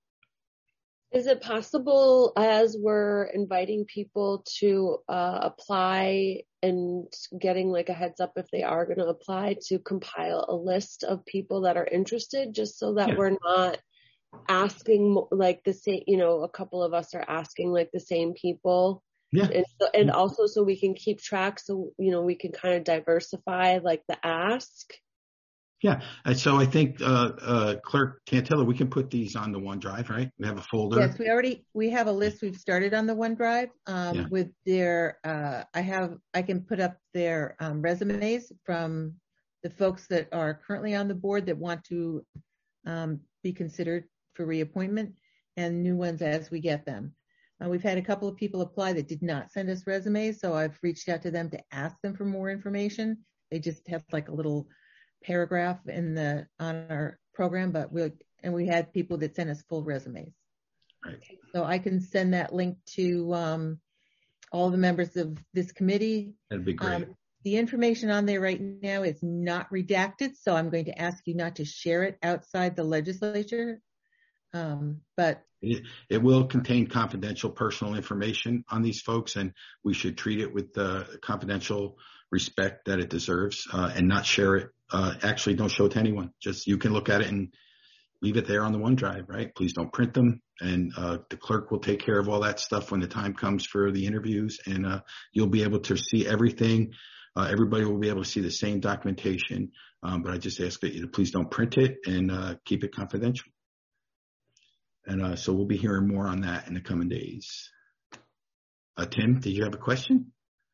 Is it possible, as we're inviting people to uh, apply and getting like a heads up if they are going to apply, to compile a list of people that are interested, just so that yeah. we're not asking like the same, you know, a couple of us are asking like the same people. Yeah. And, so, and also so we can keep track, so, you know, we can kind of diversify like the ask. Yeah. And so I think, uh, uh, Clerk Cantilla, we can put these on the OneDrive, right? We have a folder. Yes, we already, we have a list we've started on the OneDrive, um, Yeah. with their, uh, I have, I can put up their, um, resumes from the folks that are currently on the board that want to, um, be considered for reappointment, and new ones as we get them. Uh, we've had a couple of people apply that did not send us resumes, so I've reached out to them to ask them for more information. They just have like a little paragraph in the on our program, but we and we had people that sent us full resumes. Right. So I can send that link to um, all the members of this committee. That'd be great. Um, the information on there right now is not redacted, so I'm going to ask you not to share it outside the legislature. Um, but It, it will contain confidential personal information on these folks, and we should treat it with the confidential respect that it deserves, uh, and not share it. Uh, actually, don't show it to anyone. Just you can look at it and leave it there on the OneDrive, right? Please don't print them, and uh, the clerk will take care of all that stuff when the time comes for the interviews, and uh, you'll be able to see everything. Uh, everybody will be able to see the same documentation, um, but I just ask that you to please don't print it and uh, keep it confidential. And uh, so we'll be hearing more on that in the coming days. Uh, Tim, did you have a question?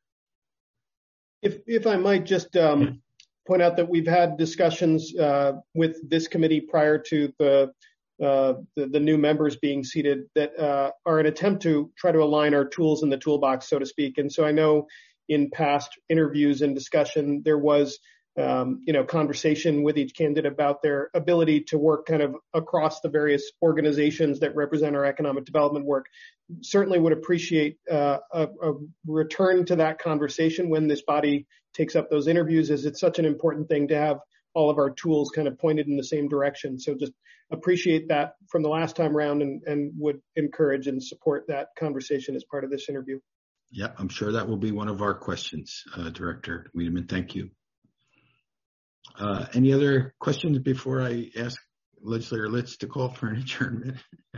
If if I might just um, point out that we've had discussions uh, with this committee prior to the, uh, the the new members being seated that uh, are an attempt to try to align our tools in the toolbox, so to speak. And so I know in past interviews and discussion there was um, you know conversation with each candidate about their ability to work kind of across the various organizations that represent our economic development work. Certainly would appreciate uh, a, a return to that conversation when this body takes up those interviews, as it's such an important thing to have all of our tools kind of pointed in the same direction. So just appreciate that from the last time around, and, and would encourage and support that conversation as part of this interview. Yeah, I'm sure that will be one of our questions, uh, Director Wiedemann. Thank you. Uh, any other questions before I ask Legislator Litz to call for an adjournment?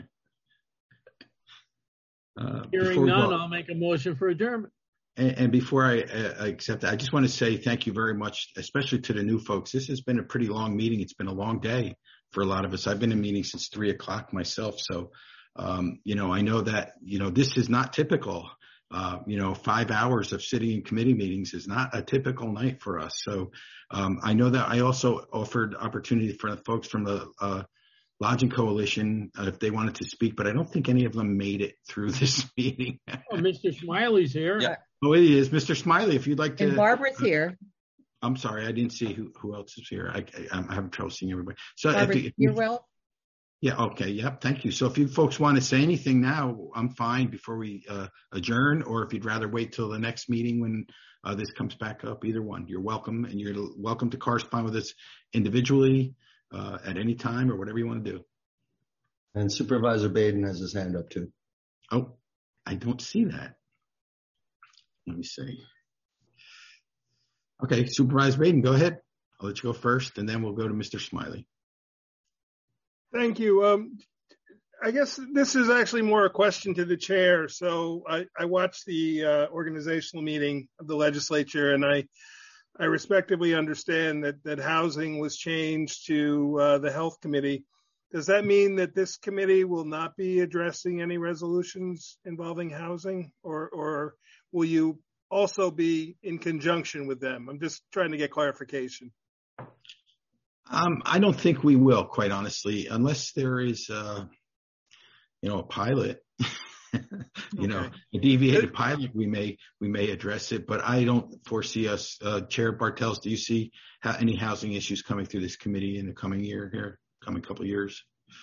Uh, Hearing none, I'll make a motion for adjournment. And, and before I, uh, I accept that, I just want to say thank you very much, especially to the new folks. This has been a pretty long meeting. It's been a long day for a lot of us. I've been in meetings since three o'clock myself. So, um, you know, I know that, you know, this is not typical. Uh, you know, five hours of city and committee meetings is not a typical night for us. So, um, I know that I also offered opportunity for the folks from the, uh, Lodging Coalition, uh, if they wanted to speak, but I don't think any of them made it through this meeting. Oh, Mister Smiley's here. Yeah. Oh, it is. Mister Smiley, if you'd like to. And Barbara's here. I'm sorry, I didn't see who, who else is here. I, I, I'm having trouble seeing everybody. So Barbara, if you, if you're you, well. Yeah, okay, yep, thank you. So if you folks want to say anything now, I'm fine before we uh, adjourn, or if you'd rather wait till the next meeting when uh, this comes back up, either one. You're welcome, and you're welcome to correspond with us individually uh, at any time or whatever you want to do. And Supervisor Baden has his hand up too. Oh, I don't see that. Let me see. Okay, Supervisor Baden, go ahead. I'll let you go first, and then we'll go to Mister Smiley. Thank you. Um, I guess this is actually more a question to the chair. So I, I watched the uh, organizational meeting of the legislature, and I I respectively understand that, that housing was changed to uh, the health committee. Does that mean that this committee will not be addressing any resolutions involving housing, or, or will you also be in conjunction with them? I'm just trying to get clarification. Um, I don't think we will, quite honestly, unless there is, uh, you know, a pilot, you okay. know, a deviated pilot. We may we may address it, but I don't foresee us. Uh, Chair Bartels, do you see ha- any housing issues coming through this committee in the coming year here, coming couple of years?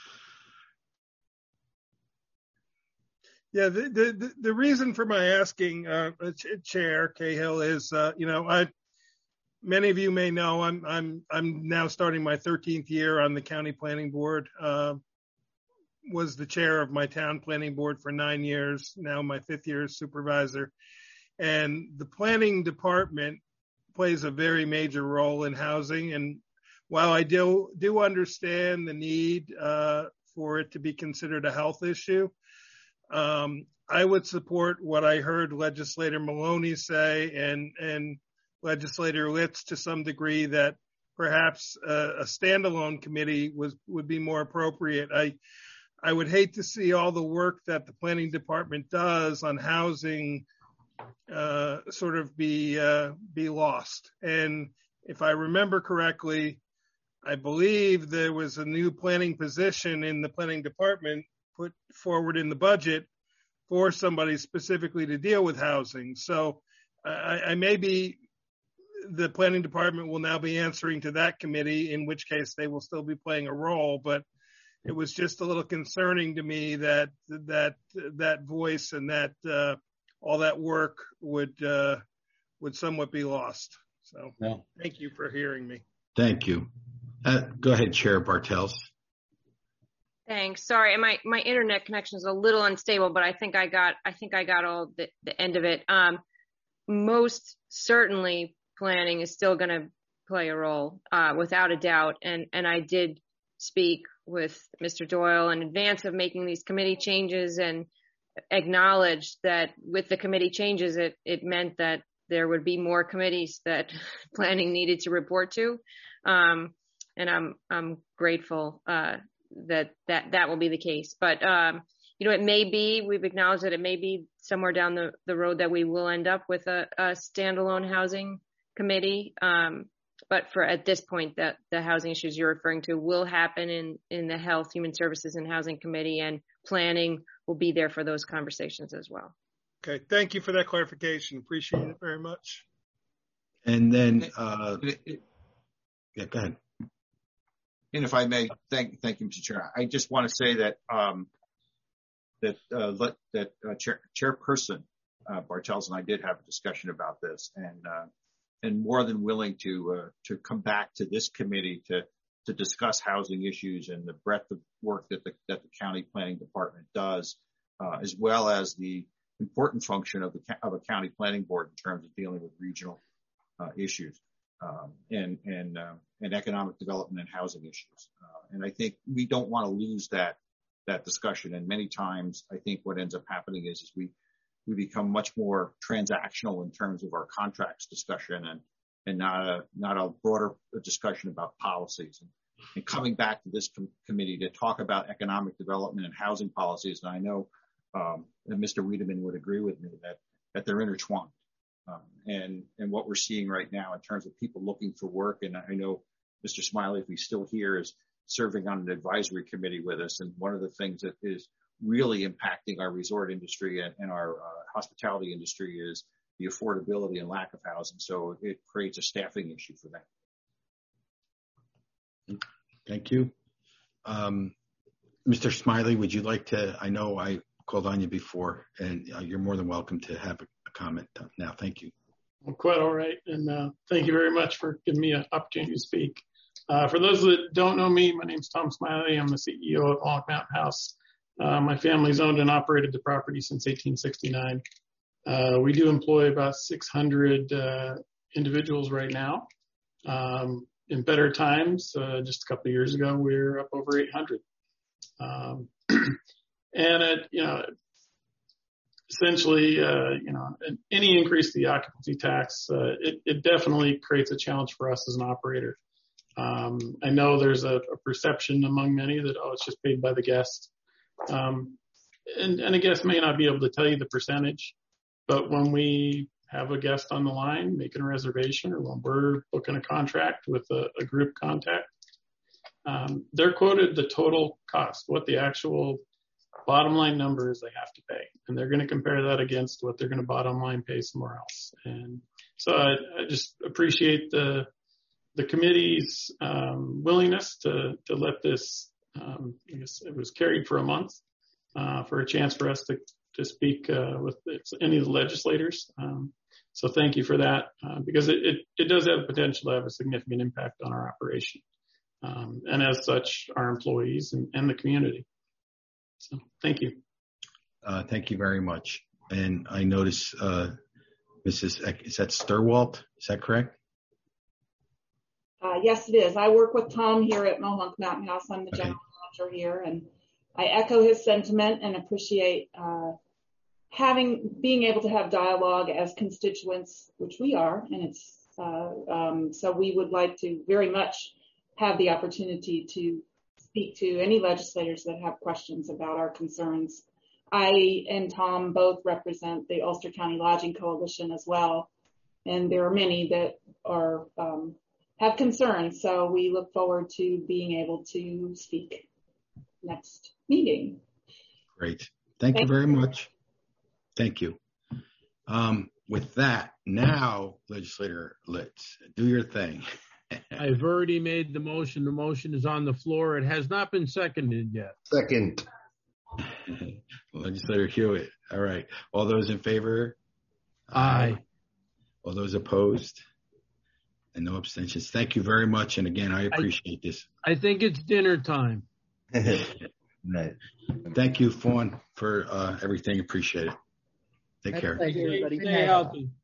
Yeah, the the the reason for my asking, uh, Chair Cahill, is uh, you know I. Many of you may know I'm I'm I'm now starting my thirteenth year on the county planning board. Uh, was the chair of my town planning board for nine years. Now my fifth year as supervisor, and the planning department plays a very major role in housing. And while I do do understand the need uh, for it to be considered a health issue, um, I would support what I heard Legislator Maloney say, and and Legislator Litz to some degree, that perhaps a, a standalone committee was would be more appropriate. I I would hate to see all the work that the planning department does on housing uh, sort of be uh, be lost. And if I remember correctly, I believe there was a new planning position in the planning department put forward in the budget for somebody specifically to deal with housing. So I, I may be, the planning department will now be answering to that committee, in which case they will still be playing a role. But it was just a little concerning to me that that that voice and that uh, all that work would uh, would somewhat be lost. So yeah. Thank you for hearing me. Thank you. Uh, go ahead, Chair Bartels. Thanks. Sorry, my my internet connection is a little unstable, but I think I got I think I got all the, the end of it. Um, most certainly, planning is still going to play a role, uh, without a doubt. And and I did speak with Mister Doyle in advance of making these committee changes, and acknowledged that with the committee changes, it it meant that there would be more committees that planning needed to report to. Um, and I'm I'm grateful uh, that that that will be the case. But um, you know, it may be, we've acknowledged that it may be somewhere down the, the road that we will end up with a, a standalone housing committee. Um, but for at this point, that the housing issues you're referring to will happen in in the Health, Human Services, and Housing Committee, and planning will be there for those conversations as well. Okay, thank you for that clarification. Appreciate it very much. And then, uh, yeah, go ahead. And if I may, thank thank you, Mister Chair. I just want to say that um, that uh, let, that uh, Chair, Chairperson uh, Bartels and I did have a discussion about this, and uh, and more than willing to uh, to come back to this committee to to discuss housing issues and the breadth of work that the that the county planning department does, uh, as well as the important function of the of a county planning board in terms of dealing with regional uh, issues. Um, and and uh, and economic development and housing issues, uh, and I think we don't want to lose that that discussion. And many times, I think what ends up happening is, is we we become much more transactional in terms of our contracts discussion, and and not a not a broader discussion about policies. And, and coming back to this com- committee to talk about economic development and housing policies, and I know um, that Mister Wiedemann would agree with me that that they're intertwined. Um, and, and what we're seeing right now in terms of people looking for work. And I know Mister Smiley, if he's still here, is serving on an advisory committee with us. And one of the things that is really impacting our resort industry and, and our uh, hospitality industry is the affordability and lack of housing. So it creates a staffing issue for them. Thank you. Um, Mister Smiley, would you like to, I know I called on you before, and uh, you're more than welcome to have a comment now. Thank you. Well, quite all right. And uh, thank you very much for giving me an opportunity to speak. Uh, for those that don't know me, my name is Tom Smiley. I'm the C E O of Walnut Mountain House. Uh, my family's owned and operated the property since eighteen sixty-nine. Uh, we do employ about six hundred uh, individuals right now. Um, in better times, uh, just a couple of years ago, we were up over eight hundred. Um, and it, you know, essentially, uh, you know, any increase to the occupancy tax, uh, it, it definitely creates a challenge for us as an operator. Um, I know there's a, a perception among many that, oh, it's just paid by the guest. Um, and, and a guest may not be able to tell you the percentage, but when we have a guest on the line making a reservation, or when we're booking a contract with a, a group contact, um, they're quoted the total cost, what the actual bottom line numbers they have to pay, and they're going to compare that against what they're going to bottom line pay somewhere else. And so I, I just appreciate the the committee's um, willingness to to let this. Um, I guess it was carried for a month uh, for a chance for us to to speak uh, with any of the legislators. Um, so thank you for that, uh, because it, it it does have the potential to have a significant impact on our operation, um, and as such, our employees and, and the community. So thank you. Uh, thank you very much. And I notice, uh, Missus Eck, is that Sturwalt? Is that correct? Uh, yes, it is. I work with Tom here at Mohonk Mountain House. I'm the okay. general manager here, and I echo his sentiment and appreciate uh, having being able to have dialogue as constituents, which we are, and it's Uh, um, so we would like to very much have the opportunity to speak to any legislators that have questions about our concerns. I and Tom both represent the Ulster County Lodging Coalition as well, and there are many that are um, have concerns. So we look forward to being able to speak next meeting. Great. Thank, Thank you very you. much. Thank you. Um, with that, now, Legislator Litz, do your thing. I've already made the motion. The motion is on the floor. It has not been seconded yet. Second. Legislator Hewitt. All right. All those in favor? Aye. All those opposed? And no abstentions. Thank you very much. And again, I appreciate I, this. I think it's dinner time. Right. Thank you, Fawn, for uh, everything. Appreciate it. Take care. Stay, stay healthy.